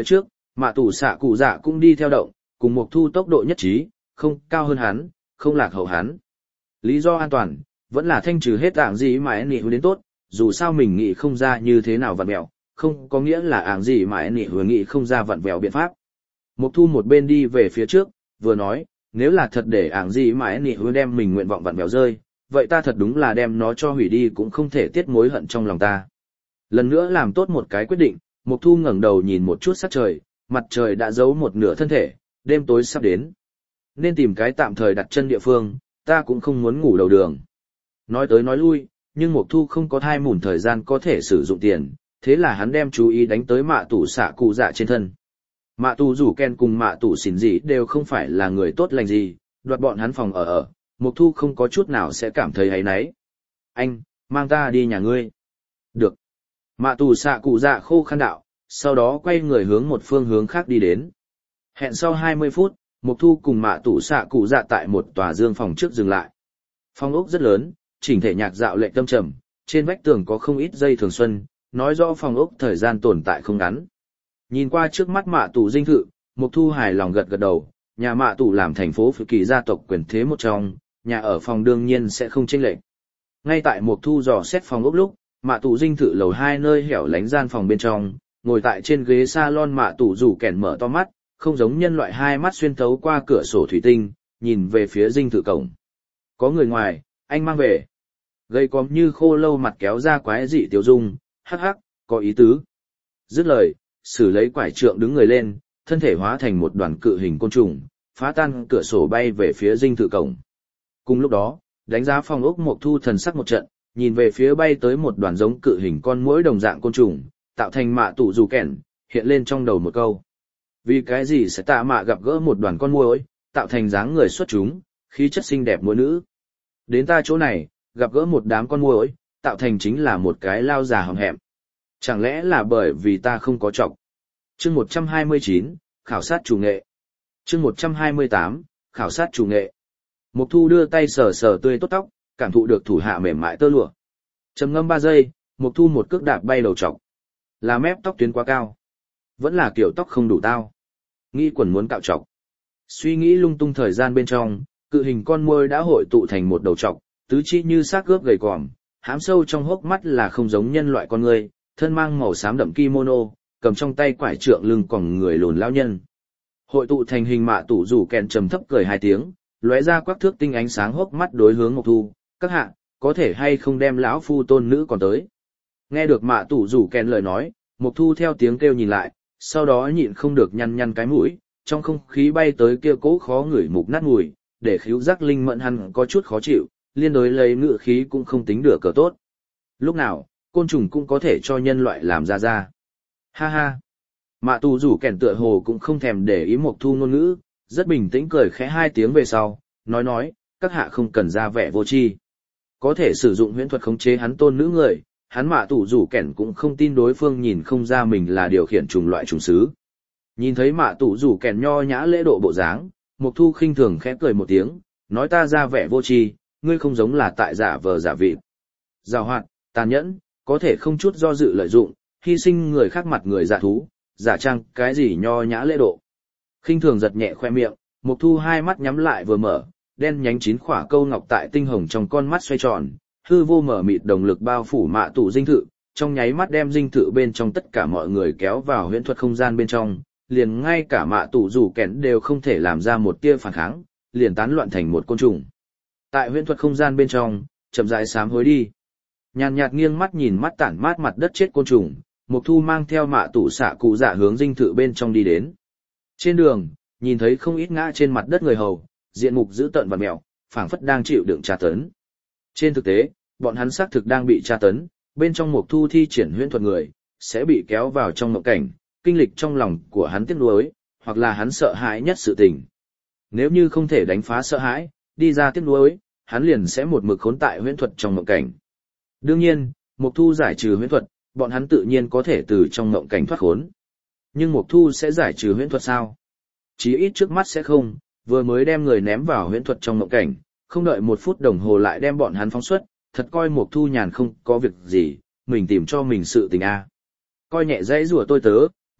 Speaker 1: Mạ tủ xạ cụ dạ cũng đi theo động, cùng Mộc Thu tốc độ nhất trí, không cao hơn hắn, không lạc hậu hắn. Lý do an toàn, vẫn là thanh trừ hết ảng gì mà nị hướng đến tốt, dù sao mình nghĩ không ra như thế nào vặn vẹo, không có nghĩa là ảng gì mà nị hướng nghĩ không ra vặn vẹo biện pháp. Mộc Thu một bên đi về phía trước, vừa nói, nếu là thật để ảng gì mà nị hướng đem mình nguyện vọng vặn vẹo rơi, vậy ta thật đúng là đem nó cho hủy đi cũng không thể tiết mối hận trong lòng ta. Lần nữa làm tốt một cái quyết định, Mộc Thu ngẩng đầu nhìn một chút sát trời, mặt trời đã giấu một nửa thân thể, đêm tối sắp đến. Nên tìm cái tạm thời đặt chân địa phương, ta cũng không muốn ngủ đầu đường. Nói tới nói lui, nhưng Mộc Thu không có thai mùn thời gian có thể sử dụng tiền, thế là hắn đem chú ý đánh tới mạ tủ xạ cụ dạ trên thân. Mạ tù rủ ken cùng mạ tủ xỉn gì đều không phải là người tốt lành gì, đoạt bọn hắn phòng ở, Mộc Thu không có chút nào sẽ cảm thấy áy náy. Anh, mang ta đi nhà ngươi. Được. Mạ tù xạ cụ dạ khô khăn đạo, sau đó quay người hướng một phương hướng khác đi đến. Hẹn sau 20 phút, Mộc Thu cùng mạ tủ xạ cụ dạ tại một tòa dương phòng trước dừng lại. Phòng ốc rất lớn, chỉnh thể nhạc dạo lệ tâm trầm, trên vách tường có không ít dây thường xuân, nói rõ phòng ốc thời gian tồn tại không ngắn. Nhìn qua trước mắt mạ tủ dinh thự, Mộc Thu hài lòng gật gật đầu, nhà mạ tủ làm thành phố phụ kỳ gia tộc quyền thế một trong, nhà ở phòng đương nhiên sẽ không chênh lệch. Ngay tại Mộc Thu dò xét phòng ốc lúc, mạ tủ dinh thự lầu 2 nơi hẻo lánh gian phòng bên trong, ngồi tại trên ghế salon mạ tủ rủ kèn mở to mắt, không giống nhân loại hai mắt xuyên thấu qua cửa sổ thủy tinh, nhìn về phía dinh thự cổng. Có người ngoài, anh mang về. Gây cóm như khô lâu mặt kéo ra quái dị tiêu dung, hắc hắc, có ý tứ. Dứt lời, sử lấy quải trượng đứng người lên, thân thể hóa thành một đoàn cự hình côn trùng, phá tan cửa sổ bay về phía dinh thự cổng. Cùng lúc đó, đánh giá phòng ốc Mộc Thu thần sắc một trận, nhìn về phía bay tới một đoàn giống cự hình con muỗi đồng dạng côn trùng, tạo thành mạ tủ dù kẻn, hiện lên trong đầu một câu. Vì cái gì sẽ tạ mạ gặp gỡ một đoàn con muỗi, tạo thành dáng người xuất chúng, khí chất xinh đẹp muỗi nữ. Đến ta chỗ này, gặp gỡ một đám con muỗi, tạo thành chính là một cái lao già hầm hẹm. Chẳng lẽ là bởi vì ta không có trọc? Chương 129, khảo sát chủ nghệ. Chương 128, khảo sát chủ nghệ. Mộc Thu đưa tay sờ sờ tươi tốt tóc, cảm thụ được thủ hạ mềm mại tơ lụa. Trầm ngâm 3 giây, Mộc Thu một cước đạp bay đầu trọc. Là mép tóc tuyến quá cao, vẫn là kiểu tóc không đủ tao. Nghĩ quần muốn cạo trọc. Suy nghĩ lung tung thời gian bên trong, cự hình con muỗi đã hội tụ thành một đầu trọc, tứ chi như xác gớp gầy còm, hám sâu trong hốc mắt là không giống nhân loại con người, thân mang màu xám đậm kimono, cầm trong tay quải trượng lưng còn người lùn lão nhân. Hội tụ thành hình mạ tủ rủ kèn trầm thấp cười 2 tiếng, lóe ra quắc thước tinh ánh sáng hốc mắt đối hướng Mộc Thu, các hạ, có thể hay không đem lão phu tôn nữ còn tới. Nghe được mạ tủ rủ kèn lời nói, Mộc Thu theo tiếng kêu nhìn lại, sau đó nhịn không được nhăn nhăn cái mũi, trong không khí bay tới kia cố khó ngửi mục nát mùi, để khíu giác linh mẫn hắn có chút khó chịu, liên đối lấy ngự khí cũng không tính được cỡ tốt. Lúc nào, côn trùng cũng có thể cho nhân loại làm ra. Ha ha. Mạ tù rủ kèn tựa hồ cũng không thèm để ý Mộc Thu ngôn ngữ, rất bình tĩnh cười khẽ 2 tiếng về sau, nói, các hạ không cần ra vẻ vô tri. Có thể sử dụng huyễn thuật khống chế hắn tôn nữ người, hắn mạ tù rủ kèn cũng không tin đối phương nhìn không ra mình là điều khiển trùng loại trùng sứ. Nhìn thấy mạ tù rủ kèn nho nhã lễ độ bộ dáng, Mộc Thu khinh thường khẽ cười một tiếng, nói ta ra vẻ vô tri, ngươi không giống là tại giả vờ giả vịt. Giàu hoạt, tàn nhẫn, có thể không chút do dự lợi dụng, hy sinh người khác mặt người giả thú, giả trang cái gì nho nhã lễ độ. Khinh thường giật nhẹ khoe miệng, Mộc Thu 2 mắt nhắm lại vừa mở, đen nhánh 9 khỏa câu ngọc tại tinh hồng trong con mắt xoay tròn, hư vô mở mịt đồng lực bao phủ mạ tủ dinh thự, trong nháy mắt đem dinh thự bên trong tất cả mọi người kéo vào huyễn thuật không gian bên trong, liền ngay cả mạ tủ rủ kén đều không thể làm ra một tia phản kháng, liền tán loạn thành một côn trùng. Tại huyễn thuật không gian bên trong, chậm rãi sám hối đi. Nhàn nhạt nghiêng mắt nhìn mắt tản mát mặt đất chết côn trùng, Mộc Thu mang theo mạ tủ xạ cụ dạ hướng dinh thự bên trong đi đến. Trên đường, nhìn thấy không ít ngã trên mặt đất người hầu, diện mục dữ tợn và mèo, phảng phất đang chịu đựng tra tấn. Trên thực tế, bọn hắn xác thực đang bị tra tấn, bên trong Mộc Thu thi triển huyễn thuật người, sẽ bị kéo vào trong mộng cảnh, kinh lịch trong lòng của hắn tiếc nuối, hoặc là hắn sợ hãi nhất sự tình. Nếu như không thể đánh phá sợ hãi, đi ra tiếc nuối, hắn liền sẽ một mực khốn tại huyễn thuật trong mộng cảnh. Đương nhiên, Mộc Thu giải trừ huyễn thuật, bọn hắn tự nhiên có thể từ trong mộng cảnh thoát khốn. Nhưng Mộc Thu sẽ giải trừ huyễn thuật sao? Chí ít trước mắt sẽ không, vừa mới đem người ném vào huyễn thuật trong mộng cảnh, không đợi 1 phút đồng hồ lại đem bọn hắn phóng xuất, thật coi Mộc Thu nhàn không có việc gì, mình tìm cho mình sự tình a. Coi nhẹ dãy rùa tôi tớ,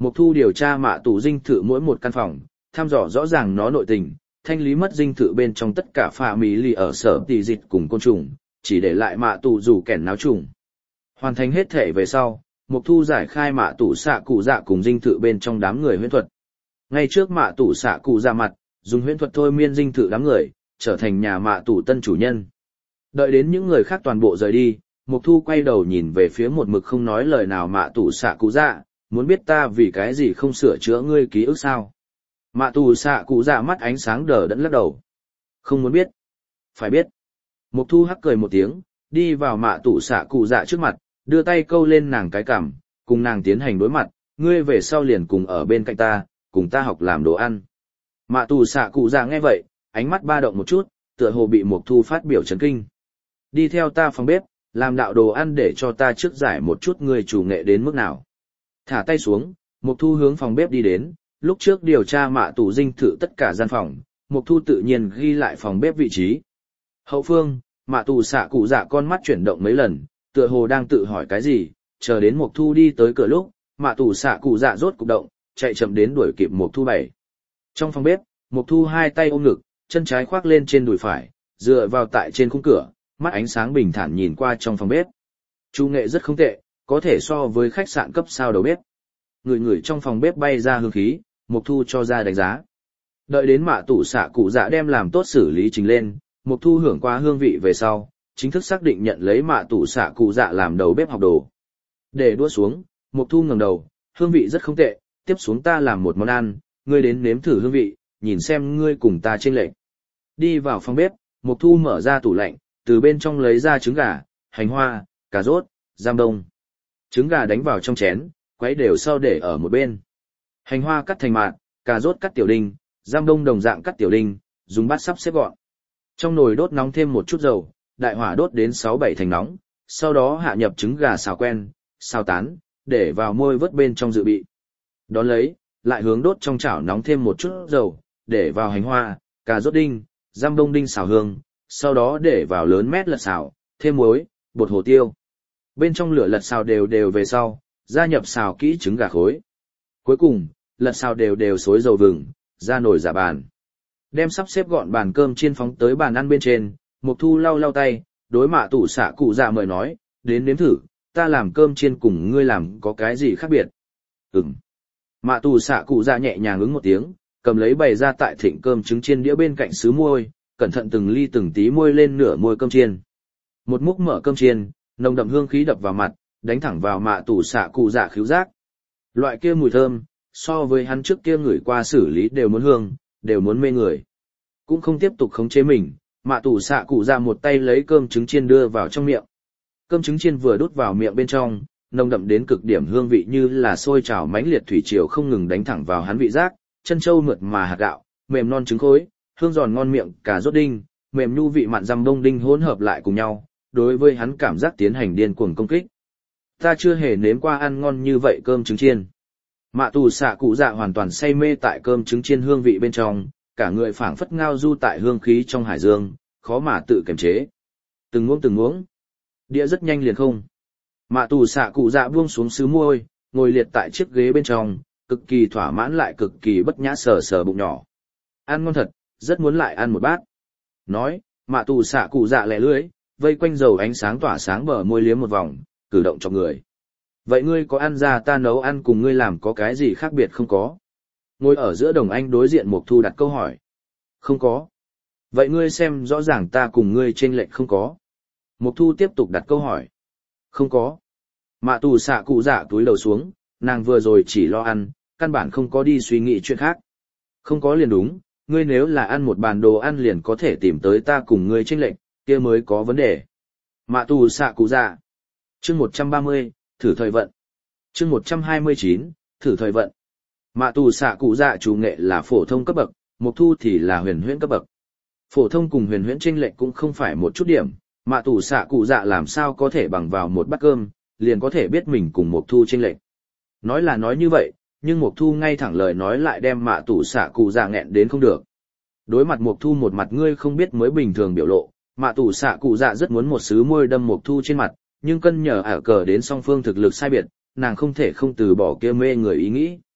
Speaker 1: Mục Thu điều tra mạ tù dinh thự mỗi một căn phòng, thăm dò rõ ràng nó nội tình, thanh lý mất dinh thự bên trong tất cả phà mỹ lì ở sở tỷ dịch cùng côn trùng, chỉ để lại mạ tù rủ kẻn náo trùng. Hoàn thành hết thể về sau, Mục Thu giải khai mạ tù xạ cụ dạ cùng dinh thự bên trong đám người huyễn thuật. Ngay trước mạ tù xạ cụ dạ mặt, dùng huyễn thuật thôi miên dinh thự đám người, trở thành nhà mạ tù tân chủ nhân. Đợi đến những người khác toàn bộ rời đi, Mục Thu quay đầu nhìn về phía một mực không nói lời nào mạ tù xạ cụ dạ, muốn biết ta vì cái gì không sửa chữa ngươi ký ức sao? Mạ tù xạ cụ dạ mắt ánh sáng đờ đẫn lắc đầu. Không muốn biết. Phải biết. Mục Thu hắc cười một tiếng, đi vào mạ tù xạ cụ dạ trước mặt, đưa tay câu lên nàng cái cằm, cùng nàng tiến hành đối mặt, ngươi về sau liền cùng ở bên cạnh ta, cùng ta học làm đồ ăn. Mạ tù xạ cụ dạ nghe vậy, ánh mắt ba động một chút, tựa hồ bị Mục Thu phát biểu chấn kinh. Đi theo ta phòng bếp, làm đạo đồ ăn để cho ta trước giải một chút ngươi chủ nghệ đến mức nào. Thả tay xuống, Mục Thu hướng phòng bếp đi đến, lúc trước điều tra mạ tù dinh thự tất cả gian phòng, Mục Thu tự nhiên ghi lại phòng bếp vị trí. Hậu phương, mạ tù xạ cụ dạ con mắt chuyển động mấy lần, tựa hồ đang tự hỏi cái gì, chờ đến Mục Thu đi tới cửa lúc, mạ tù xạ cụ dạ rốt cục động, chạy chậm đến đuổi kịp Mục Thu bảy. Trong phòng bếp, Mục Thu hai tay ôm ngực, chân trái khoác lên trên đùi phải, dựa vào tại trên khung cửa, mắt ánh sáng bình thản nhìn qua trong phòng bếp. Chủ nghệ rất không tệ, có thể so với khách sạn cấp sao đầu bếp. Người trong phòng bếp bay ra hương khí, Mục Thu cho ra đánh giá. Đợi đến mạ tủ xạ cụ dạ đem làm tốt xử lý trình lên, Mục Thu hưởng qua hương vị về sau, chính thức xác định nhận lấy mạ tủ xạ cụ dạ làm đầu bếp học đồ. Để đũa xuống, Mục Thu ngẩng đầu, hương vị rất không tệ, tiếp xuống ta làm một món ăn, ngươi đến nếm thử hương vị, nhìn xem ngươi cùng ta chênh lệch. Đi vào phòng bếp, Mục Thu mở ra tủ lạnh, từ bên trong lấy ra trứng gà, hành hoa, cà rốt, giam đông. Trứng gà đánh vào trong chén, quấy đều sau để ở một bên. Hành hoa cắt thành mạt, cà rốt cắt tiểu đinh, giam đông đồng dạng cắt tiểu đinh, dùng bát sắp xếp gọn. Trong nồi đốt nóng thêm một chút dầu, đại hỏa đốt đến 6-7 thành nóng, sau đó hạ nhập trứng gà xào quen, xào tán, để vào môi vớt bên trong dự bị. Đón lấy, lại hướng đốt trong chảo nóng thêm một chút dầu, để vào hành hoa, cà rốt đinh, giam đông đinh xào hương, sau đó để vào lớn mét lật xào, thêm muối, bột hồ tiêu. Bên trong lửa lật xào đều đều về sau, gia nhập xào kỹ trứng gà khối. Cuối cùng, lật xào đều đều xối dầu vừng, ra nồi giả bàn. Đem sắp xếp gọn bàn cơm chiên phóng tới bàn ăn bên trên, Mục Thu lau lau tay, đối mạ tủ xạ cụ dạ mời nói, đến nếm thử, ta làm cơm chiên cùng ngươi làm có cái gì khác biệt. Mạ tủ xạ cụ dạ nhẹ nhàng ứng một tiếng, cầm lấy bày ra tại thịnh cơm trứng chiên đĩa bên cạnh sứ muôi, cẩn thận từng ly từng tí muôi lên nửa muôi cơm chiên. Một múc mở cơm chiên, nồng đậm hương khí đập vào mặt, đánh thẳng vào mạ tủ xạ cụ dạ khứu giác. Loại kia mùi thơm, so với hắn trước kia ngửi qua xử lý đều muốn hương, đều muốn mê người. Cũng không tiếp tục khống chế mình, mạ tủ xạ cụ dạ một tay lấy cơm trứng chiên đưa vào trong miệng. Cơm trứng chiên vừa đút vào miệng bên trong, nồng đậm đến cực điểm hương vị như là sôi trào mãnh liệt thủy triều không ngừng đánh thẳng vào hắn vị giác, chân trâu mượt mà hạt gạo, mềm non trứng khối, hương giòn ngon miệng cà rốt đinh, mềm nhu vị mặn răm bông đinh hỗn hợp lại cùng nhau, đối với hắn cảm giác tiến hành điên cuồng công kích. Ta chưa hề nếm qua ăn ngon như vậy cơm trứng chiên. Mạ tù xạ cụ dạ hoàn toàn say mê tại cơm trứng chiên hương vị bên trong, cả người phảng phất ngao du tại hương khí trong hải dương, khó mà tự kiềm chế. Từng muỗng. Đĩa rất nhanh liền không. Mạ tù xạ cụ dạ buông xuống sứ muôi, ngồi liệt tại chiếc ghế bên trong, cực kỳ thỏa mãn lại cực kỳ bất nhã sờ sờ bụng nhỏ. Ăn ngon thật, rất muốn lại ăn một bát. Nói, mạ tù xạ cụ dạ lẻ lưỡi, vây quanh dầu ánh sáng tỏa sáng bờ môi liếm một vòng, cử động cho người. Vậy ngươi có ăn ra ta nấu ăn cùng ngươi làm có cái gì khác biệt không có? Ngồi ở giữa đồng anh đối diện Mục Thu đặt câu hỏi. Không có. Vậy ngươi xem rõ ràng ta cùng ngươi chênh lệch không có. Mục Thu tiếp tục đặt câu hỏi. Không có. Mạ tù xạ cụ dạ túi đầu xuống, nàng vừa rồi chỉ lo ăn, căn bản không có đi suy nghĩ chuyện khác. Không có liền đúng, ngươi nếu là ăn một bàn đồ ăn liền có thể tìm tới ta cùng ngươi chênh lệch, kia mới có vấn đề. Mạ tù xạ cụ dạ. Chương 130, thử thời vận. Chương 129, thử thời vận. Mạ tù xạ cụ dạ chủ nghệ là phổ thông cấp bậc, Mục Thu thì là huyền huyễn cấp bậc. Phổ thông cùng huyền huyễn chênh lệch cũng không phải một chút điểm, mạ tù xạ cụ dạ làm sao có thể bằng vào một bát cơm, liền có thể biết mình cùng Mục Thu chênh lệch. Nói là nói như vậy, nhưng Mục Thu ngay thẳng lời nói lại đem mạ tù xạ cụ dạ nghẹn đến không được. Đối mặt Mục Thu một mặt ngươi không biết mới bình thường biểu lộ, mạ tù xạ cụ dạ rất muốn một sứ môi đâm Mục Thu trên mặt, nhưng cân nhờ ả cờ đến song phương thực lực sai biệt, nàng không thể không từ bỏ kia mê người ý nghĩ.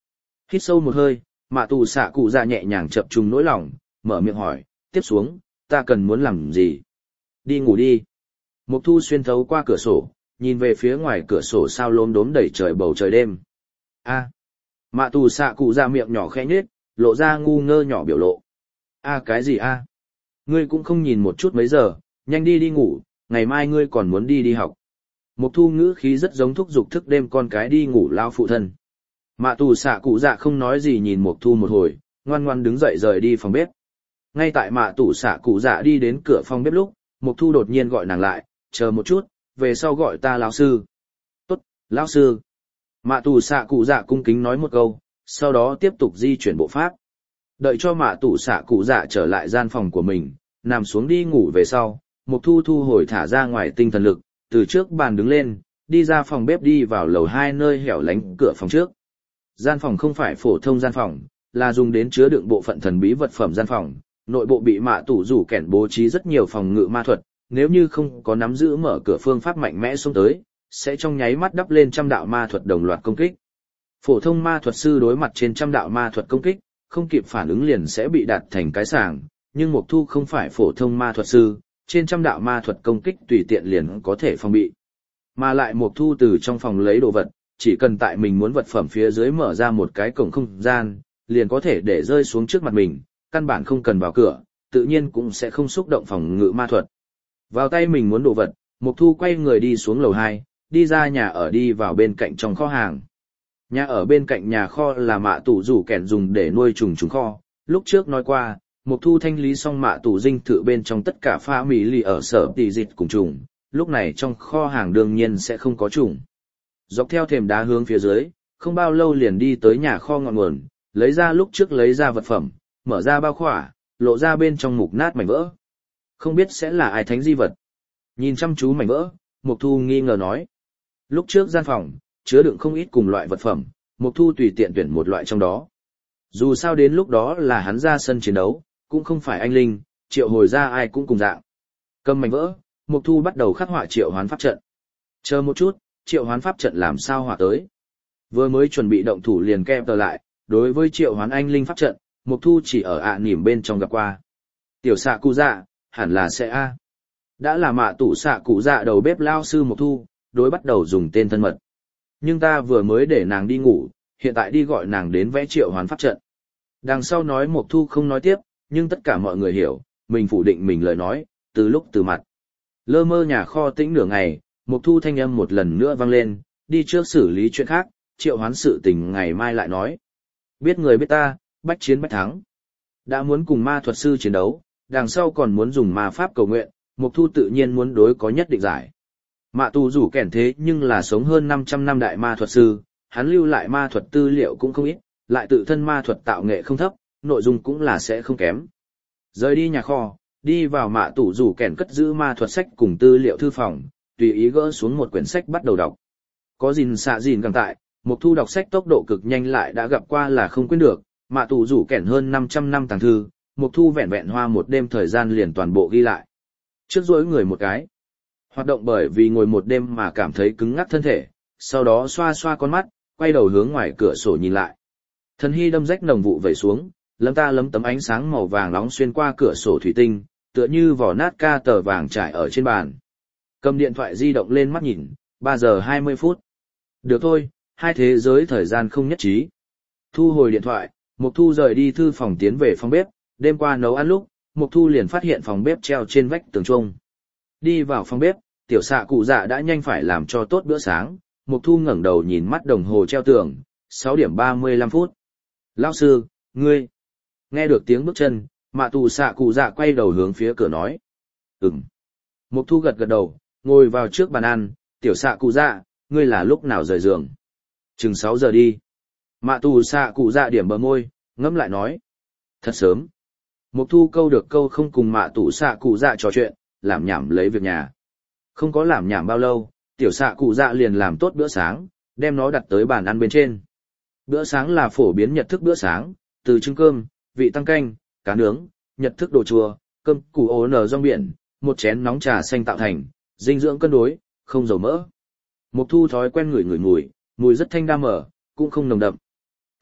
Speaker 1: Hít sâu một hơi, mạ tù xạ cụ dạ nhẹ nhàng chập trùng nỗi lòng, mở miệng hỏi, tiếp xuống, ta cần muốn làm gì? Đi ngủ đi. Mục Thu xuyên thấu qua cửa sổ, nhìn về phía ngoài cửa sổ sao lốm đốm đầy trời bầu trời đêm. A. Mạ tù xạ cụ dạ miệng nhỏ khẽ nhếch, lộ ra ngu ngơ nhỏ biểu lộ. A cái gì a? Ngươi cũng không nhìn một chút mấy giờ, nhanh đi đi ngủ, ngày mai ngươi còn muốn đi đi học. Mục Thu ngữ khí rất giống thúc giục thức đêm con cái đi ngủ lao phụ thân. Mạ tù xạ cụ dạ không nói gì nhìn Mục Thu một hồi, ngoan ngoan đứng dậy rời đi phòng bếp. Ngay tại mạ tù xạ cụ dạ đi đến cửa phòng bếp lúc, Mục Thu đột nhiên gọi nàng lại, chờ một chút, về sau gọi ta lão sư. Tốt, lão sư. Mạ tù xạ cụ dạ cung kính nói một câu, sau đó tiếp tục di chuyển bộ pháp. Đợi cho mạ tù xạ cụ dạ trở lại gian phòng của mình, nằm xuống đi ngủ về sau, Mục Thu thu hồi thả ra ngoài tinh thần lực, từ trước bàn đứng lên, đi ra phòng bếp đi vào lầu 2 nơi hẻo lánh cửa phòng trước. Gian phòng không phải phổ thông gian phòng, là dùng đến chứa đựng bộ phận thần bí vật phẩm gian phòng, nội bộ bị mạ tủ rủ kẻn bố trí rất nhiều phòng ngự ma thuật, nếu như không có nắm giữ mở cửa phương pháp mạnh mẽ xông tới, sẽ trong nháy mắt đắp lên trăm đạo ma thuật đồng loạt công kích. Phổ thông ma thuật sư đối mặt trên trăm đạo ma thuật công kích, không kịp phản ứng liền sẽ bị đặt thành cái sàng, nhưng Mục Thu không phải phổ thông ma thuật sư, trên trăm đạo ma thuật công kích tùy tiện liền có thể phòng bị. Mà lại Mục Thu từ trong phòng lấy đồ vật, chỉ cần tại mình muốn vật phẩm phía dưới mở ra một cái cổng không gian, liền có thể để rơi xuống trước mặt mình, căn bản không cần vào cửa, tự nhiên cũng sẽ không xúc động phòng ngự ma thuật. Vào tay mình muốn đồ vật, Mục Thu quay người đi xuống lầu 2, đi ra nhà ở đi vào bên cạnh trong kho hàng. Nhà ở bên cạnh nhà kho là mạ tủ rủ kẻn dùng để nuôi trùng kho, lúc trước nói qua, Mục Thu thanh lý xong mạ tủ dinh thự bên trong tất cả pha mì lì ở sở tỷ dịch cùng trùng, lúc này trong kho hàng đương nhiên sẽ không có trùng. Dọc theo thềm đá hướng phía dưới, không bao lâu liền đi tới nhà kho ngọn nguồn, lấy ra lúc trước lấy ra vật phẩm, mở ra bao khỏa, lộ ra bên trong mục nát mảnh vỡ. Không biết sẽ là ai thánh di vật. Nhìn chăm chú mảnh vỡ, Mục Thu nghi ngờ nói. Lúc trước gian phòng, chứa đựng không ít cùng loại vật phẩm, Mục Thu tùy tiện tuyển một loại trong đó. Dù sao đến lúc đó là hắn ra sân chiến đấu, cũng không phải anh linh, triệu hồi ra ai cũng cùng dạng. Cầm mảnh vỡ, Mục Thu bắt đầu khắc họa triệu hoán pháp trận. Chờ một chút, triệu hoán pháp trận làm sao họa tới? Vừa mới chuẩn bị động thủ liền kẹp tờ lại, đối với triệu hoán anh linh pháp trận, Mục Thu chỉ ở nỉm bên trong gặp qua. Tiểu xạ cụ dạ, hẳn là sẽ A. Đã là mạ tủ xạ cụ dạ đầu bếp lao sư Mục Thu, đối bắt đầu dùng tên thân mật. Nhưng ta vừa mới để nàng đi ngủ, hiện tại đi gọi nàng đến vẽ triệu hoán pháp trận. Đằng sau nói Mục Thu không nói tiếp, nhưng tất cả mọi người hiểu, mình phủ định mình lời nói, từ lúc từ mặt. Lơ mơ nhà kho tĩnh nửa ngày, Mục Thu thanh âm một lần nữa vang lên, đi trước xử lý chuyện khác, triệu hoán sự tình ngày mai lại nói. Biết người biết ta, bách chiến bách thắng. Đã muốn cùng ma thuật sư chiến đấu, đằng sau còn muốn dùng ma pháp cầu nguyện, Mục Thu tự nhiên muốn đối có nhất định giải. Mạ tù rủ kẻn thế nhưng là sống hơn 500 năm đại ma thuật sư, hắn lưu lại ma thuật tư liệu cũng không ít, lại tự thân ma thuật tạo nghệ không thấp, nội dung cũng là sẽ không kém. Rời đi nhà kho, đi vào mạ tủ rủ kẻn cất giữ ma thuật sách cùng tư liệu thư phòng, tùy ý gỡ xuống một quyển sách bắt đầu đọc. Có gìn xạ gìn càng tại, Mục Thu đọc sách tốc độ cực nhanh lại đã gặp qua là không quên được, mạ tủ rủ kẻn hơn 500 năm tàng thư, Mục Thu vẹn vẹn hoa một đêm thời gian liền toàn bộ ghi lại. Trước dối người một cái. Hoạt động bởi vì ngồi một đêm mà cảm thấy cứng ngắc thân thể, sau đó xoa xoa con mắt, quay đầu hướng ngoài cửa sổ nhìn lại. Thần hy đâm rách nồng vụ vẩy xuống, lấm tấm ánh sáng màu vàng nóng xuyên qua cửa sổ thủy tinh, tựa như vỏ nát ca tờ vàng trải ở trên bàn. Cầm điện thoại di động lên mắt nhìn, 3 giờ 20 phút. Được thôi, hai thế giới thời gian không nhất trí. Thu hồi điện thoại, Mục Thu rời đi thư phòng tiến về phòng bếp, đêm qua nấu ăn lúc, Mục Thu liền phát hiện phòng bếp treo trên vách tường chuông. Đi vào phòng bếp, tiểu xạ cụ dạ đã nhanh phải làm cho tốt bữa sáng, Mục Thu ngẩng đầu nhìn mắt đồng hồ treo tường, 6 điểm 35 phút. Lão sư, ngươi. Nghe được tiếng bước chân, mạ tù xạ cụ dạ quay đầu hướng phía cửa nói. Ừm. Mục Thu gật gật đầu, ngồi vào trước bàn ăn, tiểu xạ cụ dạ, ngươi là lúc nào rời giường? Chừng 6 giờ đi. Mạ tù xạ cụ dạ điểm bờ môi, ngẫm lại nói. Thật sớm. Mục Thu câu được câu không cùng mạ tù xạ cụ dạ trò chuyện, làm nhảm lấy việc nhà. Không có làm nhảm bao lâu, tiểu xạ cụ dạ liền làm tốt bữa sáng, đem nó đặt tới bàn ăn bên trên. Bữa sáng là phổ biến nhật thức bữa sáng, từ trứng cơm, vị tăng canh, cá nướng, nhật thức đồ chua, cơm củ ố nở rong biển, một chén nóng trà xanh tạo thành, dinh dưỡng cân đối, không dầu mỡ. Mục Thu thói quen ngửi mùi rất thanh đam mở, cũng không nồng đậm.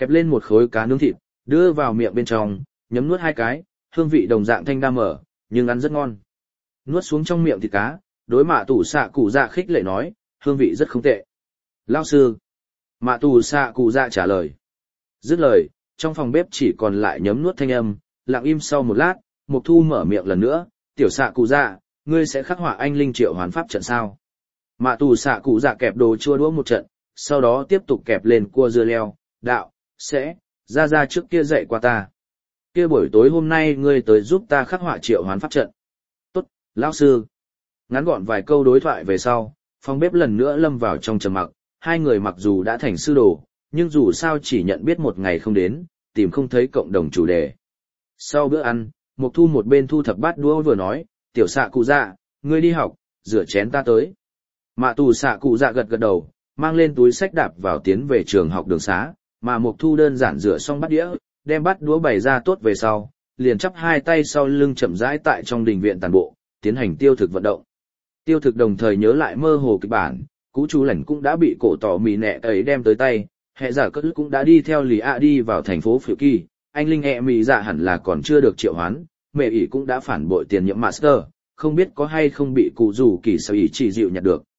Speaker 1: Kẹp lên một khối cá nướng thịt, đưa vào miệng bên trong, nhấm nuốt 2 cái, hương vị đồng dạng thanh đa mở, nhưng ăn rất ngon. Nuốt xuống trong miệng thịt cá, đối mạ tù xạ cụ dạ khích lệ nói, hương vị rất không tệ. Lao sư. Mạ tù xạ cụ dạ trả lời. Dứt lời, trong phòng bếp chỉ còn lại nhấm nuốt thanh âm, lặng im sau một lát, Mộc Thu mở miệng lần nữa, tiểu xạ cụ dạ, ngươi sẽ khắc họa anh linh triệu hoán pháp trận sao? Mạ tù xạ cụ dạ kẹp đồ chua đũa một trận, sau đó tiếp tục kẹp lên cua dưa leo, đạo, sẽ, ra trước kia dạy qua ta. Kia buổi tối hôm nay ngươi tới giúp ta khắc họa triệu hoán pháp trận. Tốt, lão sư. Ngắn gọn vài câu đối thoại về sau, phòng bếp lần nữa lâm vào trong trầm mặc, hai người mặc dù đã thành sư đồ, nhưng dù sao chỉ nhận biết một ngày không đến, tìm không thấy cộng đồng chủ đề. Sau bữa ăn, Mộc Thu một bên thu thập bát đũa vừa nói, tiểu xạ cụ dạ, ngươi đi học, rửa chén ta tới. Mạ tù xạ cụ dạ gật gật đầu, mang lên túi sách đạp vào tiến về trường học đường xá, mà Mộc Thu đơn giản rửa xong bát đĩa, đem bát đũa bày ra tốt về sau, liền chắp hai tay sau lưng chậm rãi tại trong đình viện tàn bộ, tiến hành tiêu thực vận động. Tiêu thực đồng thời nhớ lại mơ hồ kịch bản, cú chú lảnh cũng đã bị cổ tỏ mì nẹ ấy đem tới tay, hệ giả cất cũng đã đi theo lì ạ đi vào thành phố Phiêu Kỳ, anh linh ẹ mì dạ hẳn là còn chưa được triệu hoán, mẹ ỷ cũng đã phản bội tiền nhiệm master, không biết có hay không bị cụ rủ kỳ sao ỷ chỉ dịu nhặt được.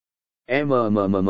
Speaker 1: MMMM.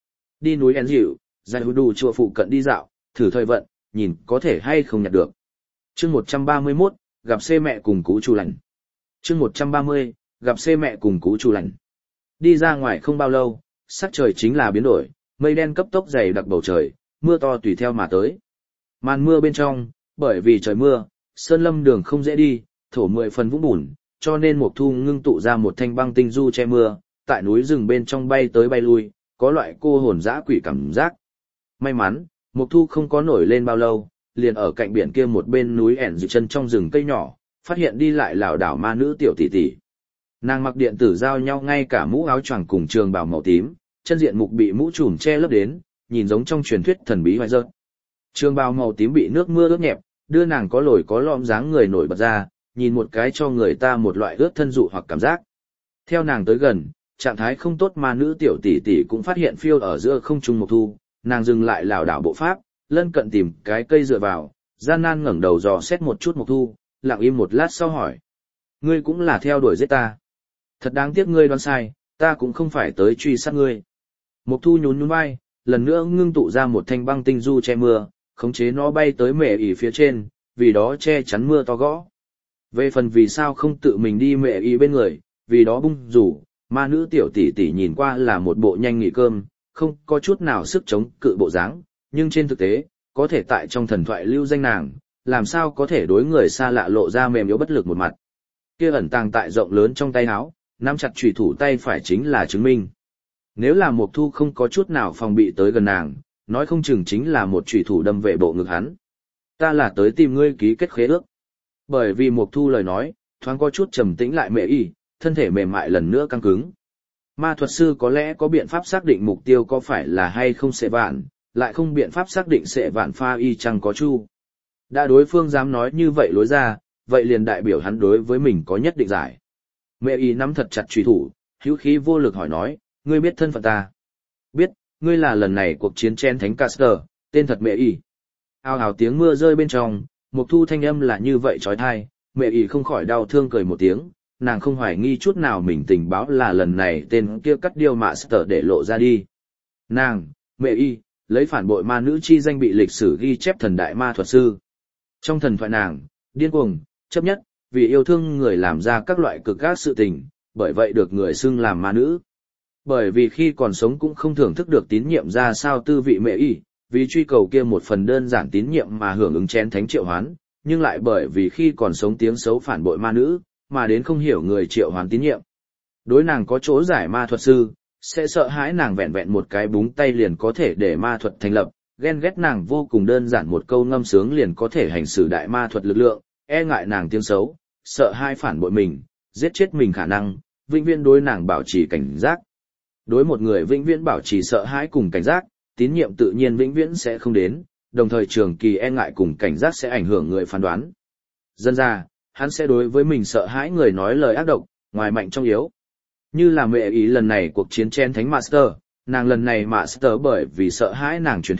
Speaker 1: Đi núi En dịu, giải hữu đủ chùa phụ cận đi dạo, thử thời vận, nhìn có thể hay không nhặt được. Chương 131, gặp xê mẹ cùng cú chú lành. Chương 130, gặp xê mẹ cùng cú chú lành. Đi ra ngoài không bao lâu, sắc trời chính là biến đổi, mây đen cấp tốc dày đặc bầu trời, mưa to tùy theo mà tới. Màn mưa bên trong, bởi vì trời mưa, sơn lâm đường không dễ đi, thổ 10 phần vũng bùn, cho nên Mộc Thu ngưng tụ ra một thanh băng tinh du che mưa, tại núi rừng bên trong bay tới bay lui, có loại cô hồn dã quỷ cảm giác. May mắn, Mộc Thu không có nổi lên bao lâu, liền ở cạnh biển kia một bên núi ẻn dịu chân trong rừng cây nhỏ, phát hiện đi lại lảo đảo ma nữ tiểu tỷ tỷ. Nàng mặc điện tử giao nhau ngay cả mũ áo choàng cùng trường bào màu tím, chân diện mục bị mũ trùm che lấp đến, nhìn giống trong truyền thuyết thần bí hoài dơ. Trường bào màu tím bị nước mưa ướt nhẹp, đưa nàng có lồi có lõm dáng người nổi bật ra, nhìn một cái cho người ta một loại ướt thân dụ hoặc cảm giác. Theo nàng tới gần, trạng thái không tốt mà nữ tiểu tỷ tỷ cũng phát hiện phiêu ở giữa không trung Mộc Thu, nàng dừng lại lảo đảo bộ pháp, lân cận tìm cái cây dựa vào, gian nan ngẩng đầu dò xét một chút Mộc Thu, lặng im một lát sau hỏi: "Ngươi cũng là theo đuổi giết ta? Thật đáng tiếc ngươi đoán sai, ta cũng không phải tới truy sát ngươi." Mộc Thu nhún nhún vai, lần nữa ngưng tụ ra một thanh băng tinh du che mưa, khống chế nó bay tới mẹ ỷ phía trên, vì đó che chắn mưa to gõ. Về phần vì sao không tự mình đi mẹ ỷ bên người, vì đó bung rủ, ma nữ tiểu tỷ tỷ nhìn qua là một bộ nhanh nghỉ cơm, không có chút nào sức chống cự bộ dáng, nhưng trên thực tế, có thể tại trong thần thoại lưu danh nàng, làm sao có thể đối người xa lạ lộ ra mềm yếu bất lực một mặt. Kia ẩn tàng tại rộng lớn trong tay áo, nắm chặt chùy thủ tay phải chính là chứng minh. Nếu là Mộc Thu không có chút nào phòng bị tới gần nàng, nói không chừng chính là một chùy thủ đâm về bộ ngực hắn. Ta là tới tìm ngươi ký kết khế ước. Bởi vì Mộc Thu lời nói, thoáng có chút trầm tĩnh lại mẹ y, thân thể mềm mại lần nữa căng cứng. Ma thuật sư có lẽ có biện pháp xác định mục tiêu có phải là hay không sẽ vạn, lại không biện pháp xác định sẽ vạn pha y chăng có chu. Đã đối phương dám nói như vậy lối ra, vậy liền đại biểu hắn đối với mình có nhất định giải. Mẹ y nắm thật chặt chùy thủ, hữu khí vô lực hỏi nói, ngươi biết thân phận ta? Biết, ngươi là lần này cuộc chiến chen thánh Caster, tên thật mẹ y. Ao ào tiếng mưa rơi bên trong, Mộc Thu thanh âm là như vậy trói thai, mẹ y không khỏi đau thương cười một tiếng, nàng không hoài nghi chút nào mình tình báo là lần này tên kia cắt điêu Master để lộ ra đi. Nàng, mẹ y, lấy phản bội ma nữ chi danh bị lịch sử ghi chép thần đại ma thuật sư. Trong thần thoại nàng, điên cuồng, chấp nhất, vì yêu thương người làm ra các loại cực ác sự tình, bởi vậy được người xưng làm ma nữ. Bởi vì khi còn sống cũng không thưởng thức được tín nhiệm ra sao tư vị mẹ y, vì truy cầu kia một phần đơn giản tín nhiệm mà hưởng ứng chén thánh triệu hoán, nhưng lại bởi vì khi còn sống tiếng xấu phản bội ma nữ, mà đến không hiểu người triệu hoán tín nhiệm. Đối nàng có chỗ giải ma thuật sư, sẽ sợ hãi nàng vẹn vẹn một cái búng tay liền có thể để ma thuật thành lập, ghen ghét nàng vô cùng đơn giản một câu ngâm sướng liền có thể hành xử đại ma thuật lực lượng, e ngại nàng tiếng xấu, sợ hai phản bội mình, giết chết mình khả năng, vĩnh viễn đối nàng bảo trì cảnh giác. Đối một người vĩnh viễn bảo trì sợ hãi cùng cảnh giác, tín nhiệm tự nhiên vĩnh viễn sẽ không đến, đồng thời trường kỳ e ngại cùng cảnh giác sẽ ảnh hưởng người phán đoán. Dân ra, hắn sẽ đối với mình sợ hãi người nói lời ác độc, ngoài mạnh trong yếu. Như là mẹ ý lần này cuộc chiến chen thánh Master, nàng lần này Master bởi vì sợ hãi nàng truyền thuyết,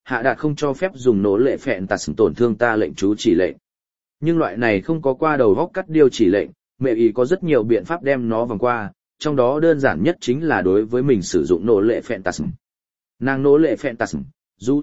Speaker 1: hạ đạt không cho phép dùng nỗ lệ phẹn tạt tổn thương ta lệnh chú chỉ lệnh. Nhưng loại này không có qua đầu góc cắt điều chỉ lệnh, mẹ ý có rất nhiều biện pháp đem nó vòng qua, trong đó đơn giản nhất chính là đối với mình sử dụng nỗ lệ phẹn tạt. Nàng nỗ lệ phẹn tạt, dù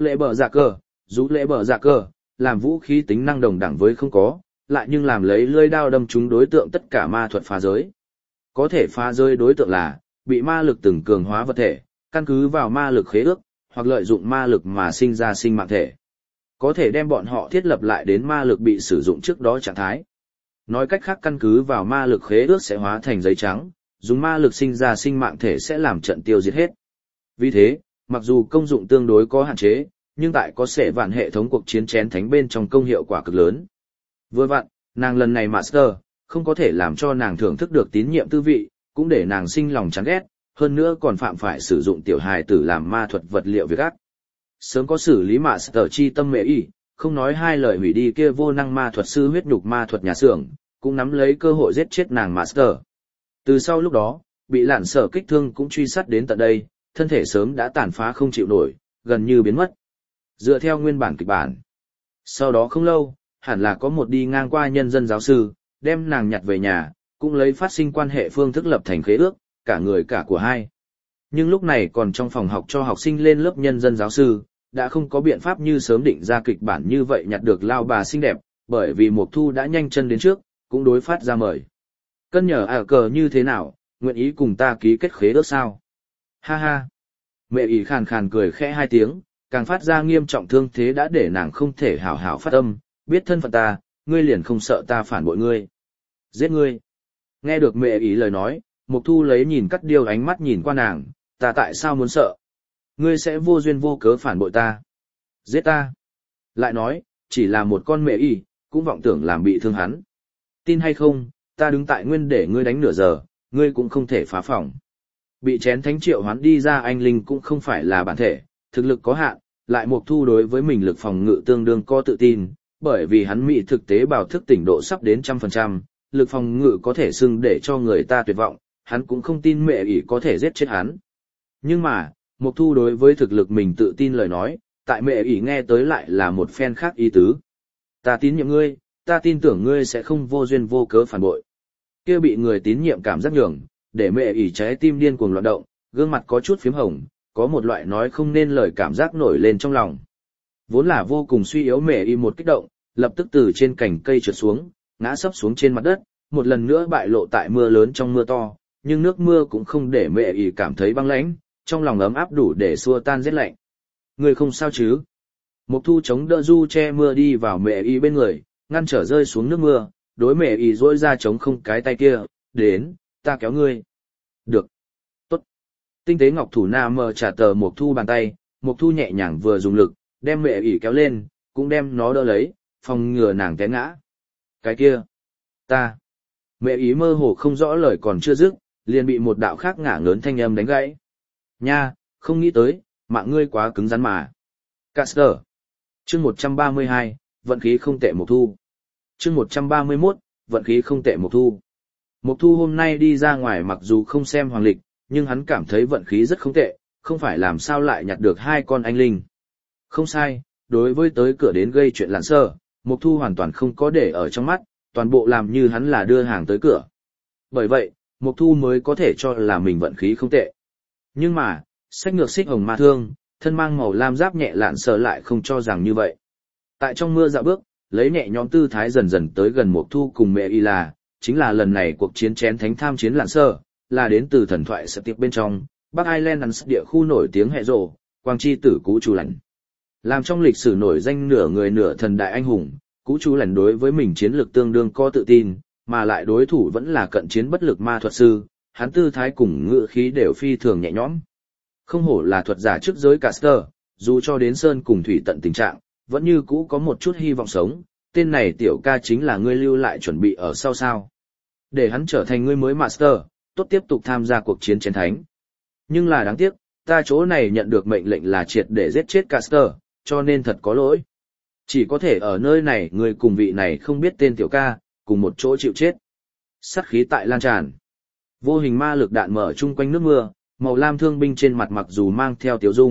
Speaker 1: lệ bờ dạ cơ, làm vũ khí tính năng đồng đẳng với không có, lại nhưng làm lấy lưỡi đao đâm trúng đối tượng tất cả ma thuật phá giới. Có thể phá giới đối tượng là, bị ma lực từng cường hóa vật thể, căn cứ vào ma lực khế ước, hoặc lợi dụng ma lực mà sinh ra sinh mạng thể. Có thể đem bọn họ thiết lập lại đến ma lực bị sử dụng trước đó trạng thái. Nói cách khác căn cứ vào ma lực khế ước sẽ hóa thành giấy trắng, dùng ma lực sinh ra sinh mạng thể sẽ làm trận tiêu diệt hết. Vì thế, mặc dù công dụng tương đối có hạn chế, nhưng tại có sẽ vạn hệ thống cuộc chiến chén thánh bên trong công hiệu quả cực lớn. Vừa vặn, nàng lần này master, không có thể làm cho nàng thưởng thức được tín nhiệm tư vị, cũng để nàng sinh lòng chán ghét, hơn nữa còn phạm phải sử dụng tiểu hài tử làm ma thuật vật liệu việc ác. Sớm có xử lý master chi tâm mẹ ý, không nói hai lời hủy đi kia vô năng ma thuật sư huyết nhục ma thuật nhà xưởng, cũng nắm lấy cơ hội giết chết nàng master. Từ sau lúc đó, bị lạn sở kích thương cũng truy sát đến tận đây, thân thể sớm đã tàn phá không chịu nổi, gần như biến mất. Dựa theo nguyên bản kịch bản. Sau đó không lâu, hẳn là có một đi ngang qua nhân dân giáo sư, đem nàng nhặt về nhà, cũng lấy phát sinh quan hệ phương thức lập thành khế ước, cả người cả của hai. Nhưng lúc này còn trong phòng học cho học sinh lên lớp nhân dân giáo sư, đã không có biện pháp như sớm định ra kịch bản như vậy nhặt được lao bà xinh đẹp, bởi vì Mộc Thu đã nhanh chân đến trước, cũng đối phát ra mời. Cân nhở cờ như thế nào, nguyện ý cùng ta ký kết khế ước sao? Ha ha. Mẹ ý khàn khàn cười khẽ hai tiếng, càng phát ra nghiêm trọng thương thế đã để nàng không thể hào hào phát âm, biết thân phận ta, ngươi liền không sợ ta phản bội ngươi. Giết ngươi. Nghe được mẹ ý lời nói, Mộc Thu lấy nhìn cắt điêu ánh mắt nhìn qua nàng, ta tại sao muốn sợ? Ngươi sẽ vô duyên vô cớ phản bội ta. Giết ta. Lại nói, chỉ là một con mẹ ý, cũng vọng tưởng làm bị thương hắn. Tin hay không, ta đứng tại nguyên để ngươi đánh nửa giờ, ngươi cũng không thể phá phòng. Bị chén thánh triệu hoán đi ra anh linh cũng không phải là bản thể, thực lực có hạn, lại Mộc Thu đối với mình lực phòng ngự tương đương có tự tin, bởi vì hắn mỹ thực tế bào thức tỉnh độ sắp đến 100%, lực phòng ngự có thể xưng để cho người ta tuyệt vọng, hắn cũng không tin mẹ ỷ có thể giết chết hắn. Nhưng mà, Mộc Thu đối với thực lực mình tự tin lời nói, tại mẹ ỷ nghe tới lại là một phen khác ý tứ. Ta tín nhiệm ngươi, ta tin tưởng ngươi sẽ không vô duyên vô cớ phản bội. Kia bị người tín nhiệm cảm giác nhường, để mẹ ỷ trái tim điên cuồng loạn động, gương mặt có chút phím hồng, có một loại nói không nên lời cảm giác nổi lên trong lòng. Vốn là vô cùng suy yếu mẹ ỷ một kích động, lập tức từ trên cành cây trượt xuống, ngã sấp xuống trên mặt đất, một lần nữa bại lộ tại mưa lớn trong mưa to, nhưng nước mưa cũng không để mẹ ỷ cảm thấy băng lãnh, trong lòng ấm áp đủ để xua tan rét lạnh. Người không sao chứ? Mộc Thu chống đỡ du che mưa đi vào mẹ ỷ bên người, ngăn trở rơi xuống nước mưa, đối mẹ ỷ duỗi ra chống không cái tay kia, đến, ta kéo ngươi. Được. Tốt. Tinh tế ngọc thủ na mờ trả tờ Mộc Thu bàn tay, Mộc Thu nhẹ nhàng vừa dùng lực, đem mẹ ỷ kéo lên, cũng đem nó đỡ lấy, phòng ngừa nàng té ngã. Cái kia. Ta. Mẹ ỷ mơ hồ không rõ lời còn chưa dứt, liền bị một đạo khác ngả lớn thanh âm đánh gãy. Nha, không nghĩ tới, mạng ngươi quá cứng rắn mà. Caster. Chương 132, vận khí không tệ Mộc Thu. Chương 131, vận khí không tệ Mộc Thu. Mộc Thu hôm nay đi ra ngoài mặc dù không xem hoàng lịch, nhưng hắn cảm thấy vận khí rất không tệ, không phải làm sao lại nhặt được hai con anh linh. Không sai, đối với tới cửa đến gây chuyện lạn sơ, Mộc Thu hoàn toàn không có để ở trong mắt, toàn bộ làm như hắn là đưa hàng tới cửa. Bởi vậy, Mộc Thu mới có thể cho là mình vận khí không tệ. Nhưng mà, sách ngược xích hồng ma thương, thân mang màu lam giáp nhẹ lạn sơ lại không cho rằng như vậy. Tại trong mưa dạo bước, lấy nhẹ nhõm tư thái dần dần tới gần Mộc Thu cùng mẹ y là, chính là lần này cuộc chiến chén thánh tham chiến lạn sơ, là đến từ thần thoại sự tiệp bên trong, Bắc Island địa khu nổi tiếng hệ rồ, quang chi tử Cú Chú Lạnh. Làm trong lịch sử nổi danh nửa người nửa thần đại anh hùng, Cú Chú Lạnh đối với mình chiến lược tương đương có tự tin, mà lại đối thủ vẫn là cận chiến bất lực ma thuật sư, hắn tư thái cùng ngữ khí đều phi thường nhẹ nhõm. Không hổ là thuật giả trước giới caster, dù cho đến sơn cùng thủy tận tình trạng, vẫn như cũ có một chút hy vọng sống, tên này tiểu ca chính là ngươi lưu lại chuẩn bị ở sau sao. Để hắn trở thành ngươi mới master, tốt tiếp tục tham gia cuộc chiến chiến thánh. Nhưng là đáng tiếc, ta chỗ này nhận được mệnh lệnh là triệt để giết chết caster, cho nên thật có lỗi. Chỉ có thể ở nơi này người cùng vị này không biết tên tiểu ca, cùng một chỗ chịu chết. Sát khí tại lan tràn. Vô hình ma lực đạn mở chung quanh nước mưa, màu lam thương binh trên mặt mặc dù mang theo tiếu dung,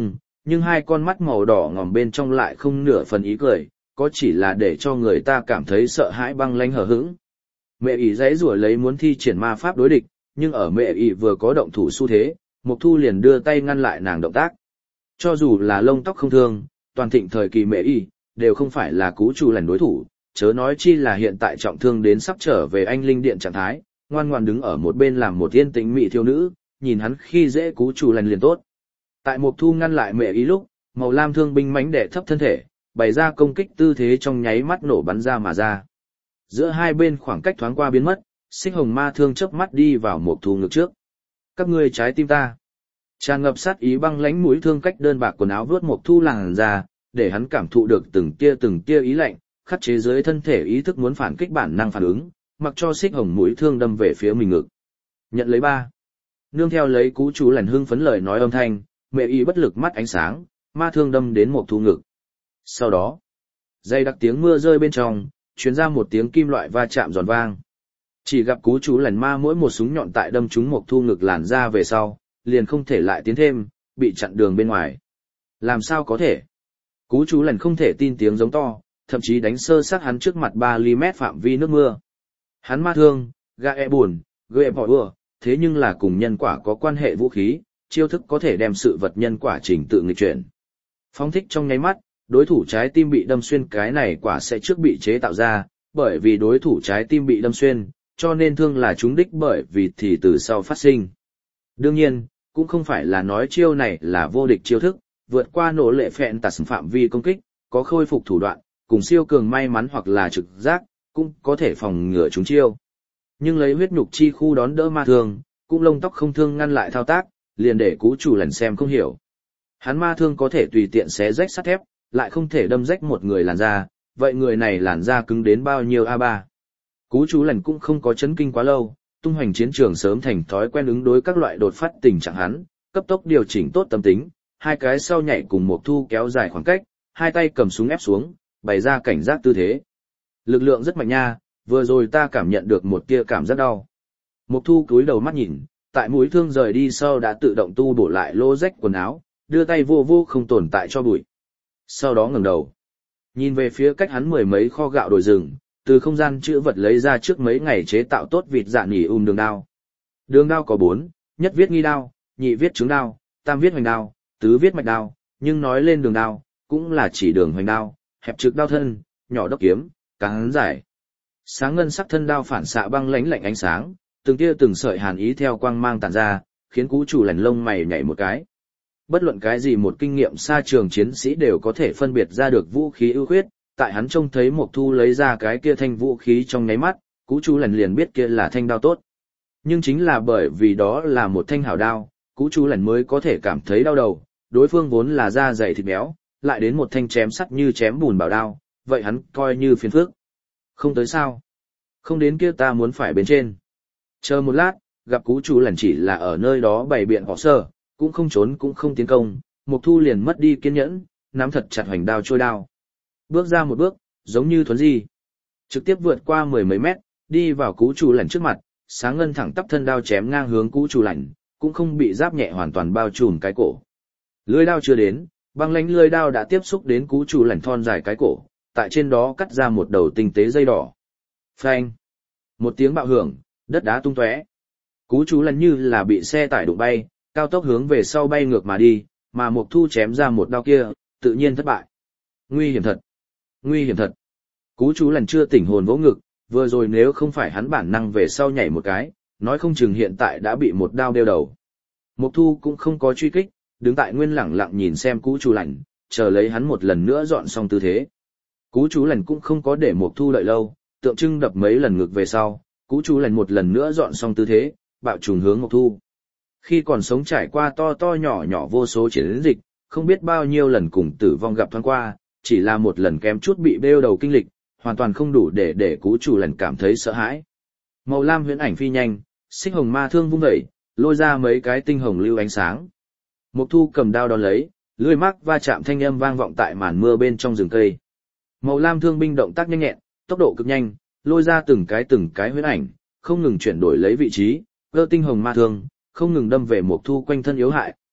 Speaker 1: nhưng hai con mắt màu đỏ ngòm bên trong lại không nửa phần ý cười, có chỉ là để cho người ta cảm thấy sợ hãi băng lãnh hờ hững. Mẹ ỷ giãy giụa lấy muốn thi triển ma pháp đối địch, nhưng ở mẹ ỷ vừa có động thủ xu thế, Mộc Thu liền đưa tay ngăn lại nàng động tác. Cho dù là lông tóc không thương, toàn thịnh thời kỳ mẹ ỷ đều không phải là Cú Chủ Lành đối thủ, chớ nói chi là hiện tại trọng thương đến sắp trở về anh linh điện trạng thái, ngoan ngoan đứng ở một bên làm một yên tĩnh mỹ thiếu nữ, nhìn hắn khi dễ Cú Chủ Lành liền tốt. Tại Mộc Thu ngăn lại mẹ ỷ lúc, màu lam thương binh mãnh đè thấp thân thể, bày ra công kích tư thế trong nháy mắt nổ bắn ra mà ra. Giữa hai bên khoảng cách thoáng qua biến mất, xích hồng ma thương chớp mắt đi vào Mộc Thu ngực trước. Các ngươi trái tim ta. Tràn ngập sát ý băng lãnh mũi thương cách đơn bạc quần áo vuốt Mộc Thu làn ra, để hắn cảm thụ được từng tia ý lạnh, khắc chế dưới thân thể ý thức muốn phản kích bản năng phản ứng, mặc cho xích hồng mũi thương đâm về phía mình ngực. Nhận lấy ba. Nương theo lấy Cú Chủ Lành hưng phấn lời nói âm thanh, mẹ y bất lực mắt ánh sáng, ma thương đâm đến Mộc Thu ngực. Sau đó, dây đặc tiếng mưa rơi bên trong, truyền ra một tiếng kim loại va chạm giòn vang. Chỉ gặp Cú Chủ Lành ma mỗi một súng nhọn tại đâm trúng Mộc Thu ngực làn ra về sau, liền không thể lại tiến thêm, bị chặn đường bên ngoài. Làm sao có thể? Cú Chủ Lành không thể tin tiếng giống to, thậm chí đánh sơ sát hắn trước mặt 3 mét phạm vi nước mưa. Hắn ma thương, gã buồn, ghê bỏ ưa, thế nhưng là cùng nhân quả có quan hệ vũ khí, chiêu thức có thể đem sự vật nhân quả trình tự nghịch chuyển. Phóng thích trong nháy mắt, đối thủ trái tim bị đâm xuyên cái này quả sẽ trước bị chế tạo ra, bởi vì đối thủ trái tim bị đâm xuyên, cho nên thương là trúng đích bởi vì thì từ sau phát sinh. Đương nhiên, cũng không phải là nói chiêu này là vô địch chiêu thức, vượt qua nổ lệ phẹn tạt phạm vi công kích, có khôi phục thủ đoạn, cùng siêu cường may mắn hoặc là trực giác, cũng có thể phòng ngừa chúng chiêu. Nhưng lấy huyết nhục chi khu đón đỡ ma thương, cũng lông tóc không thương ngăn lại thao tác, liền để Cú Chủ Lành xem không hiểu. Hắn ma thương có thể tùy tiện xé rách sắt thép, lại không thể đâm rách một người làn da, vậy người này làn da cứng đến bao nhiêu A3. Cú Chủ Lành cũng không có chấn kinh quá lâu, tung hoành chiến trường sớm thành thói quen ứng đối các loại đột phát tình trạng hắn, cấp tốc điều chỉnh tốt tâm tính, hai cái sau nhảy cùng Mộc Thu kéo dài khoảng cách, hai tay cầm súng ép xuống, bày ra cảnh giác tư thế. Lực lượng rất mạnh nha, vừa rồi ta cảm nhận được một tia cảm giác đau. Mộc Thu cúi đầu mắt nhìn, tại mũi thương rời đi sau đã tự động tu bổ lại lỗ rách quần áo, đưa tay vô vô không tồn tại cho bụi. Sau đó ngẩng đầu, nhìn về phía cách hắn 10 mấy kho gạo đồi rừng, từ không gian chữ vật lấy ra trước mấy ngày chế tạo tốt vịt dạ nỉ đường đao. Đường đao có 4, nhất viết nghi đao, nhị viết trứng đao, tam viết hoành đao, tứ viết mạch đao, nhưng nói lên đường đao, cũng là chỉ đường hoành đao, hẹp trực đao thân, nhỏ đốc kiếm, cán dài. Sáng ngân sắc thân đao phản xạ băng lãnh lạnh ánh sáng, từng tia từng sợi hàn ý theo quang mang tản ra, khiến Cú Chủ Lành lông mày nhảy một cái. Bất luận cái gì một kinh nghiệm xa trường chiến sĩ đều có thể phân biệt ra được vũ khí ưu khuyết, tại hắn trông thấy Mộc Thu lấy ra cái kia thanh vũ khí trong nháy mắt, Cú Chủ Lành liền biết kia là thanh đao tốt. Nhưng chính là bởi vì đó là một thanh hảo đao, Cú Chủ Lành mới có thể cảm thấy đau đầu, đối phương vốn là da dày thịt béo, lại đến một thanh chém sắt như chém bùn bảo đao, vậy hắn coi như phiền phức. Không tới sao? Không đến kia ta muốn phải bên trên. Chờ một lát, gặp Cú Chủ Lành chỉ là ở nơi đó bày biện họ sơ, cũng không trốn cũng không tiến công, Mộc Thu liền mất đi kiên nhẫn, nắm thật chặt hoành đao trôi đao. Bước ra một bước, giống như thuấn di. Trực tiếp vượt qua 10 mấy mét, đi vào Cú Chủ Lành trước mặt, sáng ngân thẳng tắp thân đao chém ngang hướng Cú Chủ Lành, cũng không bị giáp nhẹ hoàn toàn bao trùm cái cổ. Lưỡi đao chưa đến, băng lãnh lưỡi đao đã tiếp xúc đến Cú Chủ Lành thon dài cái cổ, tại trên đó cắt ra một đầu tinh tế dây đỏ. Phanh! Một tiếng bạo hưởng, đất đá tung tóe. Cú Chủ Lành như là bị xe tải đụng bay, cao tốc hướng về sau bay ngược mà đi, mà Mộc Thu chém ra một đao kia, tự nhiên thất bại. Nguy hiểm thật! Nguy hiểm thật! Cú Chủ Lành chưa tỉnh hồn vỗ ngực, vừa rồi nếu không phải hắn bản năng về sau nhảy một cái, nói không chừng hiện tại đã bị một đao đeo đầu. Mộc Thu cũng không có truy kích, đứng tại nguyên lẳng lặng nhìn xem Cú Chủ Lành, chờ lấy hắn một lần nữa dọn xong tư thế. Cú Chủ Lành cũng không có để Mộc Thu đợi lâu, tượng trưng đập mấy lần ngực về sau, Cú Chủ Lành một lần nữa dọn xong tư thế, bạo trùng hướng Mộc Thu. Khi còn sống trải qua to to nhỏ nhỏ vô số chiến dịch, không biết bao nhiêu lần cùng tử vong gặp thoáng qua, chỉ là một lần kém chút bị bêu đầu kinh lịch, hoàn toàn không đủ để Cú Chủ Lành cảm thấy sợ hãi. Màu lam huyễn ảnh phi nhanh, xích hồng ma thương vung dậy, lôi ra mấy cái tinh hồng lưu ánh sáng. Mộc Thu cầm đao đón lấy, lưỡi mắc va chạm thanh âm vang vọng tại màn mưa bên trong rừng cây. Màu lam thương binh động tác nhanh nhẹn, tốc độ cực nhanh, lôi ra từng cái huyễn ảnh, không ngừng chuyển đổi lấy vị trí, gơ tinh hồng ma thương, không ngừng đâm về Mộc Thu quanh thân yếu hại,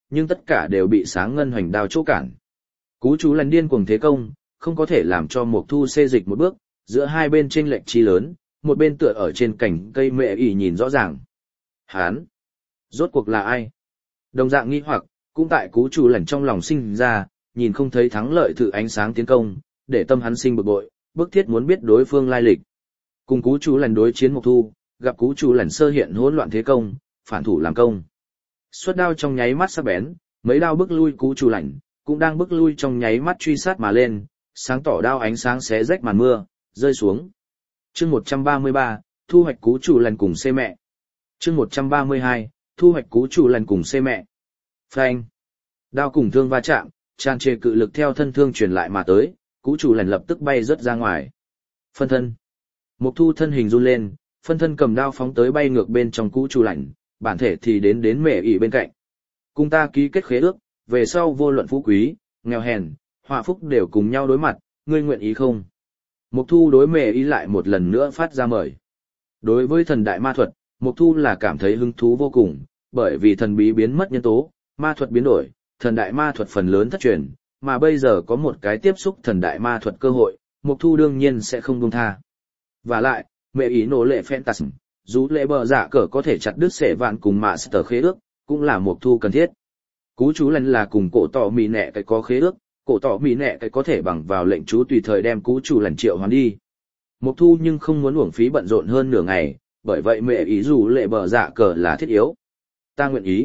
Speaker 1: nhưng tất cả đều bị sáng ngân hoành đao chỗ cản. Cú chú lần điên cuồng thế công, không có thể làm cho Mộc Thu xê dịch một bước, giữa hai bên chênh lệch chi lớn, một bên tựa ở trên cành cây mẹ ỉ nhìn rõ ràng. Hán! Rốt cuộc là ai? Đồng dạng nghi hoặc, cũng tại cú chú lần trong lòng sinh ra, nhìn không thấy thắng lợi thử ánh sáng tiến công, để tâm hắn sinh bực bội, bức thiết muốn biết đối phương lai lịch. Cùng cú chú lần đối chiến Mộc Thu, gặp cú chú lần sơ hiện hỗn loạn thế công, phản thủ làm công. Xuất đao trong nháy mắt sắc bén, mấy đao bức lui cú chú lần, cũng đang bức lui trong nháy mắt truy sát mà lên, sáng tỏ đao ánh sáng xé rách màn mưa, rơi xuống. Chương 133, thu hoạch cú chủ lần cùng xê mẹ. Chương 132, thu hoạch cú chủ lần cùng xê mẹ. Phanh. Đao cùng thương va chạm, tràn trề cự lực theo thân thương truyền lại mà tới, cú chủ lần lập tức bay rớt ra ngoài. Phân thân. Mộc Thu thân hình run lên, phân thân cầm đao phóng tới bay ngược bên trong cú chủ lạnh, bản thể thì đến mẹ ỉ bên cạnh. Cùng ta ký kết khế ước, về sau vô luận phú quý, nghèo hèn, họa phúc đều cùng nhau đối mặt, ngươi nguyện ý không? Mộc Thu đối mẹ ỉ lại một lần nữa phát ra mời. Đối với thần đại ma thuật, Mộc Thu là cảm thấy hứng thú vô cùng, bởi vì thần bí biến mất nhân tố, ma thuật biến đổi, thần đại ma thuật phần lớn thất truyền, mà bây giờ có một cái tiếp xúc thần đại ma thuật cơ hội, Mộc Thu đương nhiên sẽ không buông tha. Và lại, mẹ ý nổ lệ Phantasm, dù lệ bờ giả cờ có thể chặt đứt sẻ vạn cùng Master khế ước, cũng là Mộc Thu cần thiết. Cú chú lần là cùng cổ tỏ mì nẹ cái có khế ước, cổ tỏ mì nẹ cái có thể bằng vào lệnh chú tùy thời đem cú chú lần triệu hoán đi. Mộc Thu nhưng không muốn uổng phí bận rộn hơn nửa ngày, bởi vậy mẹ ý dù lệ bờ giả cờ là thiết yếu. Ta nguyện ý.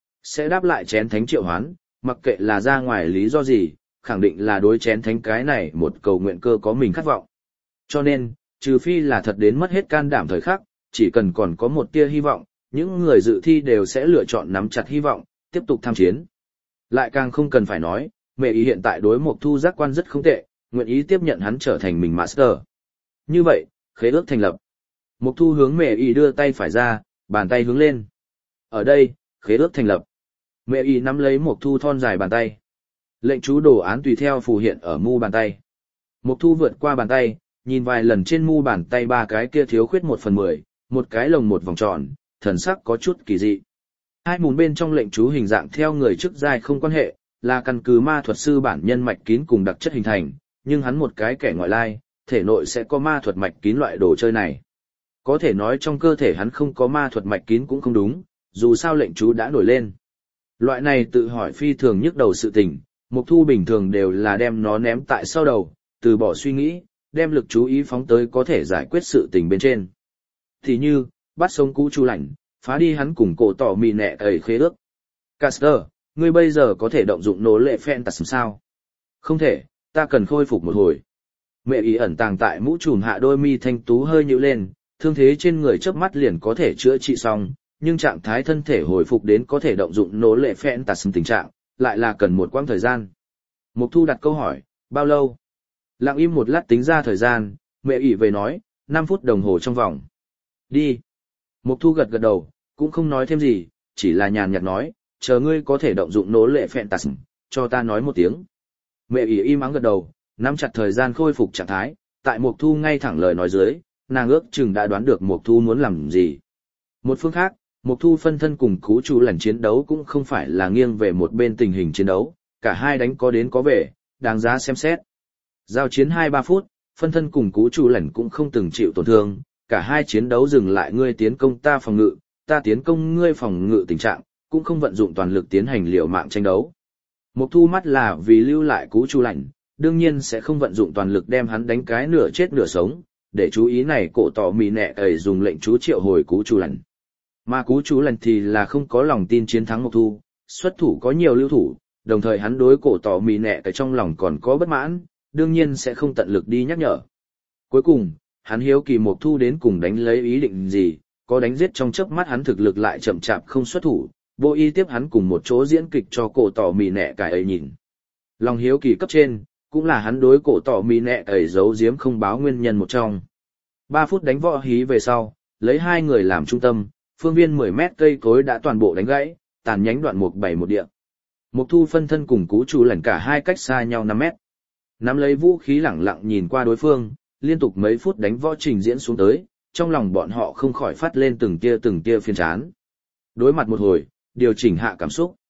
Speaker 1: Sẽ đáp lại chén thánh triệu hoán, mặc kệ là ra ngoài lý do gì, khẳng định là đối chén thánh cái này một cầu nguyện cơ có mình khát vọng. Cho nên, trừ phi là thật đến mất hết can đảm thời khắc, chỉ cần còn có một tia hy vọng, những người dự thi đều sẽ lựa chọn nắm chặt hy vọng, tiếp tục tham chiến. Lại càng không cần phải nói, mẹ ý hiện tại đối Mộc Thu giác quan rất không tệ, nguyện ý tiếp nhận hắn trở thành mình master. Như vậy, khế ước thành lập. Mộc Thu hướng mẹ ý đưa tay phải ra, bàn tay hướng lên. Ở đây, khế ước thành lập. Mẹ ý nắm lấy Mộc Thu thon dài bàn tay. Lệnh chú đồ án tùy theo phù hiện ở mu bàn tay. Mộc Thu vượt qua bàn tay, nhìn vài lần trên mu bàn tay ba cái kia thiếu khuyết 1/10, một cái lồng một vòng tròn, thần sắc có chút kỳ dị. Hai mùn bên trong lệnh chú hình dạng theo người chức giai không quan hệ, là căn cứ ma thuật sư bản nhân mạch kín cùng đặc chất hình thành, nhưng hắn một cái kẻ ngoại lai, thể nội sẽ có ma thuật mạch kín loại đồ chơi này. Có thể nói trong cơ thể hắn không có ma thuật mạch kín cũng không đúng, dù sao lệnh chú đã nổi lên. Loại này tự hỏi phi thường nhức đầu sự tình, Mộc Thu bình thường đều là đem nó ném tại sau đầu, từ bỏ suy nghĩ, đem lực chú ý phóng tới có thể giải quyết sự tình bên trên. Thì như, bắt sống cú chú lạnh, phá đi hắn cùng cổ tỏ mì nẹ ẩy khế ước. Caster, ngươi bây giờ có thể động dụng nổ lệ Phantasm sao? Không thể, ta cần khôi phục một hồi. Mẹ ý ẩn tàng tại mũ trùm hạ đôi mi thanh tú hơi nhíu lên, thương thế trên người chớp mắt liền có thể chữa trị xong, nhưng trạng thái thân thể hồi phục đến có thể động dụng nổ lệ Phantasm tình trạng, lại là cần một quãng thời gian. Mộc Thu đặt câu hỏi, bao lâu? Lặng im một lát tính ra thời gian, mẹ ỉ về nói, 5 phút đồng hồ trong vòng. Đi. Mộc Thu gật gật đầu, cũng không nói thêm gì, chỉ là nhàn nhạt nói, chờ ngươi có thể động dụng nỗ lệ Phantasm, cho ta nói một tiếng. Mẹ ỉ im ắng gật đầu, nắm chặt thời gian khôi phục trạng thái, tại Mộc Thu ngay thẳng lời nói dưới, nàng ước chừng đã đoán được Mộc Thu muốn làm gì. Một phương khác, Mộc Thu phân thân cùng cú chú lần chiến đấu cũng không phải là nghiêng về một bên tình hình chiến đấu, cả hai đánh có đến có về, đáng giá xem xét. Giao chiến 2-3 phút, phân thân cùng cú chú lần cũng không từng chịu tổn thương, cả hai chiến đấu dừng lại ngươi tiến công ta phòng ngự, ta tiến công ngươi phòng ngự tình trạng, cũng không vận dụng toàn lực tiến hành liều mạng tranh đấu. Mộc Thu mắt là vì lưu lại cú chú lạnh, đương nhiên sẽ không vận dụng toàn lực đem hắn đánh cái nửa chết nửa sống, để chú ý này cổ tỏ mì nẹ ẩy dùng lệnh chú triệu hồi cú chú lạnh. Mà cú chú lạnh thì là không có lòng tin chiến thắng Mộc Thu, xuất thủ có nhiều lưu thủ, đồng thời hắn đối cổ tỏ mì nẹ cái trong lòng còn có bất mãn, đương nhiên sẽ không tận lực đi nhắc nhở. Cuối cùng, hắn hiếu kỳ Mộc Thu đến cùng đánh lấy ý định gì, có đánh giết trong chớp mắt hắn thực lực lại chậm chạp không xuất thủ, vô ý tiếp hắn cùng một chỗ diễn kịch cho cổ tỏ mì nẹ cải ấy nhìn. Lòng hiếu kỳ cấp trên, cũng là hắn đối cổ tỏ mì nẹ ấy giấu giếm không báo nguyên nhân một trong. 3 phút đánh võ hí về sau, lấy hai người làm trung tâm, phương viên 10 mét cây cối đã toàn bộ đánh gãy, tàn nhánh đoạn mục 7 một địa. Mộc Thu phân thân cùng cú chú lần cả hai cách xa nhau 5 mét. Nắm lấy vũ khí lẳng lặng nhìn qua đối phương, liên tục mấy phút đánh võ trình diễn xuống tới, trong lòng bọn họ không khỏi phát lên từng tia phiền chán. Đối mặt một hồi, điều chỉnh hạ cảm xúc.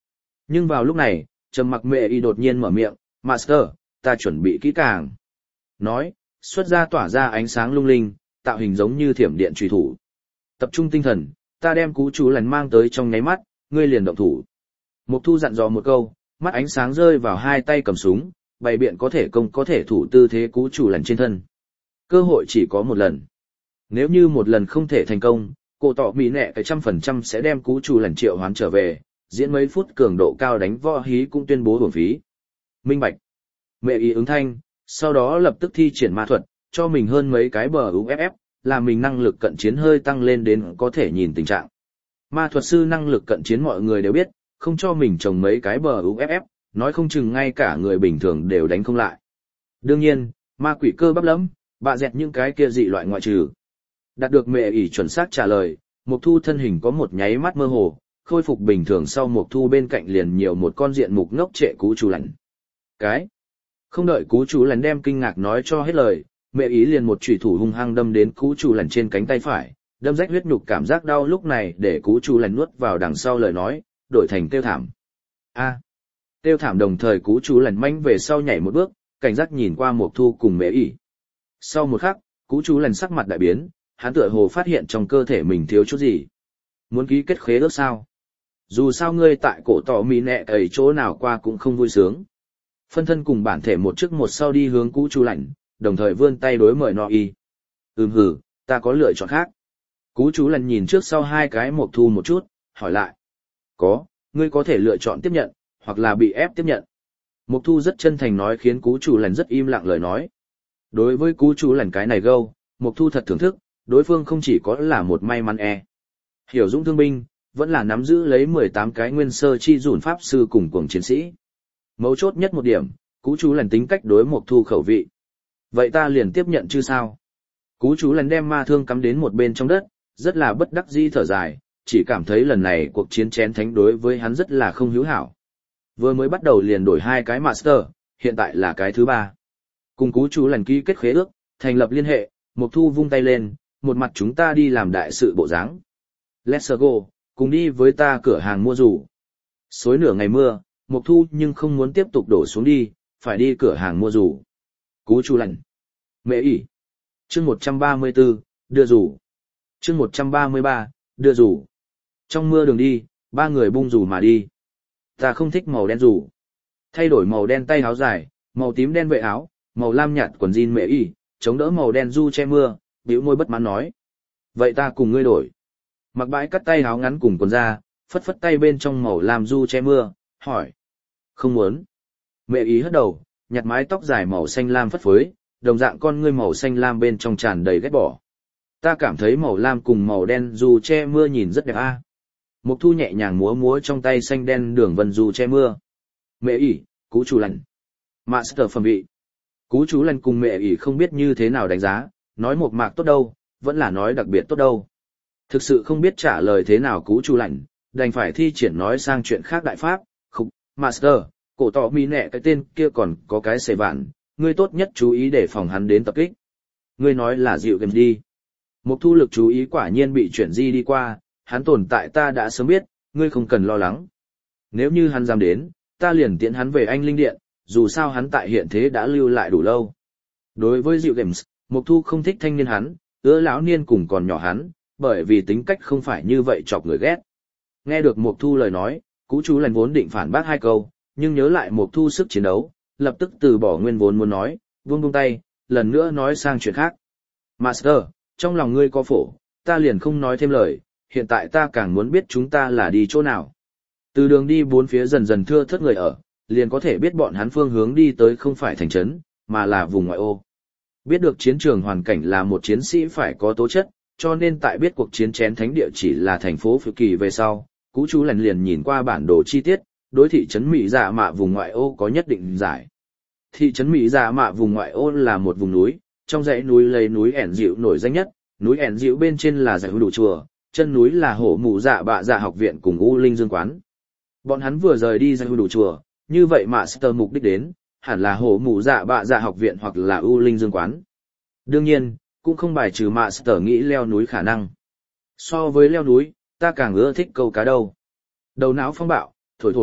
Speaker 1: Nhưng vào lúc này, trầm mặc mẹ y đột nhiên mở miệng, Master, ta chuẩn bị kỹ càng. Nói, xuất ra tỏa ra ánh sáng lung linh, tạo hình giống như thiểm điện truy thủ. Tập trung tinh thần, ta đem cú chú lần mang tới trong nháy mắt, ngươi liền động thủ. Mục Thu dặn dò một câu, mắt ánh sáng rơi vào hai tay cầm súng, bày biện có thể công có thể thủ tư thế cú chủ lần trên thân. Cơ hội chỉ có một lần. Nếu như một lần không thể thành công, cổ tỏ mỹ nẹ cái 100% sẽ đem cú chủ lần triệu hoán trở về, diễn mấy phút cường độ cao đánh võ hí cũng tuyên bố hưởng phí. Minh bạch. Mẹ ý ứng thanh, sau đó lập tức thi triển ma thuật, cho mình hơn mấy cái bờ UFF, làm mình năng lực cận chiến hơi tăng lên đến có thể nhìn tình trạng. Ma thuật sư năng lực cận chiến mọi người đều biết, không cho mình trồng mấy cái bờ UFF, nói không chừng ngay cả người bình thường đều đánh không lại. Đương nhiên, ma quỷ cơ bắp lắm, bạ dẹt những cái kia dị loại ngoại trừ. Đạt được mẹ ỷ chuẩn xác trả lời, Mộc Thu thân hình có một nháy mắt mơ hồ, khôi phục bình thường sau Mộc Thu bên cạnh liền nhiều một con diện mục ngốc trệ cú chú lạnh. Cái. Không đợi cú chú lạnh đem kinh ngạc nói cho hết lời, mẹ ý liền một chủy thủ hung hăng đâm đến cú chú lạnh trên cánh tay phải, đâm rách huyết nhục cảm giác đau lúc này để cú chú lạnh nuốt vào đằng sau lời nói, đổi thành kêu thảm. A. Kêu thảm đồng thời cú chú lạnh manh về sau nhảy một bước, cảnh giác nhìn qua Mộc Thu cùng mẹ ý. Sau một khắc, cú chú lạnh sắc mặt đại biến, hắn tựa hồ phát hiện trong cơ thể mình thiếu chút gì. Muốn ký kết khế ước sao? Dù sao ngươi tại cổ tỏ mì nẹ ấy chỗ nào qua cũng không vui sướng. Phân thân cùng bản thể một trước một sau đi hướng cú chú lạnh, đồng thời vươn tay đối mời nó y. Hừ, ta có lựa chọn khác. Cú chú lạnh nhìn trước sau hai cái Mộc Thu một chút, hỏi lại. Có, ngươi có thể lựa chọn tiếp nhận, hoặc là bị ép tiếp nhận. Mộc Thu rất chân thành nói khiến cú chú lạnh rất im lặng lời nói. Đối với cú chú lạnh cái này gâu, Mộc Thu thật thưởng thức, đối phương không chỉ có là một may mắn hiểu dũng thương binh, vẫn là nắm giữ lấy 18 cái nguyên sơ chi dùn pháp sư cùng cuồng chiến sĩ. Mấu chốt nhất một điểm, cú chú lần tính cách đối Mộc Thu khẩu vị. Vậy ta liền tiếp nhận chứ sao? Cú chú lần đem ma thương cắm đến một bên trong đất, rất là bất đắc dĩ thở dài, chỉ cảm thấy lần này cuộc chiến chén thánh đối với hắn rất là không hữu hảo. Vừa mới bắt đầu liền đổi hai cái master, hiện tại là cái thứ ba. Cùng cú chú lần ký kết khế ước, thành lập liên hệ, Mộc Thu vung tay lên, một mặt chúng ta đi làm đại sự bộ dáng. Let's go, cùng đi với ta cửa hàng mua dù. Xối nửa ngày mưa, Mộc Thu nhưng không muốn tiếp tục đổ xuống đi, phải đi cửa hàng mua dù. Cú chú lạnh. Mẹ ỉ. Chương 134, đưa dù. Chương 133, đưa dù. Trong mưa đường đi, ba người bung dù mà đi. Ta không thích màu đen dù. Thay đổi màu đen tay áo dài, màu tím đen vệ áo, màu lam nhạt quần jean mẹ ỉ, chống đỡ màu đen du che mưa, bĩu môi bất mãn nói. Vậy ta cùng ngươi đổi. Mặc bãi cắt tay áo ngắn cùng quần ra, phất phất tay bên trong màu lam du che mưa, hỏi. Không muốn. Mẹ ý hất đầu, nhặt mái tóc dài màu xanh lam phất phới, đồng dạng con ngươi màu xanh lam bên trong tràn đầy ghét bỏ. Ta cảm thấy màu lam cùng màu đen du che mưa nhìn rất đẹp a. Mộc Thu nhẹ nhàng múa múa trong tay xanh đen đường vân du che mưa. Mẹ ỉ, cú chú lạnh. Master phẩm vị. Cú chú lạnh cùng mẹ ỉ không biết như thế nào đánh giá, nói một mạc tốt đâu, vẫn là nói đặc biệt tốt đâu. Thực sự không biết trả lời thế nào cú chú lạnh, đành phải thi triển nói sang chuyện khác đại pháp. Khúc, Master, cổ tỏ mi nẹ cái tên kia còn có cái xề vạn, ngươi tốt nhất chú ý để phòng hắn đến tập kích. Ngươi nói là dịu game đi. Mộc Thu lực chú ý quả nhiên bị chuyển di đi qua, hắn tồn tại ta đã sớm biết, ngươi không cần lo lắng. Nếu như hắn dám đến, ta liền tiễn hắn về Anh Linh Điện, dù sao hắn tại hiện thế đã lưu lại đủ lâu. Đối với dịu games, Mộc Thu không thích thanh niên hắn, lão niên cùng còn nhỏ hắn, bởi vì tính cách không phải như vậy chọc người ghét. Nghe được Mộc Thu lời nói, cú chú lần vốn định phản bác hai câu, nhưng nhớ lại Mộc Thu sức chiến đấu, lập tức từ bỏ nguyên vốn muốn nói, buông tay, lần nữa nói sang chuyện khác. Master, trong lòng ngươi có phổ, ta liền không nói thêm lời, hiện tại ta càng muốn biết chúng ta là đi chỗ nào. Từ đường đi bốn phía dần dần thưa thớt người ở, liền có thể biết bọn hắn phương hướng đi tới không phải thành trấn, mà là vùng ngoại ô. Biết được chiến trường hoàn cảnh là một chiến sĩ phải có tố chất, cho nên tại biết cuộc chiến chén thánh địa chỉ là thành phố Phiêu Kỳ về sau, cú chú lần liền nhìn qua bản đồ chi tiết, đối thị trấn Mỹ Dạ Mạ vùng ngoại ô có nhất định giải. Thị trấn Mỹ Dạ Mạ vùng ngoại ô là một vùng núi, trong dãy núi lấy núi ẻn dịu nổi danh nhất, núi ẻn dịu bên trên là dãy đủ chùa, chân núi là hổ mù dạ bạ dạ học viện cùng U Linh Dương quán. Bọn hắn vừa rời đi dãy đủ chùa, như vậy Master mục đích đến, hẳn là hổ mù dạ bạ dạ học viện hoặc là U Linh Dương quán. Đương nhiên, cũng không bài trừ Master nghĩ leo núi khả năng. So với leo núi, ta càng ưa thích câu cá đâu. Đầu não phong bạo, thổi thổi,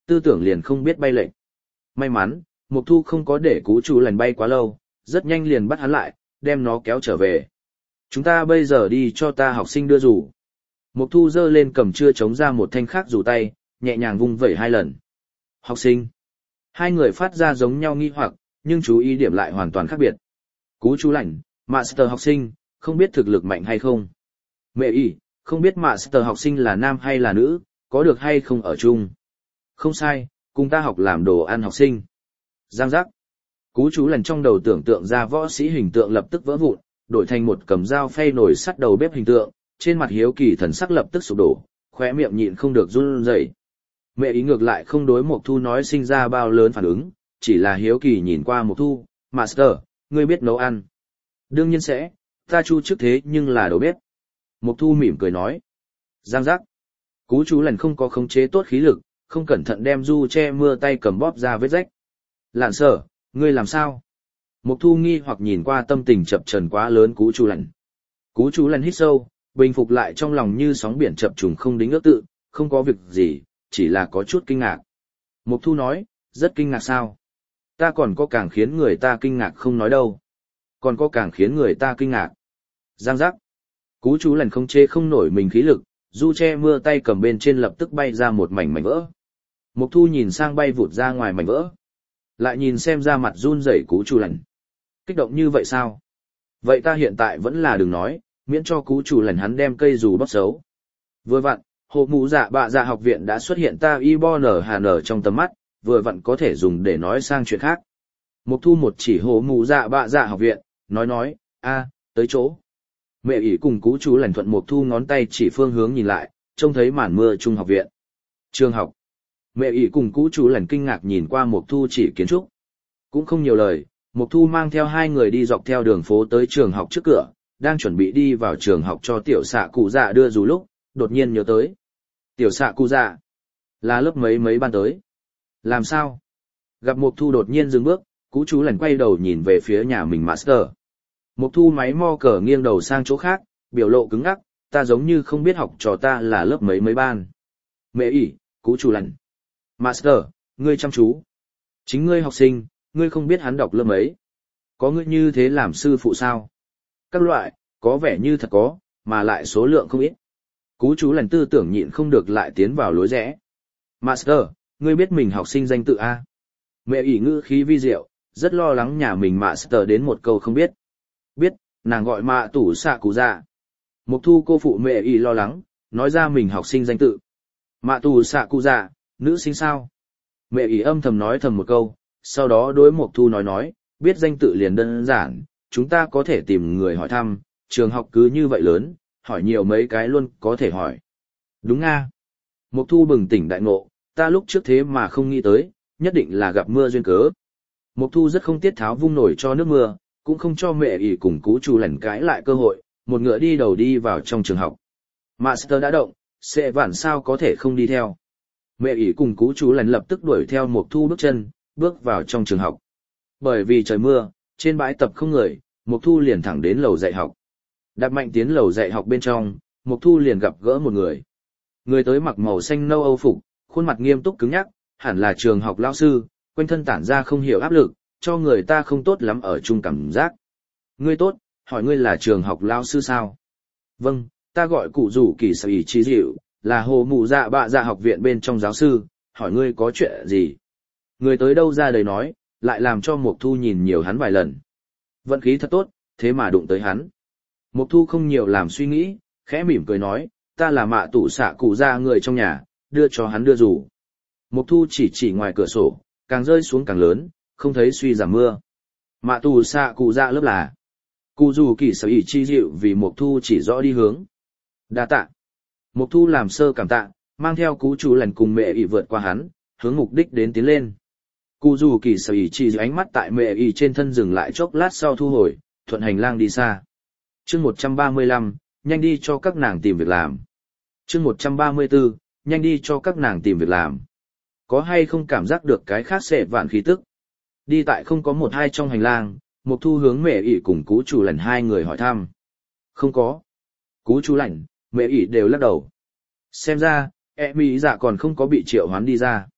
Speaker 1: tư tưởng liền không biết bay lệnh. May mắn, Mộc Thu không có để cú chủ lành bay quá lâu, rất nhanh liền bắt hắn lại, đem nó kéo trở về. Chúng ta bây giờ đi cho ta học sinh đưa rủ. Mộc Thu giơ lên cầm chưa chống ra một thanh khác rủ tay, nhẹ nhàng vung vẩy 2 lần. Học sinh. Hai người phát ra giống nhau nghi hoặc, nhưng chú ý điểm lại hoàn toàn khác biệt. Cú chú lành, Master học sinh, không biết thực lực mạnh hay không. Mẹ y, không biết Master học sinh là nam hay là nữ, có được hay không ở chung. Không sai, cùng ta học làm đồ ăn học sinh. Giang giác. Cú chú lần trong đầu tưởng tượng ra võ sĩ hình tượng lập tức vỡ vụn, đổi thành một cầm dao phay nồi sắt đầu bếp hình tượng, trên mặt hiếu kỳ thần sắc lập tức sụp đổ, khóe miệng nhịn không được run rẩy. Mẹ ý ngược lại không đối Mộc Thu nói sinh ra bao lớn phản ứng, chỉ là hiếu kỳ nhìn qua Mộc Thu, Master, ngươi biết nấu ăn. Đương nhiên sẽ, ta chu trước thế nhưng là đầu bếp. Mộc Thu mỉm cười nói. Giang giác. Cú chú lần không có khống chế tốt khí lực, không cẩn thận đem du che mưa tay cầm bóp ra vết rách. Lạn Sở, ngươi làm sao? Mộc Thu nghi hoặc nhìn qua tâm tình chập chờn quá lớn cú chú lần. Cú chú lần hít sâu, bình phục lại trong lòng như sóng biển chập trùng không đính ước tự, không có việc gì, chỉ là có chút kinh ngạc. Mộc Thu nói, rất kinh ngạc sao? Ta còn có càng khiến người ta kinh ngạc không nói đâu. Còn có càng khiến người ta kinh ngạc. Giang giác. Cú chú lần không chê không nổi mình khí lực, du che mưa tay cầm bên trên lập tức bay ra một mảnh vỡ. Mộc Thu nhìn sang bay vụt ra ngoài mảnh vỡ. Lại nhìn xem ra mặt run rẩy cú chú lần. Kích động như vậy sao? Vậy ta hiện tại vẫn là đừng nói, miễn cho cú chủ lần hắn đem cây dù bóc xấu. Vừa vặn, hộ mũ dạ bạ dạ học viện đã xuất hiện ta y bo nở hà nở trong tầm mắt, vừa vặn có thể dùng để nói sang chuyện khác. Mộc Thu một chỉ hộ mũ dạ bạ dạ học viện, nói, tới chỗ. Mẹ ỷ cùng cú chú lần thuận Mộc Thu ngón tay chỉ phương hướng nhìn lại, trông thấy màn mưa trung học viện. Trường học. Mẹ ỷ cùng cú chú lần kinh ngạc nhìn qua Mộc Thu chỉ kiến trúc. Cũng không nhiều lời, Mộc Thu mang theo 2 người đi dọc theo đường phố tới trường học trước cửa, đang chuẩn bị đi vào trường học cho tiểu xạ cụ dạ đưa dù lúc, đột nhiên nhớ tới. Tiểu xạ cụ dạ, là lớp mấy ban tới. Làm sao? Gặp Mộc Thu đột nhiên dừng bước, cú chú lần quay đầu nhìn về phía nhà mình Master. Mộc Thu máy mo cờ nghiêng đầu sang chỗ khác, biểu lộ cứng ngắc, ta giống như không biết học trò ta là lớp mấy ban. Mẹ ỉ, cú chú lần. Master, ngươi chăm chú. Chính ngươi học sinh, ngươi không biết hắn đọc lớp mấy. Có ngươi như thế làm sư phụ sao? Các loại, có vẻ như thật có, mà lại số lượng không ít. Cú chú lần tư tưởng nhịn không được lại tiến vào lối rẽ. Master, ngươi biết mình học sinh danh tự A. Mẹ ỉ ngữ khí vi diệu, rất lo lắng nhà mình Master đến một câu không biết. Biết, nàng gọi mạ tủ xạ cụ dạ. Mộc Thu cô phụ mẹ ỉ lo lắng, nói ra mình học sinh danh tự. Mạ tủ xạ cụ dạ, nữ sinh sao? Mẹ ỉ âm thầm nói thầm một câu, sau đó đối Mộc Thu nói, biết danh tự liền đơn giản, chúng ta có thể tìm người hỏi thăm, trường học cứ như vậy lớn, hỏi nhiều mấy cái luôn có thể hỏi. Đúng nga. Mộc Thu bừng tỉnh đại ngộ, ta lúc trước thế mà không nghĩ tới, nhất định là gặp mưa duyên cớ. Mộc Thu rất không tiết tháo vung nổi cho nước mưa, cũng không cho mẹ ỉ cùng cú chú lẩn cãi lại cơ hội, một ngựa đi đầu đi vào trong trường học. Master đã động, sẽ vản sao có thể không đi theo. Mẹ ỉ cùng cú chú lẩn lập tức đuổi theo Mộc Thu bước chân, bước vào trong trường học. Bởi vì trời mưa, trên bãi tập không người, Mộc Thu liền thẳng đến lầu dạy học. Đạp mạnh tiến lầu dạy học bên trong, Mộc Thu liền gặp gỡ một người. Người tới mặc màu xanh nâu Âu phục, khuôn mặt nghiêm túc cứng nhắc, hẳn là trường học lão sư, quanh thân tản ra không hiểu áp lực, cho người ta không tốt lắm ở chung cảm giác. Ngươi tốt, hỏi ngươi là trường học lão sư sao? Vâng, ta gọi cụ rủ kỳ sở ý trí dịu, là hồ mụ dạ bạ dạ học viện bên trong giáo sư, hỏi ngươi có chuyện gì? Người tới đâu ra đầy nói, lại làm cho Mộc Thu nhìn nhiều hắn vài lần. Vận khí thật tốt, thế mà đụng tới hắn. Mộc Thu không nhiều làm suy nghĩ, khẽ mỉm cười nói, ta là mạ tủ xạ cụ ra người trong nhà, đưa cho hắn đưa dù. Mộc Thu chỉ ngoài cửa sổ, càng rơi xuống càng lớn, không thấy suy giảm mưa. Mạ tủ xạ cụ ra lớp là. Cụ dù kỳ sở ý chi dịu vì Mộc Thu chỉ rõ đi hướng. Đa tạ. Mộc Thu làm sơ cảm tạ, mang theo cú chú lần cùng mẹ ỉ vượt qua hắn, hướng mục đích đến tiến lên. Cụ dù kỳ sở ý chi ánh mắt tại mẹ ỉ trên thân dừng lại chốc lát sau thu hồi, thuận hành lang đi xa. Chương 135, nhanh đi cho các nàng tìm việc làm. Chương 134, nhanh đi cho các nàng tìm việc làm. Có hay không cảm giác được cái khác sẽ vạn khí tức? Đi tại không có một hai trong hành lang, Mộc Thu hướng mẹ ỉ cùng cú chủ lành 2 người hỏi thăm. Không có. Cú chủ lành, mẹ ỉ đều lắc đầu. Xem ra, mỹ dạ còn không có bị triệu hoán đi ra.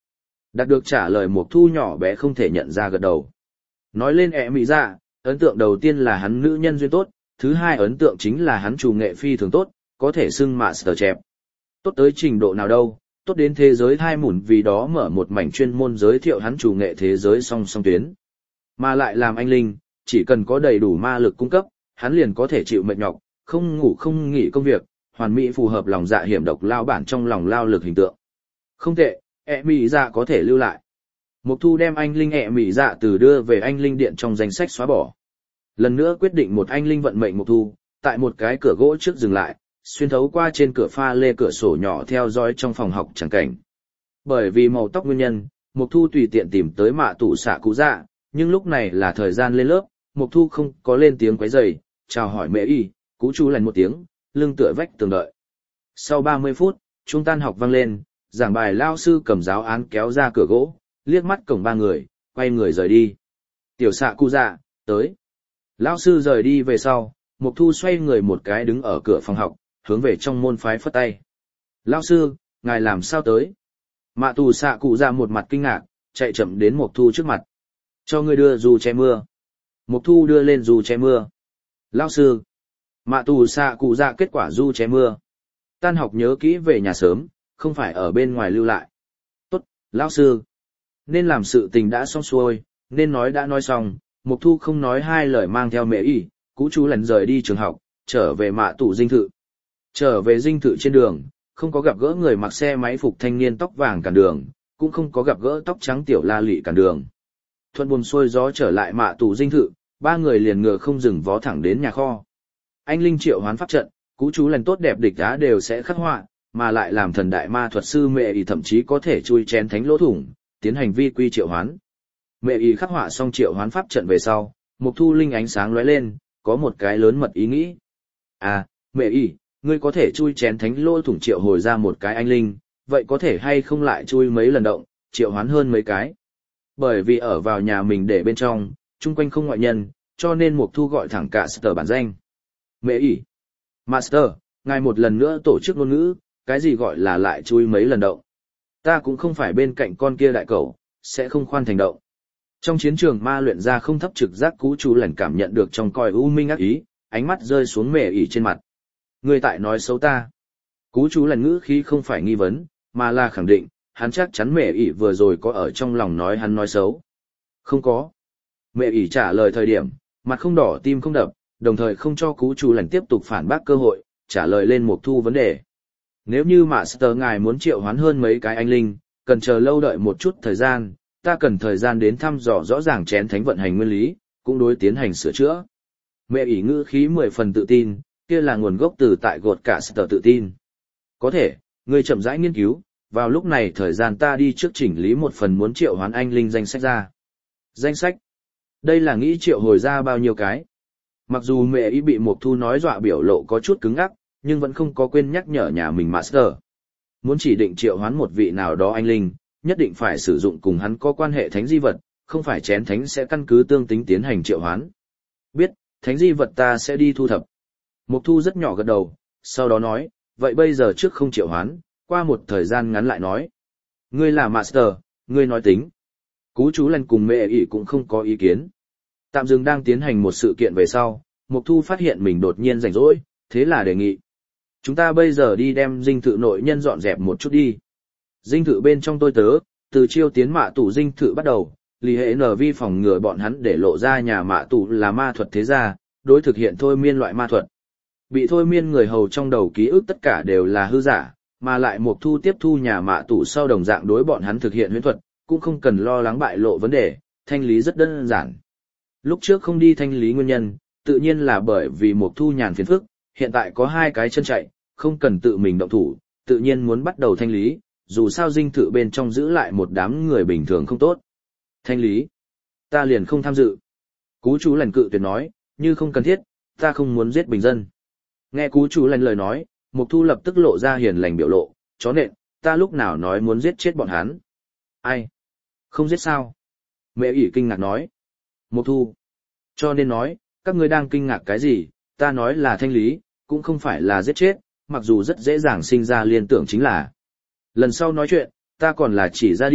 Speaker 1: Đạt được trả lời Mộc Thu nhỏ bé không thể nhận ra gật đầu. Nói lên ẹ mỹ dạ, ấn tượng đầu tiên là hắn nữ nhân duyên tốt, thứ hai ấn tượng chính là hắn chủ nghệ phi thường tốt, có thể xưng master chef. Tốt tới trình độ nào đâu, tốt đến thế giới hai mủn vì đó mở một mảnh chuyên môn giới thiệu hắn chủ nghệ thế giới song song tuyến. Mà lại làm anh linh, chỉ cần có đầy đủ ma lực cung cấp, hắn liền có thể chịu mệt nhọc, không ngủ không nghỉ công việc, hoàn mỹ phù hợp lòng dạ hiểm độc lao bản trong lòng lao lực hình tượng. Không tệ, ẹ mỹ dạ có thể lưu lại. Mộc Thu đem anh linh ẹ mỹ dạ từ đưa về anh linh điện trong danh sách xóa bỏ. Lần nữa quyết định một anh linh vận mệnh Mộc Thu, tại một cái cửa gỗ trước dừng lại, xuyên thấu qua trên cửa pha lê cửa sổ nhỏ theo dõi trong phòng học chẳng cảnh. Bởi vì màu tóc nguyên nhân, Mộc Thu tùy tiện tìm tới mạ tủ xạ cụ dạ, nhưng lúc này là thời gian lên lớp, Mộc Thu không có lên tiếng quấy rầy, chào hỏi mẹ y, cú chú lành một tiếng, lưng tựa vách tường đợi. Sau 30 phút, chuông tan học vang lên, giảng bài lao sư cầm giáo án kéo ra cửa gỗ, liếc mắt cổng ba người, quay người rời đi. Tiểu xạ cụ dạ, tới. Lão sư rời đi về sau, Mộc Thu xoay người một cái đứng ở cửa phòng học, hướng về trong môn phái phất tay. Lão sư, ngài làm sao tới? Mạ tù xạ cụ dạ một mặt kinh ngạc, chạy chậm đến Mộc Thu trước mặt. Cho ngươi đưa dù che mưa. Mộc Thu đưa lên dù che mưa. Lão sư. Mạ tù xạ cụ dạ kết quả dù che mưa. Tan học nhớ kỹ về nhà sớm, không phải ở bên ngoài lưu lại. Tốt, lão sư. Nên làm sự tình đã xong xuôi, nên nói đã nói xong, Mộc Thu không nói hai lời mang theo mẹ y, cú chú lần rời đi trường học, trở về mạ tủ dinh thự. Trở về dinh thự trên đường, không có gặp gỡ người mặc xe máy phục thanh niên tóc vàng cản đường, cũng không có gặp gỡ tóc trắng tiểu la lị cản đường. Thuận buồm xuôi gió trở lại mạ tủ dinh thự, ba người liền ngựa không dừng vó thẳng đến nhà kho. Anh linh triệu hoán pháp trận, cú chú lần tốt đẹp địch đá đều sẽ khắc họa, mà lại làm thần đại ma thuật sư mẹ y thậm chí có thể chui chén thánh lỗ thủng, tiến hành vi quy triệu hoán. Mẹ y khắc họa xong triệu hoán pháp trận về sau, Mộc Thu linh ánh sáng lóe lên, có một cái lớn mật ý nghĩ. À, mẹ y, ngươi có thể chui chén thánh lỗ thủng triệu hồi ra một cái anh linh, vậy có thể hay không lại chui mấy lần động, triệu hoán hơn mấy cái. Bởi vì ở vào nhà mình để bên trong, chung quanh không ngoại nhân, cho nên Mộc Thu gọi thẳng cả Master bản danh. Mẹ y, Master, ngài một lần nữa tổ chức ngôn ngữ, cái gì gọi là lại chui mấy lần động. Ta cũng không phải bên cạnh con kia đại cẩu, sẽ không khoan thành động. Trong chiến trường ma luyện ra không thấp trực giác cú chú lần cảm nhận được trong coi u minh ác ý, ánh mắt rơi xuống mẹ ỉ trên mặt. Người tại nói xấu ta. Cú chú lần ngữ khí không phải nghi vấn, mà là khẳng định, hắn chắc chắn mẹ ỉ vừa rồi có ở trong lòng nói hắn nói xấu. Không có. Mẹ ỉ trả lời thời điểm, mặt không đỏ tim không đập, đồng thời không cho cú chú lần tiếp tục phản bác cơ hội, trả lời lên Mộc Thu vấn đề. Nếu như Master ngài muốn triệu hoán hơn mấy cái anh linh, cần chờ lâu đợi một chút thời gian, ta cần thời gian đến thăm dò rõ ràng chén thánh vận hành nguyên lý, cũng đối tiến hành sửa chữa. Mẹ ỉ ngữ khí 10 phần tự tin, kia là nguồn gốc từ tại gột cả sở tự tin. Có thể, ngươi chậm rãi nghiên cứu, vào lúc này thời gian ta đi trước chỉnh lý một phần muốn triệu hoán anh linh danh sách ra. Danh sách? Đây là nghĩ triệu hồi ra bao nhiêu cái? Mặc dù mẹ ỉ bị Mộc Thu nói dọa biểu lộ có chút cứng ngắc, nhưng vẫn không có quên nhắc nhở nhà mình Master. Muốn chỉ định triệu hoán một vị nào đó anh linh, nhất định phải sử dụng cùng hắn có quan hệ thánh di vật, không phải chén thánh sẽ căn cứ tương tính tiến hành triệu hoán. Biết, thánh di vật ta sẽ đi thu thập. Mộc Thu rất nhỏ gật đầu, sau đó nói, vậy bây giờ trước không triệu hoán, qua một thời gian ngắn lại nói. Ngươi là Master, ngươi nói tính. Cú chú lần cùng mẹ ỉ cũng không có ý kiến. Tạm dừng đang tiến hành một sự kiện về sau, Mộc Thu phát hiện mình đột nhiên rảnh rỗi, thế là đề nghị. Chúng ta bây giờ đi đem dinh thự nội nhân dọn dẹp một chút đi. Dinh thự bên trong tôi tớ, từ chiêu tiến mạ tủ dinh thự bắt đầu, lì hệ nở vi phòng ngừa bọn hắn để lộ ra nhà mạ tủ là ma thuật thế gia, đối thực hiện thôi miên loại ma thuật. Bị thôi miên người hầu trong đầu ký ức tất cả đều là hư giả, mà lại Mộc Thu tiếp thu nhà mạ tủ sau đồng dạng đối bọn hắn thực hiện huyễn thuật, cũng không cần lo lắng bại lộ vấn đề, thanh lý rất đơn giản. Lúc trước không đi thanh lý nguyên nhân, tự nhiên là bởi vì Mộc Thu nhàn phiền phức, hiện tại có hai cái chân chạy, không cần tự mình động thủ, tự nhiên muốn bắt đầu thanh lý, dù sao dinh thự bên trong giữ lại một đám người bình thường không tốt. Thanh lý, ta liền không tham dự. Cú chú lần cự tuyệt nói, như không cần thiết, ta không muốn giết bình dân. Nghe cú chú lần lời nói, Mộc Thu lập tức lộ ra hiền lành biểu lộ, chó nện, ta lúc nào nói muốn giết chết bọn hắn. Ai? Không giết sao? Mẹ ỉ kinh ngạc nói. Mộc Thu. Cho nên nói, các ngươi đang kinh ngạc cái gì, ta nói là thanh lý, cũng không phải là giết chết, mặc dù rất dễ dàng sinh ra liên tưởng chính là. Lần sau nói chuyện, ta còn là chỉ ra đi,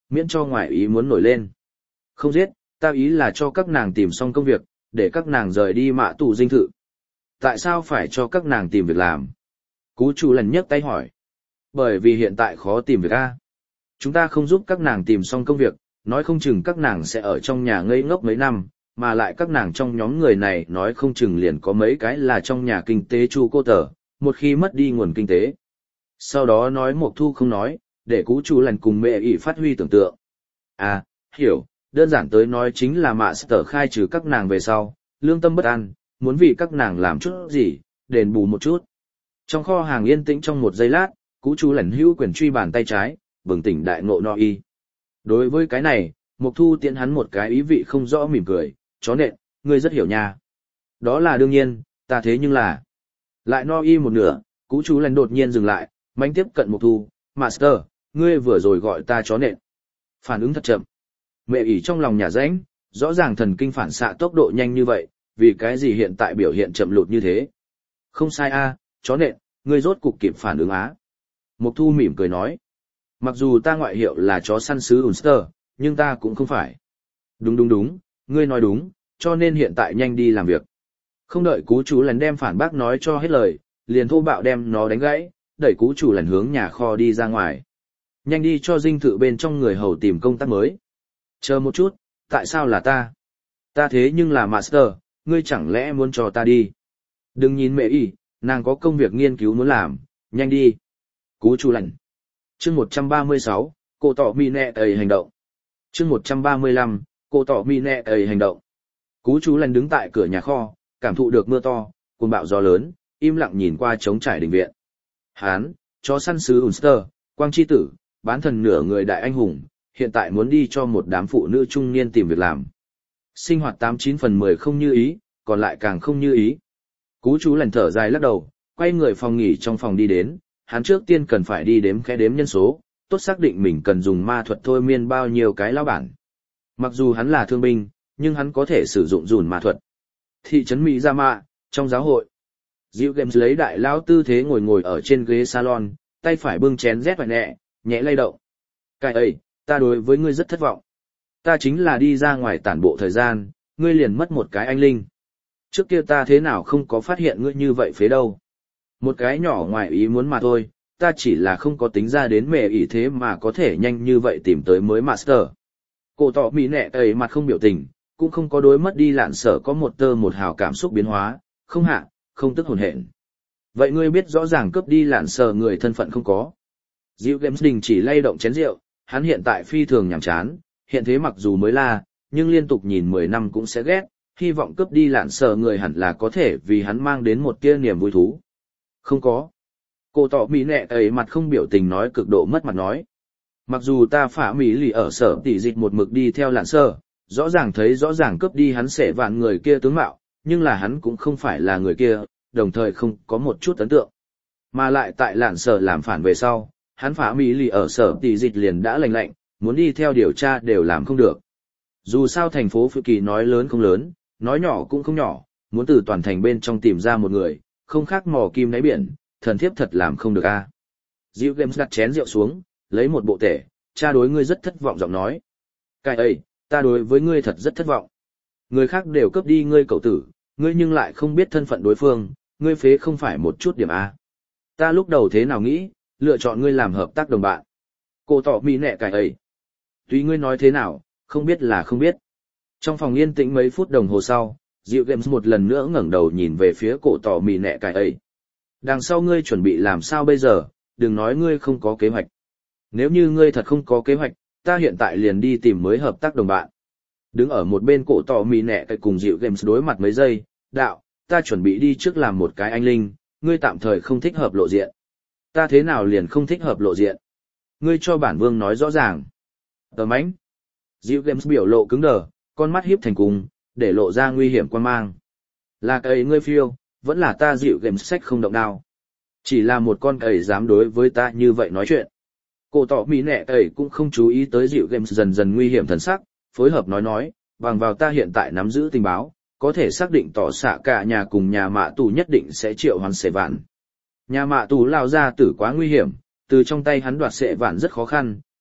Speaker 1: miễn cho ngoại ý muốn nổi lên. Không giết, ta ý là cho các nàng tìm xong công việc, để các nàng rời đi mạ tù dinh thự. Tại sao phải cho các nàng tìm việc làm? Cú chủ lần nhấc tay hỏi. Bởi vì hiện tại khó tìm việc a. Chúng ta không giúp các nàng tìm xong công việc, nói không chừng các nàng sẽ ở trong nhà ngây ngốc mấy năm, mà lại các nàng trong nhóm người này nói không chừng liền có mấy cái là trong nhà kinh tế chu cô tờ, một khi mất đi nguồn kinh tế. Sau đó nói Mộc Thu không nói, để cú chủ lần cùng mẹ ỷ phát huy tưởng tượng. À, hiểu, đơn giản tới nói chính là Master khai trừ các nàng về sau, lương tâm bất an, muốn vì các nàng làm chút gì, đền bù một chút. Trong kho hàng yên tĩnh trong một giây lát, cú chủ lần hữu quyền truy bàn tay trái, bừng tỉnh đại ngộ no y. Đối với cái này, Mộc Thu tiễn hắn một cái ý vị không rõ mỉm cười, chó nện, ngươi rất hiểu nha. Đó là đương nhiên, ta thế nhưng là. Lại no y một nửa, cú chú lần đột nhiên dừng lại, mánh tiếp cận Mộc Thu, Master, ngươi vừa rồi gọi ta chó nện. Phản ứng thật chậm. Mẹ ỉ trong lòng nhà rãnh, rõ ràng thần kinh phản xạ tốc độ nhanh như vậy, vì cái gì hiện tại biểu hiện chậm lụt như thế. Không sai a, chó nện, ngươi rốt cục kịp phản ứng á. Mộc Thu mỉm cười nói. Mặc dù ta ngoại hiệu là chó săn xứ Ulster, nhưng ta cũng không phải. Đúng, ngươi nói đúng, cho nên hiện tại nhanh đi làm việc. Không đợi cú chủ lần đem phản bác nói cho hết lời, liền thô bạo đem nó đánh gãy, đẩy cú chủ lần hướng nhà kho đi ra ngoài. Nhanh đi cho dinh thự bên trong người hầu tìm công tác mới. Chờ một chút, tại sao là ta? Ta thế nhưng là Master, ngươi chẳng lẽ muốn cho ta đi? Đừng nhìn mẹ y, nàng có công việc nghiên cứu muốn làm, nhanh đi. Cú chủ lần. Chương 136, cô tỏ mi nẹ ầy hành động. Chương 135, cô tỏ mi nẹ ầy hành động. Cú chú lần đứng tại cửa nhà kho, cảm thụ được mưa to, cuồng bạo gió lớn, im lặng nhìn qua trống trải đình viện. Hán, chó săn xứ Ulster, quang chi tử, bán thần nửa người đại anh hùng, hiện tại muốn đi cho một đám phụ nữ trung niên tìm việc làm. Sinh hoạt 89/10 không như ý, còn lại càng không như ý. Cú chú lần thở dài lắc đầu, quay người phòng nghỉ trong phòng đi đến, hắn trước tiên cần phải đi đếm nhân số, tốt xác định mình cần dùng ma thuật thôi miên bao nhiêu cái lao bản. Mặc dù hắn là thương binh, nhưng hắn có thể sử dụng dùn ma thuật. Thị trấn Mỹ Gia Mạ, trong giáo hội. Diệu Games lấy đại lao tư thế ngồi ở trên ghế salon, tay phải bưng chén rét vài nhẹ, nhẹ lay động. Cái ấy, ta đối với ngươi rất thất vọng. Ta chính là đi ra ngoài tản bộ thời gian, ngươi liền mất một cái anh linh. Trước kia ta thế nào không có phát hiện ngươi như vậy phế đâu. Một cái nhỏ ngoài ý muốn mà thôi, ta chỉ là không có tính ra đến mẹ ý thế mà có thể nhanh như vậy tìm tới mới Master. Cổ tỏ mỹ nẹ ấy mặt không biểu tình, cũng không có đối mất đi lạn sở có một tơ một hào cảm xúc biến hóa, không hạ, không tức hồn hện. Vậy ngươi biết rõ ràng cướp đi lạn sở người thân phận không có. Diệu Games đình chỉ lay động chén rượu, hắn hiện tại phi thường nhàm chán, hiện thế mặc dù mới là, nhưng liên tục nhìn 10 năm cũng sẽ ghét, hy vọng cướp đi lạn sở người hẳn là có thể vì hắn mang đến một tia niềm vui thú. Không có. Cô tỏ mỹ nẹ ấy mặt không biểu tình nói cực độ mất mặt nói. Mặc dù ta phả mỹ lì ở sở tỷ dịch một mực đi theo lạn sở, rõ ràng cướp đi hắn sẽ vạn người kia tướng mạo, nhưng là hắn cũng không phải là người kia, đồng thời không có một chút ấn tượng. Mà lại tại lạn sở làm phản về sau, hắn phả mỹ lì ở sở tỷ dịch liền đã lành lạnh, muốn đi theo điều tra đều làm không được. Dù sao thành phố Phự Kỳ nói lớn không lớn, nói nhỏ cũng không nhỏ, muốn từ toàn thành bên trong tìm ra một người, không khác mò kim đáy biển, thần thiếp thật làm không được a. Diệu Games đặt chén rượu xuống, lấy một bộ tể, cha đối ngươi rất thất vọng giọng nói. Cái ấy, ta đối với ngươi thật rất thất vọng. Người khác đều cướp đi ngươi cậu tử, ngươi nhưng lại không biết thân phận đối phương, ngươi phế không phải một chút điểm a. Ta lúc đầu thế nào nghĩ, lựa chọn ngươi làm hợp tác đồng bạn. Cô tỏ mỹ nẹ cái ấy. Tùy ngươi nói thế nào, không biết là không biết. Trong phòng yên tĩnh mấy phút đồng hồ sau, Diệu Games một lần nữa ngẩng đầu nhìn về phía cổ tỏ mì nẹ cái ấy. Đằng sau ngươi chuẩn bị làm sao bây giờ, đừng nói ngươi không có kế hoạch. Nếu như ngươi thật không có kế hoạch, ta hiện tại liền đi tìm mới hợp tác đồng bạn. Đứng ở một bên cổ tỏ mì nẹ cái cùng Diệu Games đối mặt mấy giây, đạo, ta chuẩn bị đi trước làm một cái anh linh, ngươi tạm thời không thích hợp lộ diện. Ta thế nào liền không thích hợp lộ diện? Ngươi cho bản vương nói rõ ràng. Tờ mánh. Diệu Games biểu lộ cứng đờ, con mắt híp thành cùng, để lộ ra nguy hiểm quan mang. Là cái ngươi phiêu, vẫn là ta Diệu Games sách không động đao. Chỉ là một con cầy dám đối với ta như vậy nói chuyện. Cổ tỏ mỹ nẹ cầy cũng không chú ý tới Diệu Games dần dần nguy hiểm thần sắc, phối hợp nói, bằng vào ta hiện tại nắm giữ tình báo, có thể xác định tỏ xạ cả nhà cùng nhà mạ tù nhất định sẽ triệu hoán sệ vạn. Nhà mạ tù lao ra tử quá nguy hiểm, từ trong tay hắn đoạt sệ vạn rất khó khăn,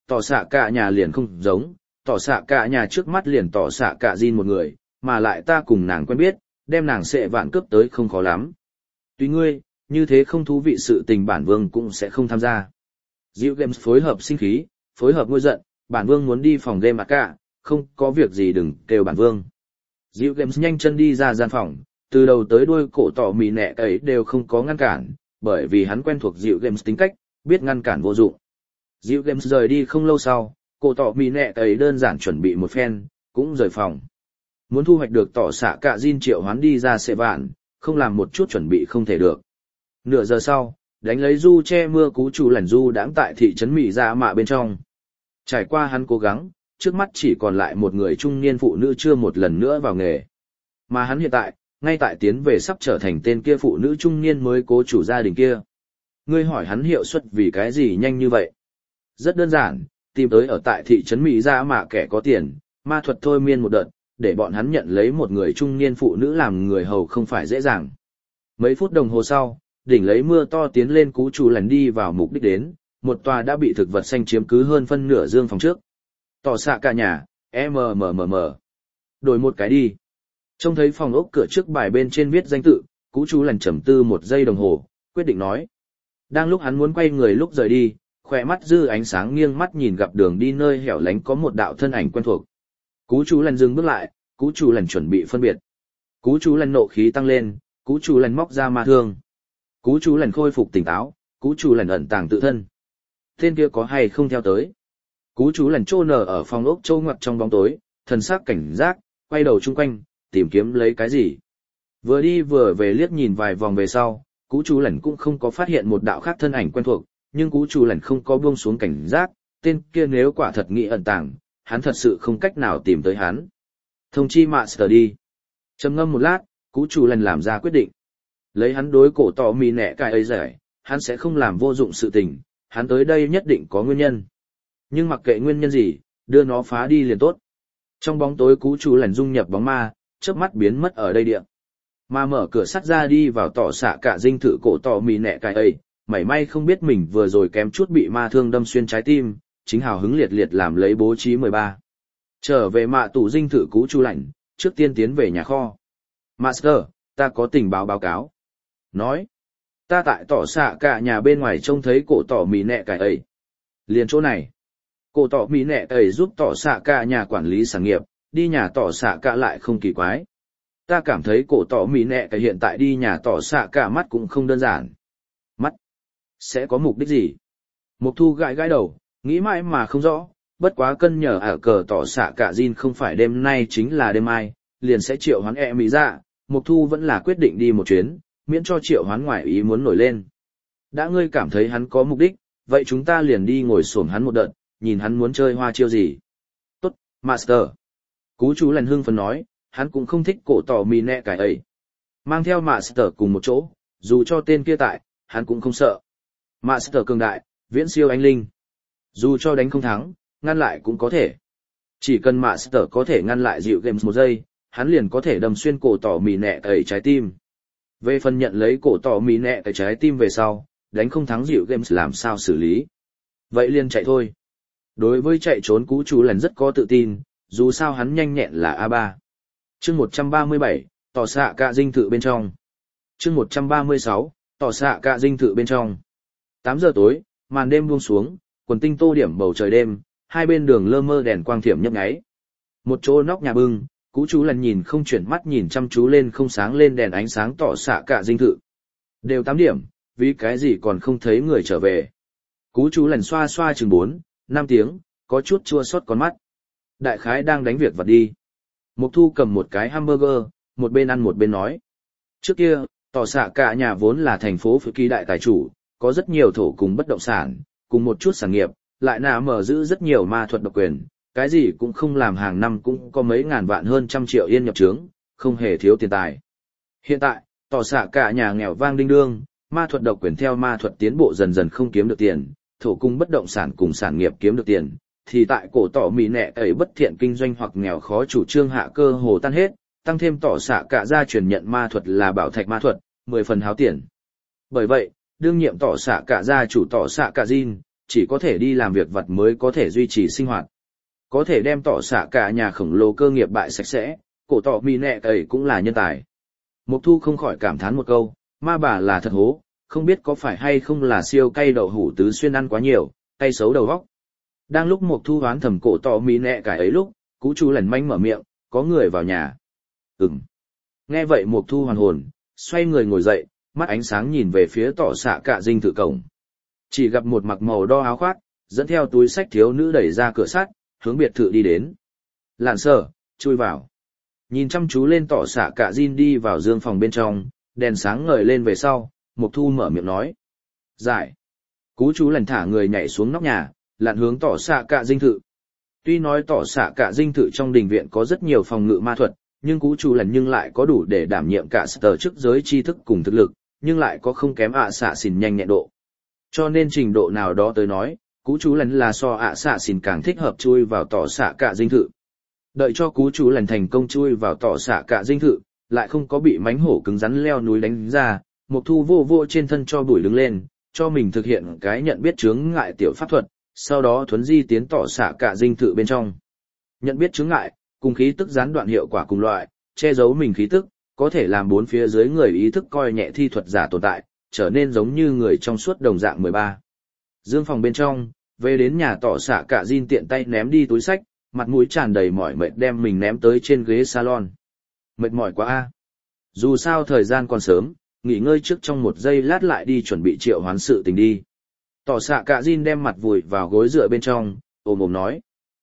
Speaker 1: tỏ xạ cả nhà liền không giống, tỏ xạ cả nhà trước mắt liền tỏ xạ cả Jin một người, mà lại ta cùng nàng quen biết, đem nàng sẽ vạn cướp tới không khó lắm. Tùy ngươi, như thế không thú vị sự tình bản vương cũng sẽ không tham gia. Diệu Games phối hợp sinh khí, phối hợp ngôi giận, bản vương muốn đi phòng game cả, không có việc gì đừng kêu bản vương. Diệu Games nhanh chân đi ra gian phòng, từ đầu tới đuôi cổ tỏ mì nẹ ấy đều không có ngăn cản, bởi vì hắn quen thuộc Diệu Games tính cách, biết ngăn cản vô dụng. Diệu Games rời đi không lâu sau, cổ tỏ mì nẹ ấy đơn giản chuẩn bị một phen, cũng rời phòng. Muốn thu hoạch được tỏ xạ cả Jin triệu hoán đi ra sẽ vạn, không làm một chút chuẩn bị không thể được. Nửa giờ sau, đánh lấy du che mưa cú chủ lẩn du đãng tại thị trấn Mỹ Dạ Mạ bên trong. Trải qua hắn cố gắng, trước mắt chỉ còn lại một người trung niên phụ nữ chưa một lần nữa vào nghề. Mà hắn hiện tại, ngay tại tiến về sắp trở thành tên kia phụ nữ trung niên mới cố chủ gia đình kia. Ngươi hỏi hắn hiệu suất vì cái gì nhanh như vậy? Rất đơn giản, tìm tới ở tại thị trấn Mỹ Dạ Mạ kẻ có tiền, ma thuật thôi miên một đợt, để bọn hắn nhận lấy một người trung niên phụ nữ làm người hầu không phải dễ dàng. Mấy phút đồng hồ sau, đỉnh lấy mưa to tiến lên cú chủ lần đi vào mục đích đến, một tòa đã bị thực vật xanh chiếm cứ hơn phân nửa dương phòng trước. Tỏ xạ cả nhà, MMMM. Đổi một cái đi. Trông thấy phòng ốc cửa trước bài bên trên viết danh tự, cú chủ lần trầm tư một giây đồng hồ, quyết định nói. Đang lúc hắn muốn quay người lúc rời đi, khỏe mắt dư ánh sáng nghiêng mắt nhìn gặp đường đi nơi hẻo lánh có một đạo thân ảnh quen thuộc. Cú chủ lần dừng bước lại, cú chủ lần chuẩn bị phân biệt. Cú chủ lần nộ khí tăng lên, cú chủ lần móc ra ma thương. Cú chủ lần khôi phục tỉnh táo, cú chủ lần ẩn tàng tự thân. Tên kia có hay không theo tới? Cú chủ lần trô nở ở phòng ốc trâu ngoặt trong bóng tối, thần sắc cảnh giác, quay đầu chung quanh, tìm kiếm lấy cái gì. Vừa đi vừa về liếc nhìn vài vòng về sau, cú chủ lần cũng không có phát hiện một đạo khác thân ảnh quen thuộc, nhưng cú chủ lần không có buông xuống cảnh giác, tên kia nếu quả thật nghĩ ẩn tàng, hắn thật sự không cách nào tìm tới hắn. Thông chi Master đi. Trầm ngâm một lát, cú chủ lần làm ra quyết định. Lấy hắn đối cổ tỏ mì nẹ cài ấy giải, hắn sẽ không làm vô dụng sự tình, hắn tới đây nhất định có nguyên nhân. Nhưng mặc kệ nguyên nhân gì, đưa nó phá đi liền tốt. Trong bóng tối cú chủ lần dung nhập bóng ma, chớp mắt biến mất ở đây địa. Mà mở cửa sắt ra đi vào tỏ xạ cả dinh thự cổ tỏ mì nẹ cài ấy, mảy may không biết mình vừa rồi kém chút bị ma thương đâm xuyên trái tim, chính hào hứng liệt liệt làm lấy bố trí 13. Trở về mạ tủ dinh thự cú chủ lạnh, trước tiên tiến về nhà kho. Master, ta có tình báo báo cáo. Nói, ta tại tỏ xạ cả nhà bên ngoài trông thấy cổ tỏ mì nẹ cài ấy. Liền chỗ này, cổ tỏ mì nẹ ấy giúp tỏ xạ cả nhà quản lý sản nghiệp, đi nhà tỏ xạ cả lại không kỳ quái. Ta cảm thấy cổ tỏ mì nẹ cài hiện tại đi nhà tỏ xạ cả mắt cũng không đơn giản. Mắt? Sẽ có mục đích gì? Mục Thu gãi gãi đầu, nghĩ mãi mà không rõ, bất quá cân nhờ ở cờ tỏ xạ cả Jin không phải đêm nay chính là đêm mai, liền sẽ triệu hoán Mỹ ra, Mục Thu vẫn là quyết định đi một chuyến, miễn cho triệu hoán ngoại ý muốn nổi lên. Đã ngươi cảm thấy hắn có mục đích, vậy chúng ta liền đi ngồi xổm hắn một đợt, nhìn hắn muốn chơi hoa chiêu gì. Tốt, Master. Cú chú lần hưng phấn nói, hắn cũng không thích cổ tỏ mì nẹ cải ấy. Mang theo Master cùng một chỗ, dù cho tên kia tại, hắn cũng không sợ. Master cường đại, viễn siêu anh linh. Dù cho đánh không thắng, ngăn lại cũng có thể. Chỉ cần Master có thể ngăn lại Diệu Games một giây, hắn liền có thể đâm xuyên cổ tỏ mì nẹ cải trái tim. Về phần nhận lấy cổ tỏ mì nẹ cái trái tim về sau, đánh không thắng Diệu Games làm sao xử lý. Vậy liền chạy thôi. Đối với chạy trốn cú chú lần rất có tự tin, dù sao hắn nhanh nhẹn là A3. Chương 137, tỏ xạ cả dinh thự bên trong. Chương 136, tỏ xạ cả dinh thự bên trong. 8 giờ tối, màn đêm buông xuống, quần tinh tô điểm bầu trời đêm, hai bên đường lơ mơ đèn quang thiểm nhấp nháy. Một chỗ nóc nhà bưng, cú chú lần nhìn không chuyển mắt nhìn chăm chú lên không sáng lên đèn ánh sáng tỏ xạ cả dinh thự. Đều 8 điểm, vì cái gì còn không thấy người trở về. Cú chú lần xoa xoa chừng 4, 5 tiếng, có chút chua xót con mắt. Đại khái đang đánh việc vặt đi. Mục Thu cầm một cái hamburger, một bên ăn một bên nói. Trước kia, tỏ xạ cả nhà vốn là thành phố Phú Kỳ đại tài chủ, có rất nhiều thổ cùng bất động sản, cùng một chút sản nghiệp, lại nà mở giữ rất nhiều ma thuật độc quyền, cái gì cũng không làm, hàng năm cũng có mấy ngàn vạn hơn trăm triệu yên nhập trướng, không hề thiếu tiền tài. Hiện tại, tỏ xạ cả nhà nghèo vang đinh đương, ma thuật độc quyền theo ma thuật tiến bộ dần dần không kiếm được tiền, thổ cung bất động sản cùng sản nghiệp kiếm được tiền, thì tại cổ tỏ mì nẹ ấy bất thiện kinh doanh hoặc nghèo khó chủ trương hạ cơ hồ tan hết, tăng thêm tỏ xạ cả gia truyền nhận ma thuật là bảo thạch ma thuật, 10 phần háo tiền. Bởi vậy, đương nhiệm tỏ xạ cả gia chủ tỏ xạ cả Jin, chỉ có thể đi làm việc vặt mới có thể duy trì sinh hoạt. Có thể đem tỏ xạ cả nhà khổng lồ cơ nghiệp bại sạch sẽ, cổ tỏ mì nẹ ấy cũng là nhân tài. Mục Thu không khỏi cảm thán một câu, ma bà là thật hố, không biết có phải hay không là siêu cay đậu hủ tứ xuyên ăn quá nhiều, cay xấu đầu óc. Đang lúc Mục Thu hoán thầm cổ tỏ mì nẹ cái ấy lúc, Cú Chú Lẩn manh mở miệng, có người vào nhà. Nghe vậy Mục Thu hoàn hồn, xoay người ngồi dậy, mắt ánh sáng nhìn về phía tỏ xạ cả dinh thự cổng. Chỉ gặp một mặc màu đo áo khoác, dẫn theo túi sách thiếu nữ đẩy ra cửa sắt, hướng biệt thự đi đến. Lạn Sở, chui vào. Nhìn chăm chú lên tỏ xạ cả Jin đi vào dương phòng bên trong, đèn sáng ngời lên về sau, Mục Thu mở miệng nói. Giải. Cú Chú Lẩn thả người nhảy xuống nóc nhà, lặn hướng tỏ xạ cả dinh thự. Tuy nói tỏ xạ cả dinh thự trong đình viện có rất nhiều phòng ngự ma thuật, nhưng Cú Chú Lẩn nhưng lại có đủ để đảm nhiệm cả sở chức giới tri thức cùng thực lực, nhưng lại có không kém xạ xỉn nhanh nhẹn độ. Cho nên trình độ nào đó tới nói, Cú Chú Lẩn là so xạ xỉn càng thích hợp chui vào tỏ xạ cả dinh thự. Đợi cho Cú Chú Lẩn thành công chui vào tỏ xạ cả dinh thự, lại không có bị mánh hổ cứng rắn leo núi đánh ra, Mục Thu vô vô trên thân cho bụi đứng lên, cho mình thực hiện cái nhận biết chướng ngại tiểu pháp thuật, sau đó thuấn di tiến tỏ xạ cả dinh thự bên trong. Nhận biết chướng ngại, cùng khí tức gián đoạn hiệu quả cùng loại, che giấu mình khí tức, có thể làm bốn phía dưới người ý thức coi nhẹ thi thuật giả tồn tại, trở nên giống như người trong suốt đồng dạng 13. Dương phòng bên trong, về đến nhà tỏ xạ cả Jin tiện tay ném đi túi sách, mặt mũi tràn đầy mỏi mệt đem mình ném tới trên ghế salon. Mệt mỏi quá a. Dù sao thời gian còn sớm, nghỉ ngơi trước trong một giây lát lại đi chuẩn bị triệu hoán sự tình đi. Tỏ xạ cả Jin đem mặt vùi vào gối dựa bên trong, ồm nói.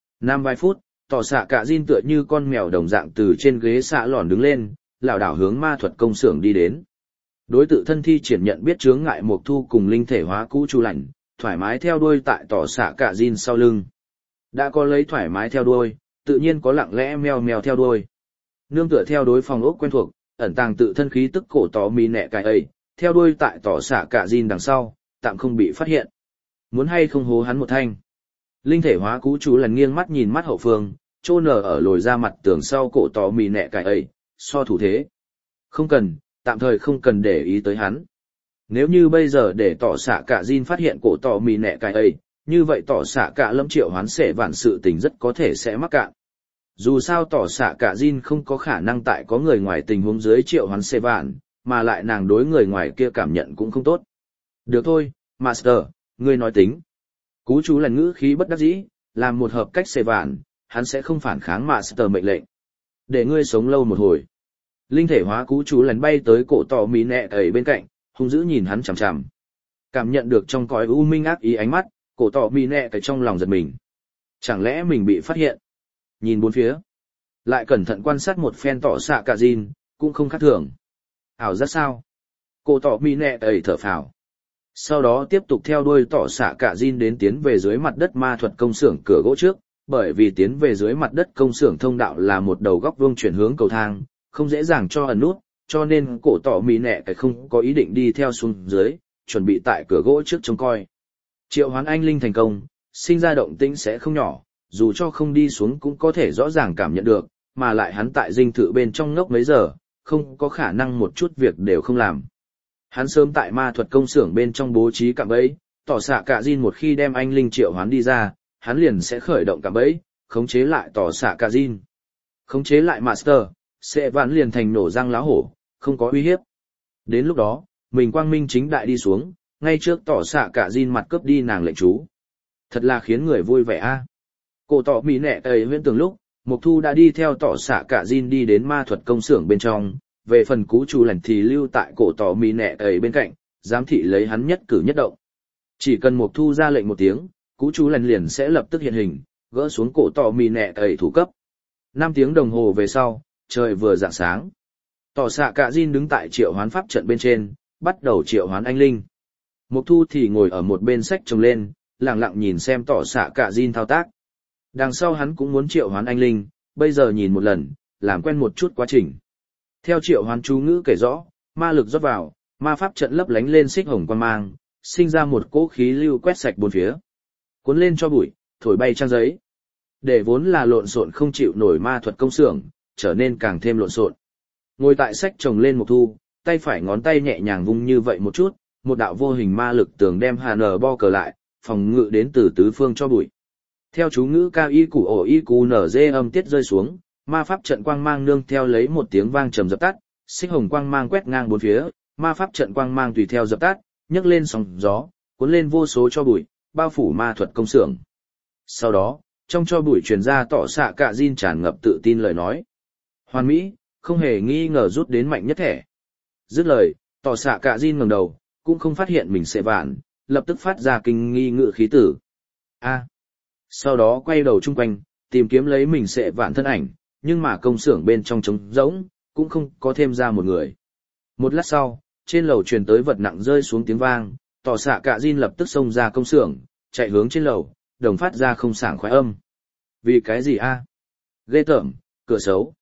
Speaker 1: 5 vài phút, tỏ xạ cả Jin tựa như con mèo đồng dạng từ trên ghế xạ lòn đứng lên, lảo đảo hướng ma thuật công xưởng đi đến. Đối tự thân thi triển nhận biết chướng ngại Mục Thu cùng linh thể hóa Cú Chú Lẩn, thoải mái theo đuôi tại tỏ xạ cả Jin sau lưng. Đã có lấy thoải mái theo đuôi, tự nhiên có lặng lẽ meo meo theo đuôi. Nương tựa theo đối phòng ốc quen thuộc, ẩn tàng tự thân khí tức cổ tỏ mì nẹ cái ấy, theo đuôi tại tỏ xạ cả Jin đằng sau, tạm không bị phát hiện. Muốn hay không hố hắn một thanh. Linh thể hóa Cú Chú Lẩn nghiêng mắt nhìn mắt hậu phương, chôn nở ở lồi ra mặt tường sau cổ tỏ mì nẹ cái ấy, so thủ thế. Không cần, tạm thời không cần để ý tới hắn. Nếu như bây giờ để tỏ xạ cả Jin phát hiện cổ tỏ mì nẹ cái ấy, như vậy tỏ xạ cả Lâm triệu hoán sẽ vạn sự tình rất có thể sẽ mắc cạn. Dù sao tỏ xạ cả Jin không có khả năng tại có người ngoài tình huống dưới triệu hoán sẽ vạn, mà lại nàng đối người ngoài kia cảm nhận cũng không tốt. Được thôi, Master, ngươi nói tính. Cú Chú Lẩn ngữ khí bất đắc dĩ, làm một hợp cách sẽ vạn, hắn sẽ không phản kháng Master mệnh lệnh. Để ngươi sống lâu một hồi. Linh thể hóa Cú Chú Lẩn bay tới cổ tỏ mì nẹ ấy bên cạnh, hung dữ nhìn hắn chằm chằm. Cảm nhận được trong cõi u minh ác ý ánh mắt, cổ tỏ mì nẹ cái trong lòng giật mình. Chẳng lẽ mình bị phát hiện? Nhìn bốn phía, lại cẩn thận quan sát một phen tỏ xạ cả Jin, cũng không khác thường. Ảo giác sao? Cổ tỏ mì nẹ ấy thở phào. Sau đó tiếp tục theo đuôi tỏ xạ cả Jin đến tiến về dưới mặt đất ma thuật công xưởng cửa gỗ trước, bởi vì tiến về dưới mặt đất công xưởng thông đạo là một đầu góc vuông chuyển hướng cầu thang, không dễ dàng cho ẩn nút, cho nên cổ tỏ mì nẹ cái không có ý định đi theo xuống dưới, chuẩn bị tại cửa gỗ trước trông coi. Triệu hoán anh linh thành công, sinh ra động tĩnh sẽ không nhỏ, dù cho không đi xuống cũng có thể rõ ràng cảm nhận được, mà lại hắn tại dinh thự bên trong ngốc mấy giờ, không có khả năng một chút việc đều không làm. Hắn sớm tại ma thuật công xưởng bên trong bố trí cạm bẫy, tỏ xạ cả Jin một khi đem anh linh triệu hoán đi ra, hắn liền sẽ khởi động cạm bẫy, khống chế lại tỏ xạ cả Jin. Khống chế lại Master, sẽ vạn liền thành nổ răng láo hổ, không có uy hiếp. Đến lúc đó, mình quang minh chính đại đi xuống, ngay trước tỏ xạ cả Jin mặt cướp đi nàng lệnh chú. Thật là khiến người vui vẻ a. Cổ tỏ mì nẹ ấy huyễn tưởng lúc, Mục Thu đã đi theo tỏ xạ cả Jin đi đến ma thuật công xưởng bên trong, về phần Cú Chú Lẩn thì lưu tại cổ tỏ mì nẹ ấy bên cạnh, giám thị lấy hắn nhất cử nhất động. Chỉ cần Mục Thu ra lệnh một tiếng, Cú Chú Lẩn liền sẽ lập tức hiện hình, gỡ xuống cổ tỏ mì nẹ ấy thủ cấp. 5 tiếng đồng hồ về sau, trời vừa rạng sáng. Tỏ xạ cả Jin đứng tại triệu hoán pháp trận bên trên, bắt đầu triệu hoán anh linh. Mục Thu thì ngồi ở một bên sách trồng lên, lặng lặng nhìn xem tỏ xạ cả Jin thao tác. Đằng sau hắn cũng muốn triệu hoán anh linh, bây giờ nhìn một lần, làm quen một chút quá trình. Theo triệu hoán chú ngữ kể rõ, ma lực rót vào, ma pháp trận lấp lánh lên xích hồng quang mang, sinh ra một cỗ khí lưu quét sạch bốn phía. Cuốn lên cho bụi, thổi bay trang giấy. Để vốn là lộn xộn không chịu nổi ma thuật công xưởng, trở nên càng thêm lộn xộn. Ngồi tại sách trồng lên Mục Thu, tay phải ngón tay nhẹ nhàng vung như vậy một chút, một đạo vô hình ma lực tường đem HN bo cờ lại, phòng ngự đến từ tứ phương cho bụi. Theo chú ngữ cao y củ ổ y cù nở dê âm tiết rơi xuống, ma pháp trận quang mang nương theo lấy một tiếng vang trầm dập tắt, xích hồng quang mang quét ngang bốn phía, ma pháp trận quang mang tùy theo dập tắt, nhấc lên sóng gió, cuốn lên vô số cho bụi, bao phủ ma thuật công xưởng. Sau đó, trong cho bụi truyền ra tỏ xạ cạ Jin tràn ngập tự tin lời nói. Hoàn mỹ, không hề nghi ngờ rút đến mạnh nhất thẻ. Dứt lời, tỏ xạ cạ Jin ngẩng đầu, cũng không phát hiện mình sẽ vạn, lập tức phát ra kinh nghi ngự khí tử. A. Sau đó quay đầu chung quanh, tìm kiếm lấy mình sẽ vạn thân ảnh, nhưng mà công xưởng bên trong trống rỗng, cũng không có thêm ra một người. Một lát sau, trên lầu truyền tới vật nặng rơi xuống tiếng vang, tỏ xạ cạ Jin lập tức xông ra công xưởng, chạy hướng trên lầu, đồng phát ra không sảng khoái âm. Vì cái gì a? Ghê tởm, cửa xấu.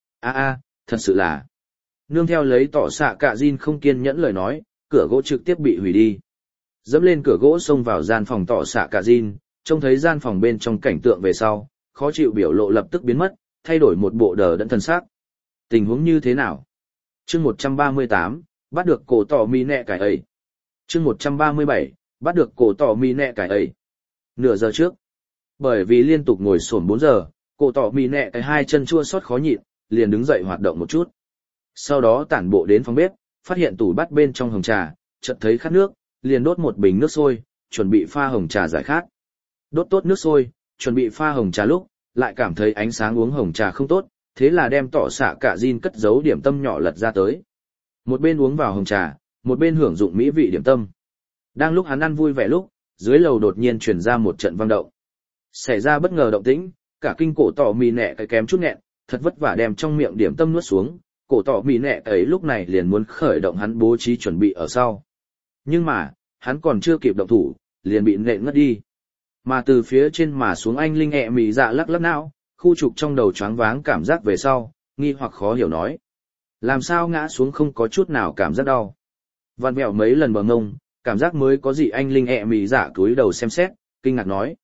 Speaker 1: A, thật sự là. Nương theo lấy tỏ xạ cạ Jin không kiên nhẫn lời nói, cửa gỗ trực tiếp bị hủy đi. Dẫm lên cửa gỗ xông vào gian phòng tỏ xạ cạ Jin, trông thấy gian phòng bên trong cảnh tượng về sau, khó chịu biểu lộ lập tức biến mất, thay đổi một bộ đờ đẫn thần sắc. Tình huống như thế nào? Chương 138, bắt được cổ tỏ mi nẹ cải ấy. Chương 137, bắt được cổ tỏ mi nẹ cải ấy. Nửa giờ trước, bởi vì liên tục ngồi xổm 4 giờ, cổ tỏ mi nẹ cái hai chân chua xót khó nhịn, liền đứng dậy hoạt động một chút. Sau đó tản bộ đến phòng bếp, phát hiện tủ bát bên trong hồng trà, chợt thấy khát nước, liền đốt một bình nước sôi, chuẩn bị pha hồng trà giải khát. Đốt tốt nước sôi, chuẩn bị pha hồng trà lúc, lại cảm thấy ánh sáng uống hồng trà không tốt, thế là đem tỏ xạ cạ Jin cất giấu điểm tâm nhỏ lật ra tới. Một bên uống vào hồng trà, một bên hưởng dụng mỹ vị điểm tâm. Đang lúc hắn ăn vui vẻ lúc, dưới lầu đột nhiên truyền ra một trận vang động. Xảy ra bất ngờ động tĩnh, cả kinh cổ tỏ mì nẹ cái kém chút nghẹn, thật vất vả đem trong miệng điểm tâm nuốt xuống, cổ tỏ mì nẹ ấy lúc này liền muốn khởi động hắn bố trí chuẩn bị ở sau. Nhưng mà, hắn còn chưa kịp động thủ, liền bị nện ngất đi. Mà từ phía trên mà xuống anh linh ẹ mì dạ lắc lắc não, khu trục trong đầu choáng váng cảm giác về sau, nghi hoặc khó hiểu nói. Làm sao ngã xuống không có chút nào cảm giác đau. Vặn vẹo mấy lần bờ ngông, cảm giác mới có gì anh linh ẹ mì dạ cúi đầu xem xét, kinh ngạc nói.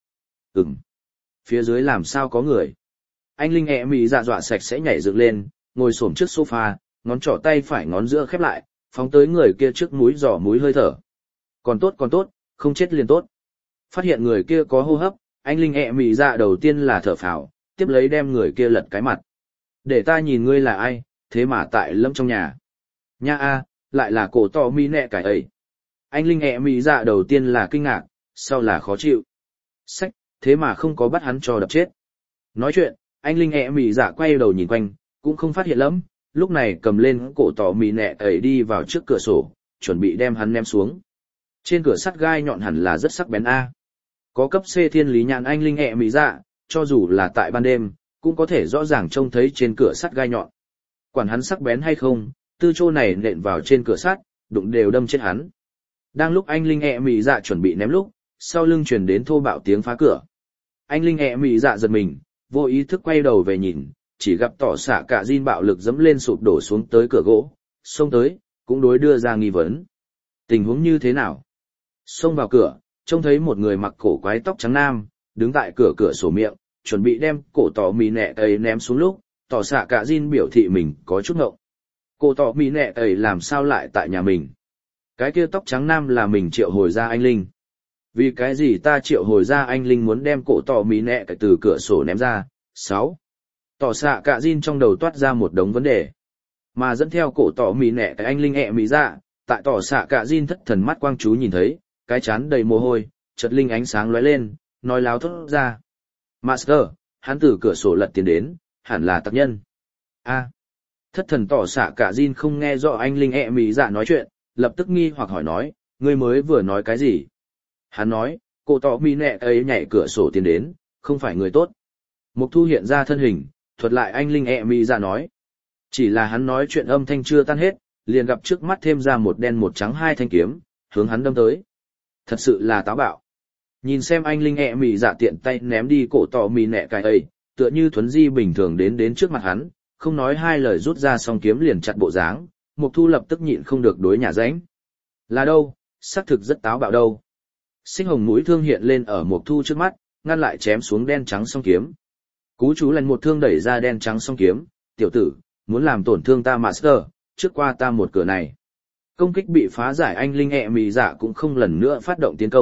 Speaker 1: Phía dưới làm sao có người. Anh linh ẹ mì dạ dọa sạch sẽ nhảy dựng lên, ngồi xổm trước sofa, ngón trỏ tay phải ngón giữa khép lại, phóng tới người kia trước mũi giỏ mũi hơi thở. Còn tốt, không chết liền tốt. Phát hiện người kia có hô hấp, anh linh ẹ mì dạ đầu tiên là thở phào, tiếp lấy đem người kia lật cái mặt. Để ta nhìn ngươi là ai, thế mà tại lâm trong nhà. Nha a, lại là cổ tỏ mi nẹ cải ấy. Anh linh ẹ mì dạ đầu tiên là kinh ngạc, sau là khó chịu. Sách, thế mà không có bắt hắn cho đập chết. Nói chuyện, anh linh ẹ mì dạ quay đầu nhìn quanh, cũng không phát hiện lắm, lúc này cầm lên cổ tỏ mì nẹ ấy đi vào trước cửa sổ, chuẩn bị đem hắn ném xuống. Trên cửa sắt gai nhọn hẳn là rất sắc bén a. Có cấp C thiên lý nhãn anh linh ẹ mì dạ, cho dù là tại ban đêm, cũng có thể rõ ràng trông thấy trên cửa sắt gai nhọn. Quản hắn sắc bén hay không, tư chô này nện vào trên cửa sắt, đụng đều đâm chết hắn. Đang lúc anh linh ẹ mì dạ chuẩn bị ném lúc, sau lưng truyền đến thô bạo tiếng phá cửa. Anh linh ẹ mì dạ giật mình, vô ý thức quay đầu về nhìn, chỉ gặp tỏ xạ cạ Jin bạo lực dẫm lên sụp đổ xuống tới cửa gỗ, xông tới, cũng đối đưa ra nghi vấn. Tình huống như thế nào? Xông vào cửa, trông thấy một người mặc cổ quái tóc trắng nam, đứng tại cửa sổ miệng, chuẩn bị đem cổ tỏ mì nẹ ấy ném xuống lúc, tỏ xạ cạ Jin biểu thị mình có chút ngộng. Cổ tỏ mì nẹ ấy làm sao lại tại nhà mình? Cái kia tóc trắng nam là mình triệu hồi ra anh linh. Vì cái gì ta triệu hồi ra anh linh muốn đem cổ tỏ mì nẹ cái từ cửa sổ ném ra? 6. Tỏ xạ cạ Jin trong đầu toát ra một đống vấn đề. Mà dẫn theo cổ tỏ mì nẹ cái anh linh ẹ mì ra, tại tỏ xạ cạ Jin thất thần mắt quang chú nhìn thấy, cái chán đầy mồ hôi, chợt linh ánh sáng lóe lên, nói láo thốt ra. Master, hắn từ cửa sổ lật tiến đến, hẳn là tác nhân. A. Thất thần tỏ xạ cạ Jin không nghe rõ anh linh ẹ mì dạ nói chuyện, lập tức nghi hoặc hỏi nói, ngươi mới vừa nói cái gì? Hắn nói, cổ tỏ mì nẹ ấy nhảy cửa sổ tiến đến, không phải người tốt. Mục Thu hiện ra thân hình, thuật lại anh linh ẹ mì dạ nói. Chỉ là hắn nói chuyện âm thanh chưa tan hết, liền gặp trước mắt thêm ra một đen một trắng hai thanh kiếm, hướng hắn đâm tới. Thật sự là táo bạo. Nhìn xem anh linh ẹ mì dạ tiện tay ném đi cổ tỏ mì nẹ cái ấy, tựa như thuấn di bình thường đến trước mặt hắn, không nói hai lời rút ra song kiếm liền chặt bộ dáng, Mục Thu lập tức nhịn không được đối nhà ránh. Là đâu, xác thực rất táo bạo đâu. Xích hồng mũi thương hiện lên ở Mục Thu trước mắt, ngăn lại chém xuống đen trắng song kiếm. Cú chú lần một thương đẩy ra đen trắng song kiếm, tiểu tử, muốn làm tổn thương ta Master, trước qua ta một cửa này. Công kích bị phá giải anh linh ẹ mì dạ cũng không lần nữa phát động tiến công,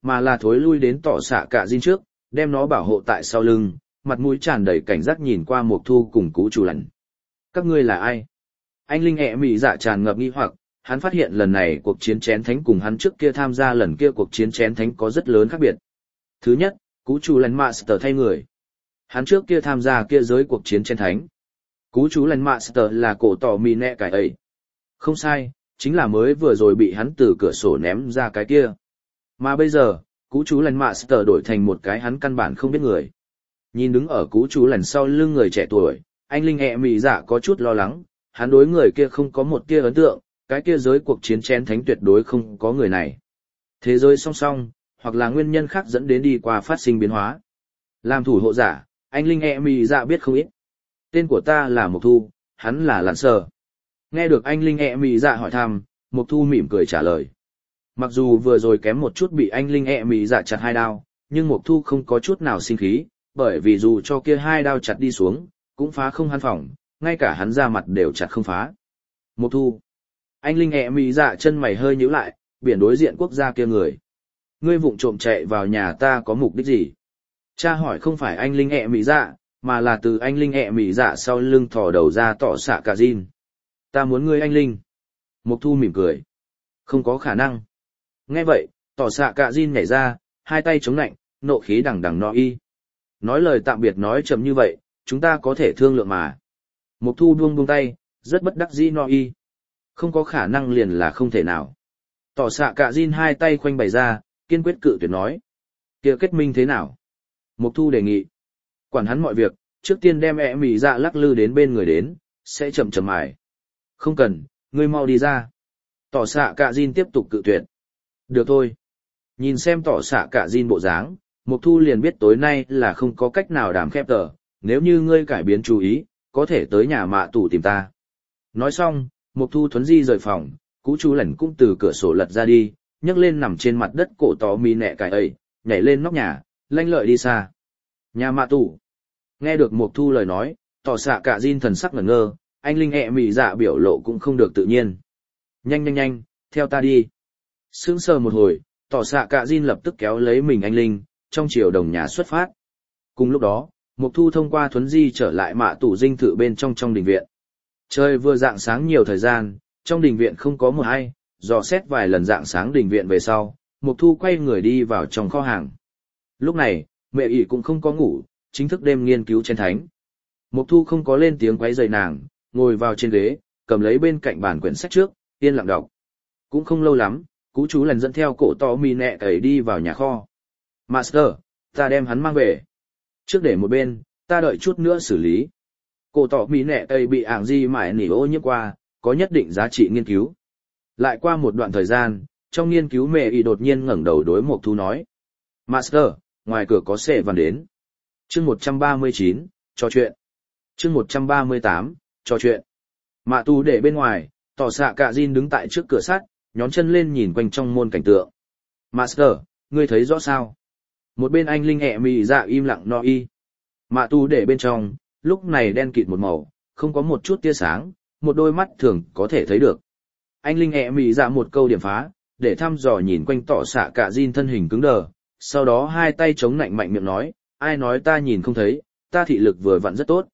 Speaker 1: mà là thối lui đến tỏ xạ cả Jin trước, đem nó bảo hộ tại sau lưng, mặt mũi tràn đầy cảnh giác nhìn qua Mộc Thu cùng Cú Chủ Lạnh. Các ngươi là ai? Anh Linh ẹ mị dạ tràn ngập nghi hoặc, hắn phát hiện lần này cuộc chiến chén thánh cùng hắn trước kia tham gia lần kia cuộc chiến chén thánh có rất lớn khác biệt. Thứ nhất, Cú Chủ Lạnh Master thay người. Hắn trước kia tham gia kia giới cuộc chiến chén thánh. Cú Chủ Lạnh Master là cổ tỏ mì nẹ cải ấy. Không sai, chính là mới vừa rồi bị hắn từ cửa sổ ném ra cái kia. Mà bây giờ, Cú Chủ Lạnh Master đổi thành một cái hắn căn bản không biết người. Nhìn đứng ở Cú Chủ Lạnh sau lưng người trẻ tuổi, anh Linh ẹ mị dạ có chút lo lắng, hắn đối người kia không có một tia ấn tượng, cái kia giới cuộc chiến chén thánh tuyệt đối không có người này. Thế giới song song, hoặc là nguyên nhân khác dẫn đến đi qua phát sinh biến hóa. Làm thủ hộ giả, anh Linh ẹ mị dạ biết không ít. Tên của ta là Mộc Thu, hắn là Lạn Sở. Nghe được anh Linh ẹ mị dạ hỏi thăm, Mộc Thu mỉm cười trả lời. Mặc dù vừa rồi kém một chút bị anh Linh ẹ mị dạ chặt 2 đao, nhưng Mộc Thu không có chút nào sinh khí, bởi vì dù cho kia 2 đao chặt đi xuống, cũng phá không hắn phòng, ngay cả hắn ra mặt đều chặt không phá. Mộc Thu. Anh Linh ẹ mị dạ chân mày hơi nhíu lại, biển đối diện quốc gia kia người. Ngươi vụng trộm chạy vào nhà ta có mục đích gì? Cha hỏi không phải anh Linh ẹ mị dạ, mà là từ anh Linh ẹ mị dạ sau lưng thò đầu ra tỏ xạ cả Jin. Ta muốn ngươi anh Linh. Mộc Thu mỉm cười. Không có khả năng. Nghe vậy, tỏ xạ cả Jin nhảy ra, 2 tay chống nạnh, nộ khí đằng đằng no y. Nói lời tạm biệt nói chậm như vậy, chúng ta có thể thương lượng mà. Mộc Thu buông tay, rất bất đắc dĩ no y. Không có khả năng liền là không thể nào. Tỏ xạ cả Jin 2 tay khoanh bày ra, kiên quyết cự tuyệt nói. Kia kết minh thế nào? Mộc Thu đề nghị. Quản hắn mọi việc, trước tiên đem ẹ mị dạ lắc lư đến bên người đến, sẽ chậm chậm mải. Không cần, ngươi mau đi ra. Tỏ xạ cả Jin tiếp tục cự tuyệt. Được thôi. Nhìn xem tỏ xạ cả Jin bộ dáng, Mộc Thu liền biết tối nay là không có cách nào đàm khép tờ, nếu như ngươi cải biến chú ý, có thể tới nhà mạ tủ tìm ta. Nói xong, Mộc Thu thuấn di rời phòng, Cú Chú Lạnh cũng từ cửa sổ lật ra đi, nhấc lên nằm trên mặt đất cổ tó mì nẹ cải ấy, nhảy lên nóc nhà, lanh lợi đi xa. Nhà mạ tủ. Nghe được Mộc Thu lời nói, tỏ xạ cả Jin thần sắc ngẩn ngơ, anh Linh ẹ mị dạ biểu lộ cũng không được tự nhiên. Nhanh, theo ta đi. Sững sờ một hồi, tỏ xạ cả Jin lập tức kéo lấy mình anh Linh, trong chiều đồng nhà xuất phát. Cùng lúc đó, Mộc Thu thông qua thuấn di trở lại mạ tủ dinh thự bên trong đình viện. Trời vừa rạng sáng nhiều thời gian, trong đình viện không có một ai, dò xét vài lần rạng sáng đình viện về sau, Mộc Thu quay người đi vào trong kho hàng. Lúc này, mẹ ỷ cũng không có ngủ, chính thức đêm nghiên cứu chén thánh. Mộc Thu không có lên tiếng quấy rầy nàng, ngồi vào trên ghế, cầm lấy bên cạnh bản quyển sách trước, yên lặng đọc. Cũng không lâu lắm, Cú Chú Lạnh dẫn theo cổ to mì nẹ cầy đi vào nhà kho. Master, ta đem hắn mang về. Trước để một bên, ta đợi chút nữa xử lý. Cổ tỏ mì nẹ cầy bị ảng di mải nỉ ô nhiễm qua, có nhất định giá trị nghiên cứu. Lại qua một đoạn thời gian, trong nghiên cứu mẹ y đột nhiên ngẩng đầu đối Mộc Thu nói. Master, ngoài cửa có sệ vằn đến. Chương 139, trò chuyện. Chương 138, trò chuyện. Mạ tù để bên ngoài, tỏ xạ cả Jin đứng tại trước cửa sắt, nhón chân lên nhìn quanh trong môn cảnh tượng. Master, ngươi thấy rõ sao? Một bên anh Linh ẹ mị dạ im lặng no y. Mạ tù để bên trong, lúc này đen kịt một màu, không có một chút tia sáng, một đôi mắt thường có thể thấy được. Anh Linh ẹ mị dạ một câu điểm phá, để thăm dò nhìn quanh tỏ xạ cả Jin thân hình cứng đờ, sau đó 2 tay chống nạnh mạnh miệng nói, ai nói ta nhìn không thấy, ta thị lực vừa vặn rất tốt.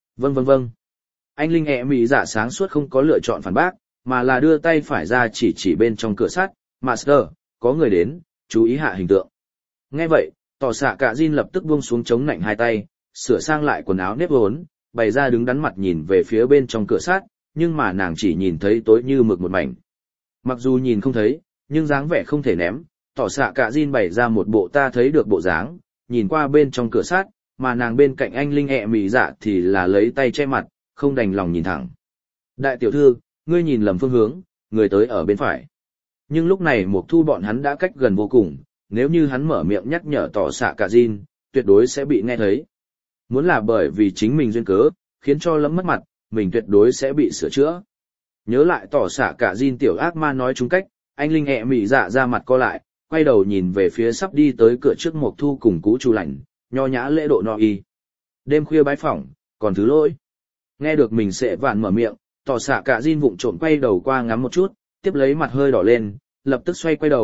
Speaker 1: Vâng. Anh Linh ẹ mị dạ sáng suốt không có lựa chọn phản bác, mà là đưa tay phải ra chỉ bên trong cửa sắt. Master, có người đến, chú ý hạ hình tượng. Nghe vậy, tỏ xạ cả Jin lập tức buông xuống chống nạnh 2 tay, sửa sang lại quần áo nếp vốn, bày ra đứng đắn mặt nhìn về phía bên trong cửa sắt, nhưng mà nàng chỉ nhìn thấy tối như mực một mảnh. Mặc dù nhìn không thấy, nhưng dáng vẻ không thể ném, tỏ xạ cả Jin bày ra một bộ ta thấy được bộ dáng, nhìn qua bên trong cửa sắt, mà nàng bên cạnh anh Linh ẹ mị dạ thì là lấy tay che mặt, không đành lòng nhìn thẳng. Đại tiểu thư, ngươi nhìn lầm phương hướng, người tới ở bên phải. Nhưng lúc này Mộc Thu bọn hắn đã cách gần vô cùng, nếu như hắn mở miệng nhắc nhở tỏ xạ cả Jin, tuyệt đối sẽ bị nghe thấy. Muốn là bởi vì chính mình duyên cớ, khiến cho lẫm mất mặt, mình tuyệt đối sẽ bị sửa chữa. Nhớ lại tỏ xạ cả Jin tiểu ác ma nói trúng cách, anh Linh ẹ mị dạ ra mặt co lại, quay đầu nhìn về phía sắp đi tới cửa trước Mộc Thu cùng Cú Chú Lạnh, nho nhã lễ độ no y. Đêm khuya bái phỏng, còn thứ lỗi. Nghe được mình sẽ vạn mở miệng, tỏ xạ cả Jin vụng trộm quay đầu qua ngắm một chút, tiếp lấy mặt hơi đỏ lên, lập tức xoay quay đầu,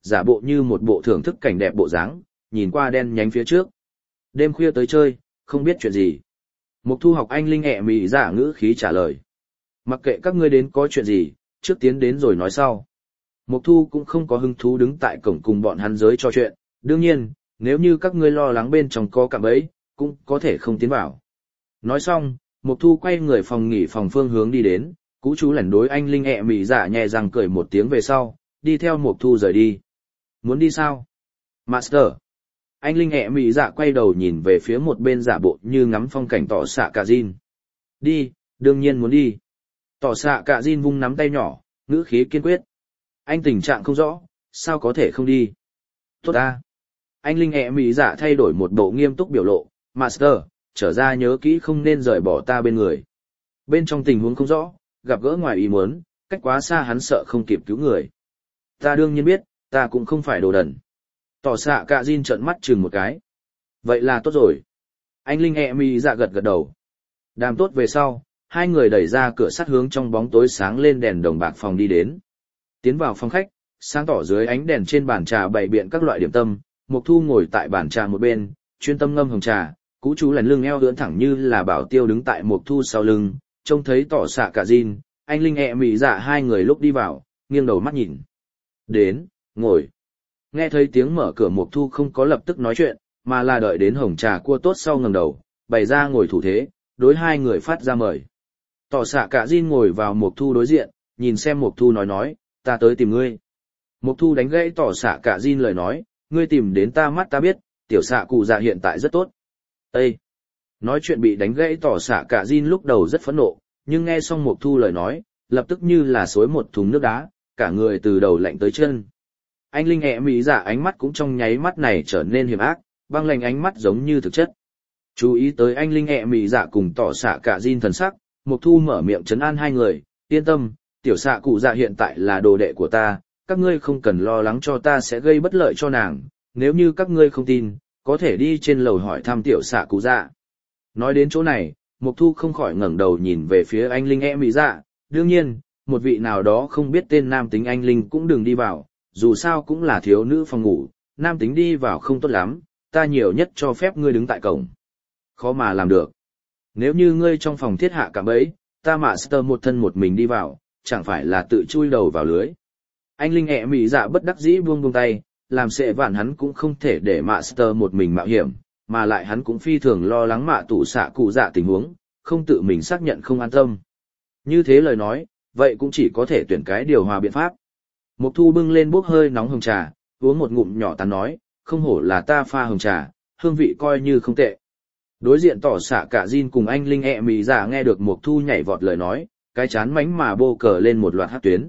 Speaker 1: giả bộ như một bộ thưởng thức cảnh đẹp bộ dáng, nhìn qua đen nhánh phía trước. Đêm khuya tới chơi, không biết chuyện gì. Mục Thu học anh linh ẹ mị dạ ngữ khí trả lời. Mặc kệ các ngươi đến có chuyện gì, trước tiến đến rồi nói sau. Mục Thu cũng không có hứng thú đứng tại cổng cùng bọn hắn giới trò chuyện, đương nhiên, nếu như các ngươi lo lắng bên trong có cạm bẫy, cũng có thể không tiến vào. Nói xong, Mục Thu quay người phòng nghỉ phòng phương hướng đi đến, Cú chú lẩn đối anh linh ẹ mị dạ nhẹ răng cười một tiếng về sau, đi theo Mục Thu rời đi. Muốn đi sao? Master. Anh linh ẹ mị dạ quay đầu nhìn về phía một bên giả bộ như ngắm phong cảnh tỏ xạ cả Jin. Đi, đương nhiên muốn đi. Tỏ xạ cả Jin vung nắm tay nhỏ, ngữ khí kiên quyết. Anh tình trạng không rõ, sao có thể không đi? Tốt ta. Anh linh ẹ mị dạ thay đổi một bộ nghiêm túc biểu lộ. Master, trở ra nhớ kỹ không nên rời bỏ ta bên người. Bên trong tình huống không rõ, gặp gỡ ngoài ý muốn, cách quá xa hắn sợ không kịp cứu người. Ta đương nhiên biết, ta cũng không phải đồ đần. Tỏ xạ cả Jin trợn mắt chừng một cái. Vậy là tốt rồi. Anh linh ẹ mị dạ gật gật đầu. Đàm tốt về sau, hai người đẩy ra cửa sắt hướng trong bóng tối sáng lên đèn đồng bạc phòng đi đến. Tiến vào phòng khách, sáng tỏ dưới ánh đèn trên bàn trà bày biện các loại điểm tâm, Mục Thu ngồi tại bàn trà một bên, chuyên tâm ngâm hồng trà, Cú chú lén lưng eo ưỡn thẳng như là bảo tiêu đứng tại Mục Thu sau lưng, trông thấy tỏ xạ cả Jin, anh linh ẹ mị dạ hai người lúc đi vào, nghiêng đầu mắt nhìn. Đến, ngồi. Nghe thấy tiếng mở cửa Mục Thu không có lập tức nói chuyện, mà là đợi đến hồng trà cua tốt sau ngẩng đầu, bày ra ngồi thủ thế, đối hai người phát ra mời. Tỏ xạ cả Jin ngồi vào Mục Thu đối diện, nhìn xem Mục Thu nói, ta tới tìm ngươi. Mục Thu đánh gãy tỏ xạ cả Jin lời nói, ngươi tìm đến ta mắt ta biết, tiểu xạ cụ dạ hiện tại rất tốt. Ê! Nói chuyện bị đánh gãy tỏ xạ cả Jin lúc đầu rất phẫn nộ, nhưng nghe xong Mục Thu lời nói, lập tức như là xối một thùng nước đá, cả người từ đầu lạnh tới chân. Anh linh ẹ mị dạ ánh mắt cũng trong nháy mắt này trở nên hiểm ác, băng lạnh ánh mắt giống như thực chất. Chú ý tới anh linh ẹ mị dạ cùng tỏ xạ cả Jin thần sắc, Mục Thu mở miệng trấn an hai người, yên tâm, tiểu xạ cụ dạ hiện tại là đồ đệ của ta, các ngươi không cần lo lắng cho ta sẽ gây bất lợi cho nàng, nếu như các ngươi không tin, có thể đi trên lầu hỏi thăm tiểu xạ cụ dạ. Nói đến chỗ này, Mục Thu không khỏi ngẩng đầu nhìn về phía anh linh ẹ mị dạ, đương nhiên, một vị nào đó không biết tên nam tính anh linh cũng đừng đi vào, dù sao cũng là thiếu nữ phòng ngủ, nam tính đi vào không tốt lắm, ta nhiều nhất cho phép ngươi đứng tại cổng. Khó mà làm được. Nếu như ngươi trong phòng thiết hạ cạm bẫy, ta Master một thân một mình đi vào, chẳng phải là tự chui đầu vào lưới. Anh linh ẹ mị dạ bất đắc dĩ buông tay, làm sệ vạn hắn cũng không thể để Master một mình mạo hiểm, mà lại hắn cũng phi thường lo lắng mạ tủ xạ cụ dạ tình huống, không tự mình xác nhận không an tâm. Như thế lời nói, vậy cũng chỉ có thể tuyển cái điều hòa biện pháp. Mục Thu bưng lên bốc hơi nóng hồng trà, uống một ngụm nhỏ tán nói, không hổ là ta pha hồng trà, hương vị coi như không tệ. Đối diện tỏ xạ cả Jin cùng anh linh ẹ mị dạ nghe được Mục Thu nhảy vọt lời nói, cái chán mánh mà bô cờ lên một loạt hắc tuyến.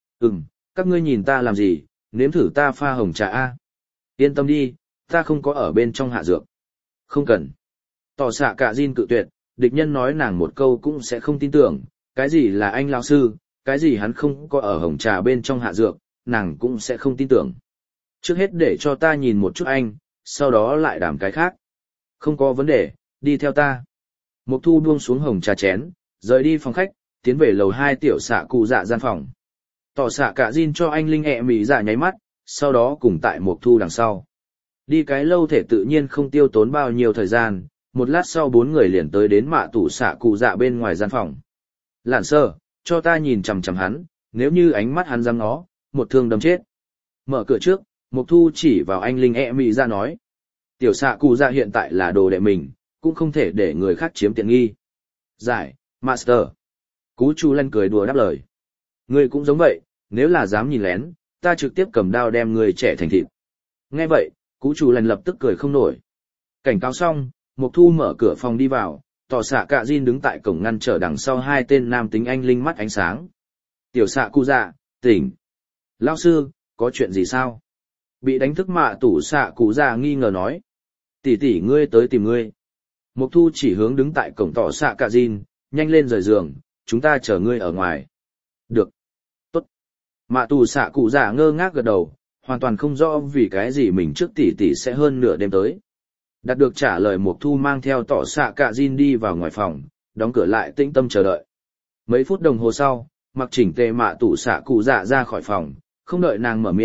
Speaker 1: Các ngươi nhìn ta làm gì, nếm thử ta pha hồng trà a. Yên tâm đi, ta không có ở bên trong hạ dược. Không cần. Tỏ xạ cả Jin cự tuyệt, địch nhân nói nàng một câu cũng sẽ không tin tưởng, cái gì là anh lão sư, cái gì hắn không có ở hồng trà bên trong hạ dược, nàng cũng sẽ không tin tưởng. Trước hết để cho ta nhìn một chút anh, sau đó lại đàm cái khác. Không có vấn đề, đi theo ta. Mục Thu buông xuống hồng trà chén, rời đi phòng khách, tiến về lầu 2 tiểu xạ cụ dạ gian phòng. Tỏ xạ cả Jin cho anh linh ẹ mị dạ nháy mắt, sau đó cùng tại Mục Thu đằng sau. Đi cái lâu thể tự nhiên không tiêu tốn bao nhiêu thời gian, một lát sau 4 người liền tới đến mạ tủ xạ cụ dạ bên ngoài gian phòng. Lạn sơ, cho ta nhìn chằm chằm hắn, nếu như ánh mắt hắn dám nó, một thương đâm chết. Mở cửa trước, Mục Thu chỉ vào anh linh ẹ mị dạ nói. Tiểu xạ cụ dạ hiện tại là đồ đệ mình, cũng không thể để người khác chiếm tiện nghi. Giải, Master. Cú Chu Len cười đùa đáp lời. Ngươi cũng giống vậy, nếu là dám nhìn lén, ta trực tiếp cầm đao đem người trẻ thành thịt. Nghe vậy, Cú Chu Len lập tức cười không nổi. Cảnh cáo xong, Mục Thu mở cửa phòng đi vào, tỏ xạ cả Jin đứng tại cổng ngăn trở đằng sau hai tên nam tính anh linh mắt ánh sáng. Tiểu xạ cụ dạ, tỉnh. Lão sư, có chuyện gì sao? Bị đánh thức mạ tủ xạ cụ dạ nghi ngờ nói. Tỷ tỷ ngươi tới tìm ngươi. Mục Thu chỉ hướng đứng tại cổng tỏ xạ cả Jin, nhanh lên rời giường, chúng ta chờ ngươi ở ngoài. Được. Tốt. Mạ tù xạ cụ dạ ngơ ngác gật đầu, hoàn toàn không rõ vì cái gì mình trước tỷ tỷ sẽ hơn nửa đêm tới. Đạt được trả lời Mục Thu mang theo tỏ xạ cả Jin đi vào ngoài phòng, đóng cửa lại tĩnh tâm chờ đợi. Mấy phút đồng hồ sau, mặc chỉnh tề mạ tủ xạ cụ dạ ra khỏi phòng, không đợi nàng mở miệng,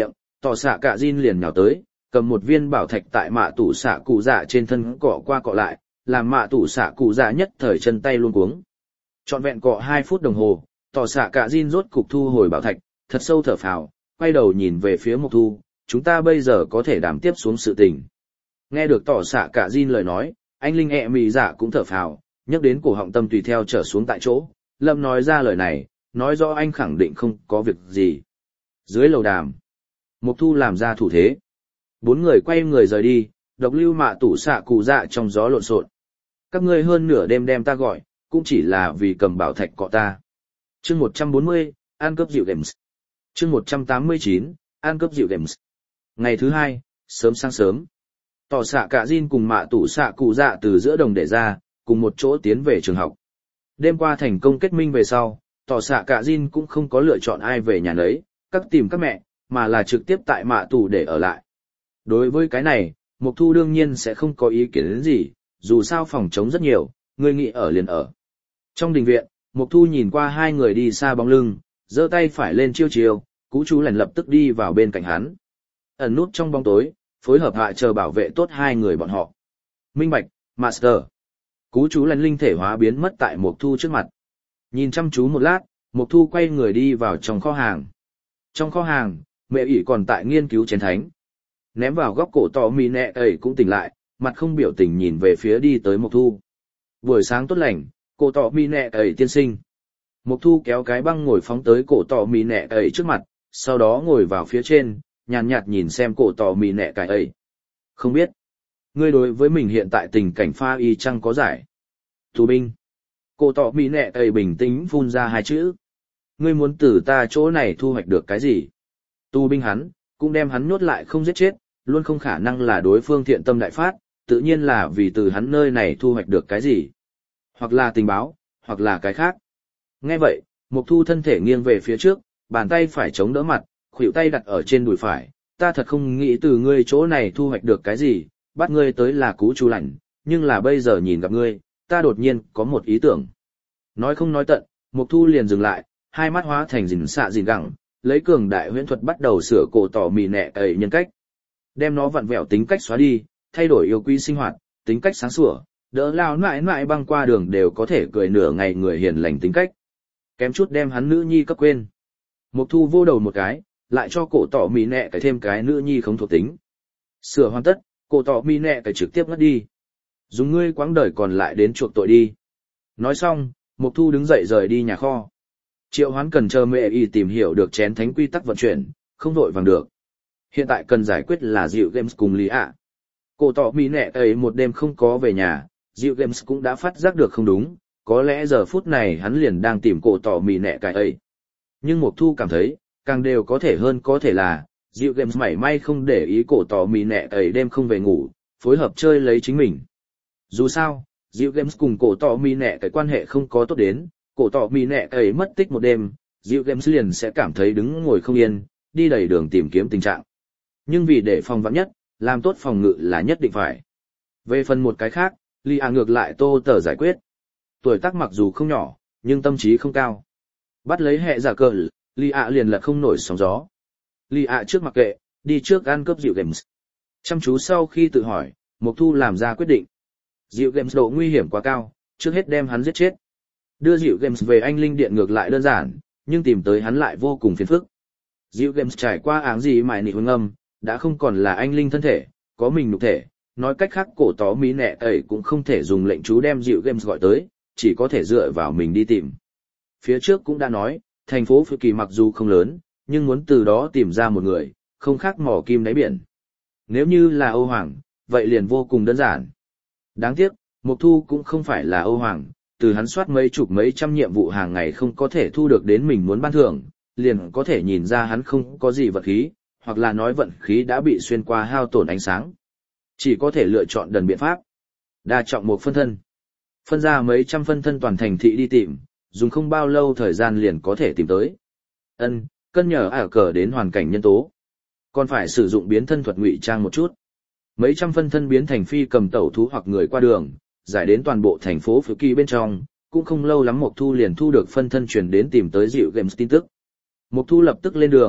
Speaker 1: Tỏ xạ cả Jin liền nhào tới, cầm một viên bảo thạch tại mạ tủ xạ cụ dạ trên thân cọ qua cọ lại, làm mạ tủ xạ cụ dạ nhất thời chân tay luôn cuống. Trọn vẹn cọ 2 phút đồng hồ, tỏ xạ cả Jin rốt cục thu hồi bảo thạch, thật sâu thở phào, quay đầu nhìn về phía Mộc Thu, chúng ta bây giờ có thể đảm tiếp xuống sự tình. Nghe được tỏ xạ cả Jin lời nói, anh Linh mị dạ cũng thở phào, nhắc đến cổ họng tâm tùy theo trở xuống tại chỗ, Lâm nói ra lời này, nói rõ anh khẳng định không có việc gì. Dưới lầu đàm, Mộc Thu làm ra thủ thế. 4 người quay người rời đi, độc lưu mạ tủ xạ cụ dạ trong gió lộn xộn. Các ngươi hơn nửa đêm đem ta gọi, cũng chỉ là vì cầm bảo thạch cọ ta. Chương 140, ăn cướp dịu games. Chương 189, ăn cướp dịu games. Ngày thứ 2, sớm sáng sớm. Tỏ xạ cả Jin cùng mạ tủ xạ cụ dạ từ giữa đồng để ra, cùng một chỗ tiến về trường học. Đêm qua thành công kết minh về sau, tỏ xạ cả Jin cũng không có lựa chọn ai về nhà nấy, các tìm các mẹ, mà là trực tiếp tại mạ tủ để ở lại. Đối với cái này, Mộc Thu đương nhiên sẽ không có ý kiến đến gì, dù sao phòng trống rất nhiều, người nghĩ ở liền ở. Trong đình viện, Mộc Thu nhìn qua 2 người đi xa bóng lưng, giơ tay phải lên chiêu chiêu, Cú Chú Lành lập tức đi vào bên cạnh hắn. Ẩn nút trong bóng tối, phối hợp hạ chờ bảo vệ tốt 2 người bọn họ. Minh bạch, Master. Cú Chú Lành linh thể hóa biến mất tại Mộc Thu trước mặt. Nhìn chăm chú một lát, Mộc Thu quay người đi vào trong kho hàng. Trong kho hàng, mẹ ỷ còn tại nghiên cứu chén thánh. Ném vào góc cổ tỏ mì nẹ ấy cũng tỉnh lại, mặt không biểu tình nhìn về phía đi tới Mộc Thu. Buổi sáng tốt lành, cổ tỏ mì nẹ ấy tiên sinh. Mộc Thu kéo cái băng ngồi phóng tới cổ tỏ mì nẹ ấy trước mặt, sau đó ngồi vào phía trên, nhàn nhạt nhìn xem cổ tỏ mì nẹ cái ấy. Không biết, ngươi đối với mình hiện tại tình cảnh pha y chăng có giải? Tù binh. Cổ tỏ mì nẹ ấy bình tĩnh phun ra 2 chữ. Ngươi muốn từ ta chỗ này thu hoạch được cái gì? Tù binh hắn, cũng đem hắn nhốt lại không giết chết, luôn không khả năng là đối phương thiện tâm đại phát, tự nhiên là vì từ hắn nơi này thu hoạch được cái gì. Hoặc là tình báo, hoặc là cái khác. Nghe vậy, Mộc Thu thân thể nghiêng về phía trước, bàn tay phải chống đỡ mặt, khuỷu tay đặt ở trên đùi phải. Ta thật không nghĩ từ ngươi chỗ này thu hoạch được cái gì, bắt ngươi tới là Cú Chú Lành, nhưng là bây giờ nhìn gặp ngươi, ta đột nhiên có một ý tưởng. Nói không nói tận, Mộc Thu liền dừng lại, hai mắt hóa thành rình xạ rình gẳng, lấy cường đại huyễn thuật bắt đầu sửa cổ tỏ mì nẹ ấy nhân cách. Đem nó vặn vẹo tính cách xóa đi, thay đổi yêu quý sinh hoạt, tính cách sáng sủa, đỡ lao nại nại băng qua đường đều có thể cười nửa ngày người hiền lành tính cách. Kém chút đem hắn nữ nhi cấp quên. Mộc Thu vô đầu một cái, lại cho cổ tỏ mì nẹ cái thêm cái nữ nhi không thuộc tính. Sửa hoàn tất, cổ tỏ mì nẹ cái trực tiếp ngất đi. Dùng ngươi quãng đời còn lại đến chuộc tội đi. Nói xong, Mộc Thu đứng dậy rời đi nhà kho. Triệu Hoán cần chờ mẹ y tìm hiểu được chén thánh quy tắc vận chuyển, không vội vàng được. Hiện tại cần giải quyết là Dịu Games cùng Lý ạ. Cổ tỏ mì nẹ ấy một đêm không có về nhà, Dịu Games cũng đã phát giác được không đúng, có lẽ giờ phút này hắn liền đang tìm cổ tỏ mì nẹ cái ấy. Nhưng Mộc Thu cảm thấy, càng đều có thể hơn có thể là, Dịu Games mảy may không để ý cổ tỏ mì nẹ ấy đêm không về ngủ, phối hợp chơi lấy chính mình. Dù sao, Dịu Games cùng cổ tỏ mì nẹ cái quan hệ không có tốt đến, cổ tỏ mì nẹ ấy mất tích một đêm, Dịu Games liền sẽ cảm thấy đứng ngồi không yên, đi đầy đường tìm kiếm tình trạng. Nhưng vì để phòng vắn nhất, làm tốt phòng ngự là nhất định phải. Về phần một cái khác, Lý ạ ngược lại tô tờ giải quyết. Tuổi tác mặc dù không nhỏ, nhưng tâm trí không cao. Bắt lấy hệ giả cờ, Lý ạ liền lật không nổi sóng gió. Lý ạ trước mặc kệ, đi trước ăn cướp Dịu Games. Chăm chú sau khi tự hỏi, Mộc Thu làm ra quyết định. Dịu Games độ nguy hiểm quá cao, trước hết đem hắn giết chết. Đưa Dịu Games về anh linh điện ngược lại đơn giản, nhưng tìm tới hắn lại vô cùng phiền phức. Dịu Games trải qua áng gì mại nị hương âm, đã không còn là anh linh thân thể, có mình nhục thể, nói cách khác cổ tó mí nẹ ấy cũng không thể dùng lệnh chú đem Dịu Games gọi tới, chỉ có thể dựa vào mình đi tìm. Phía trước cũng đã nói, thành phố Phự Kỳ mặc dù không lớn, nhưng muốn từ đó tìm ra một người, không khác mỏ kim đáy biển. Nếu như là Âu Hoàng, vậy liền vô cùng đơn giản. Đáng tiếc, Mộc Thu cũng không phải là Âu Hoàng, từ hắn soát mấy chục mấy trăm nhiệm vụ hàng ngày không có thể thu được đến mình muốn ban thưởng, liền có thể nhìn ra hắn không có gì vận khí, hoặc là nói vận khí đã bị xuyên qua hao tổn ánh sáng. Chỉ có thể lựa chọn đần biện pháp. Đa trọng một phân thân. Phân ra mấy trăm phân thân toàn thành thị đi tìm, dùng không bao lâu thời gian liền có thể tìm tới. Cân nhờ ả cờ đến hoàn cảnh nhân tố. Còn phải sử dụng biến thân thuật ngụy trang một chút. Mấy trăm phân thân biến thành phi cầm tẩu thú hoặc người qua đường, giải đến toàn bộ thành phố Phự Kỳ bên trong, cũng không lâu lắm Mộc Thu liền thu được phân thân truyền đến tìm tới Dịu Games tin tức. Mộc Thu lập tức lên đường,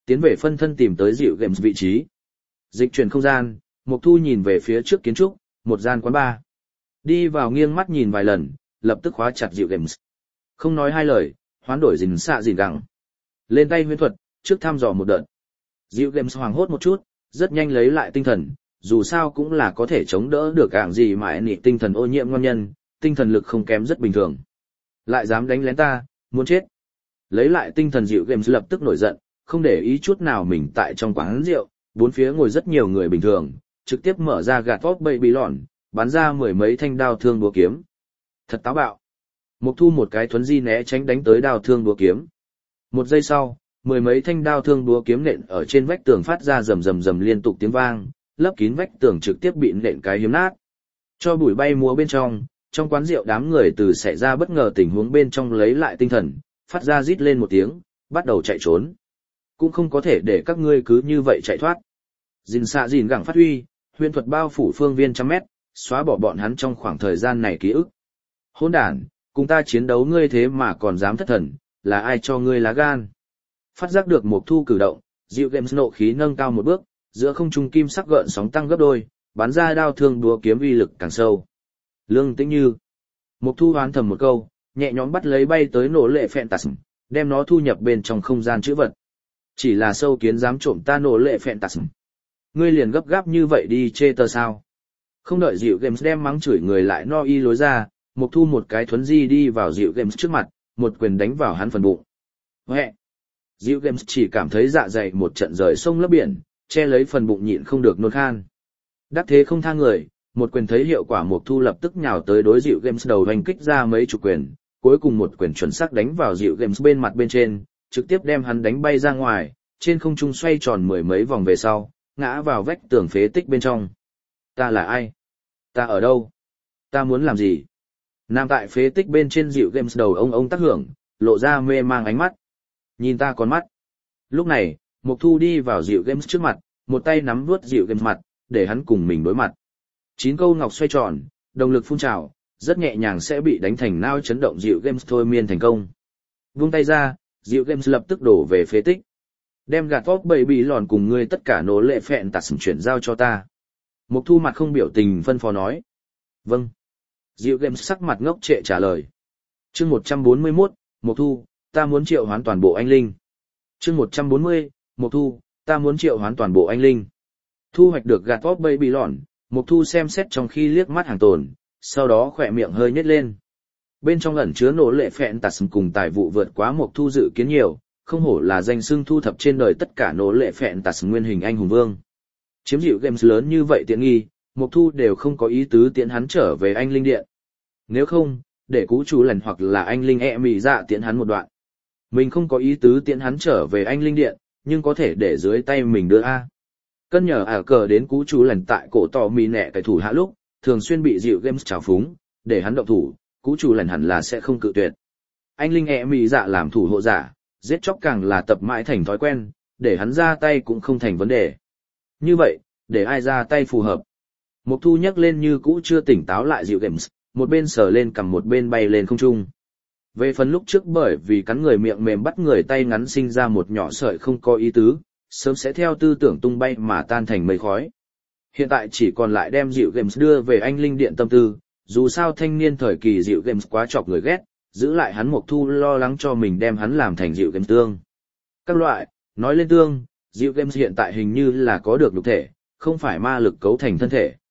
Speaker 1: tiến về phân thân tìm tới dịu games vị trí. Dịch chuyển không gian, Mộc Thu nhìn về phía trước kiến trúc, một gian quán bar. Đi vào nghiêng mắt nhìn vài lần, lập tức khóa chặt dịu games. Không nói hai lời, hoán đổi dình xạ dìn gẳng. Lên tay huyễn thuật, trước thăm dò một đợt. Dịu games hoảng hốt một chút, rất nhanh lấy lại tinh thần, dù sao cũng là có thể chống đỡ được cảng gì mà nị tinh thần ô nhiễm ngon nhân, tinh thần lực không kém rất bình thường. Lại dám đánh lén ta, muốn chết. Lấy lại tinh thần dịu games lập tức nổi giận, không để ý chút nào mình tại trong quán rượu, bốn phía ngồi rất nhiều người bình thường, trực tiếp mở ra gạt vót bậy bị lòn, bắn ra mười mấy thanh đao thương búa kiếm. Thật táo bạo. Mộc Thu một cái thuấn di né tránh đánh tới đao thương búa kiếm. Một giây sau, mười mấy thanh đao thương búa kiếm nện ở trên vách tường phát ra rầm rầm rầm liên tục tiếng vang, lấp kín vách tường trực tiếp bị nện cái hiếm nát. Cho bụi bay múa bên trong quán rượu đám người từ xảy ra bất ngờ tình huống bên trong lấy lại tinh thần, phát ra rít lên một tiếng, bắt đầu chạy trốn. Cũng không có thể để các ngươi cứ như vậy chạy thoát. Dìn xạ dìn gẳng phát huy, huyền thuật bao phủ phương viên trăm mét, xóa bỏ bọn hắn trong khoảng thời gian này ký ức. Hỗn đản, cùng ta chiến đấu ngươi thế mà còn dám thất thần, là ai cho ngươi lá gan? Phát giác được Mộc Thu cử động, dịu games nộ khí nâng cao một bước, giữa không trung kim sắc gợn sóng tăng gấp đôi, bắn ra đao thương đúa kiếm uy lực càng sâu. Lương Tĩnh Như. Mộc Thu hoán thầm một câu, nhẹ nhõm bắt lấy bay tới nổ lệ phẹn tạt, đem nó thu nhập bên trong không gian chữ vật. Chỉ là sâu kiến dám trộm ta nổ lệ phẹn tạt. Ngươi liền gấp gáp như vậy đi chê tờ sao? Không đợi dịu games đem mắng chửi người lại no y lối ra, Mộc Thu một cái thuấn di đi vào dịu games trước mặt, một quyền đánh vào hắn phần bụng. Huệ! Dịu games chỉ cảm thấy dạ dày một trận rời sông lấp biển, che lấy phần bụng nhịn không được nôn khan. Đắc thế không tha người, một quyền thấy hiệu quả Mộc Thu lập tức nhào tới đối dịu games đầu hoành kích ra mấy chục quyền, cuối cùng một quyền chuẩn xác đánh vào dịu games bên mặt bên trên, trực tiếp đem hắn đánh bay ra ngoài, trên không trung xoay tròn mười mấy vòng về sau, ngã vào vách tường phế tích bên trong. Ta là ai? Ta ở đâu? Ta muốn làm gì? Nằm tại phế tích bên trên dịu games đầu ông tác hưởng, lộ ra mê mang ánh mắt. Nhìn ta con mắt. Lúc này, Mộc Thu đi vào dịu games trước mặt, một tay nắm vuốt dịu games mặt, để hắn cùng mình đối mặt. 9 câu ngọc xoay tròn, động lực phun trào, rất nhẹ nhàng sẽ bị đánh thành nao chấn động dịu games thôi miên thành công. Vung tay ra, dịu games lập tức đổ về phế tích. Đem gạt vóc bầy bị lòn cùng ngươi tất cả nổ lệ phẹn tạt chuyển giao cho ta. Mộc Thu mặt không biểu tình phân phó nói. Vâng. Dịu games sắc mặt ngốc trệ trả lời. Chương 141, Mộc Thu, ta muốn triệu hoán toàn bộ anh linh. Chương 140, Mộc Thu, ta muốn triệu hoán toàn bộ anh linh. Thu hoạch được gạt vóc bầy bị lòn, Mộc Thu xem xét trong khi liếc mắt hàng tồn, sau đó khỏe miệng hơi nhếch lên. Bên trong ẩn chứa nổ lệ phẹn tạt cùng tài vụ vượt quá Mộc Thu dự kiến nhiều, không hổ là danh xưng thu thập trên đời tất cả nổ lệ phẹn tạt nguyên hình anh hùng vương. Chiếm dịu games lớn như vậy tiện nghi, Mộc Thu đều không có ý tứ tiễn hắn trở về anh linh điện. Nếu không, để cú chủ lần hoặc là anh linh mị dạ tiễn hắn một đoạn. Mình không có ý tứ tiễn hắn trở về anh linh điện, nhưng có thể để dưới tay mình đưa A. Cân nhờ cờ đến cú chủ lần tại cổ tỏ mì nẹ cái thủ hạ lúc, thường xuyên bị dịu games trào phúng, để hắn động thủ, cú chủ lần hẳn là sẽ không cự tuyệt. Anh linh mị dạ làm thủ hộ giả, giết chóc càng là tập mãi thành thói quen, để hắn ra tay cũng không thành vấn đề. Như vậy, để ai ra tay phù hợp. Mộc Thu nhắc lên như cũ chưa tỉnh táo lại dịu games, một bên sờ lên cầm một bên bay lên không trung. Về phần lúc trước bởi vì cắn người miệng mềm bắt người tay ngắn sinh ra một nhỏ sợi không có ý tứ, sớm sẽ theo tư tưởng tung bay mà tan thành mây khói. Hiện tại chỉ còn lại đem dịu games đưa về anh linh điện tâm tư, dù sao thanh niên thời kỳ dịu games quá chọc người ghét, giữ lại hắn Mộc Thu lo lắng cho mình đem hắn làm thành dịu games tương. Các loại, nói lên tương, dịu games hiện tại hình như là có được nhục thể, không phải ma lực cấu thành thân thể.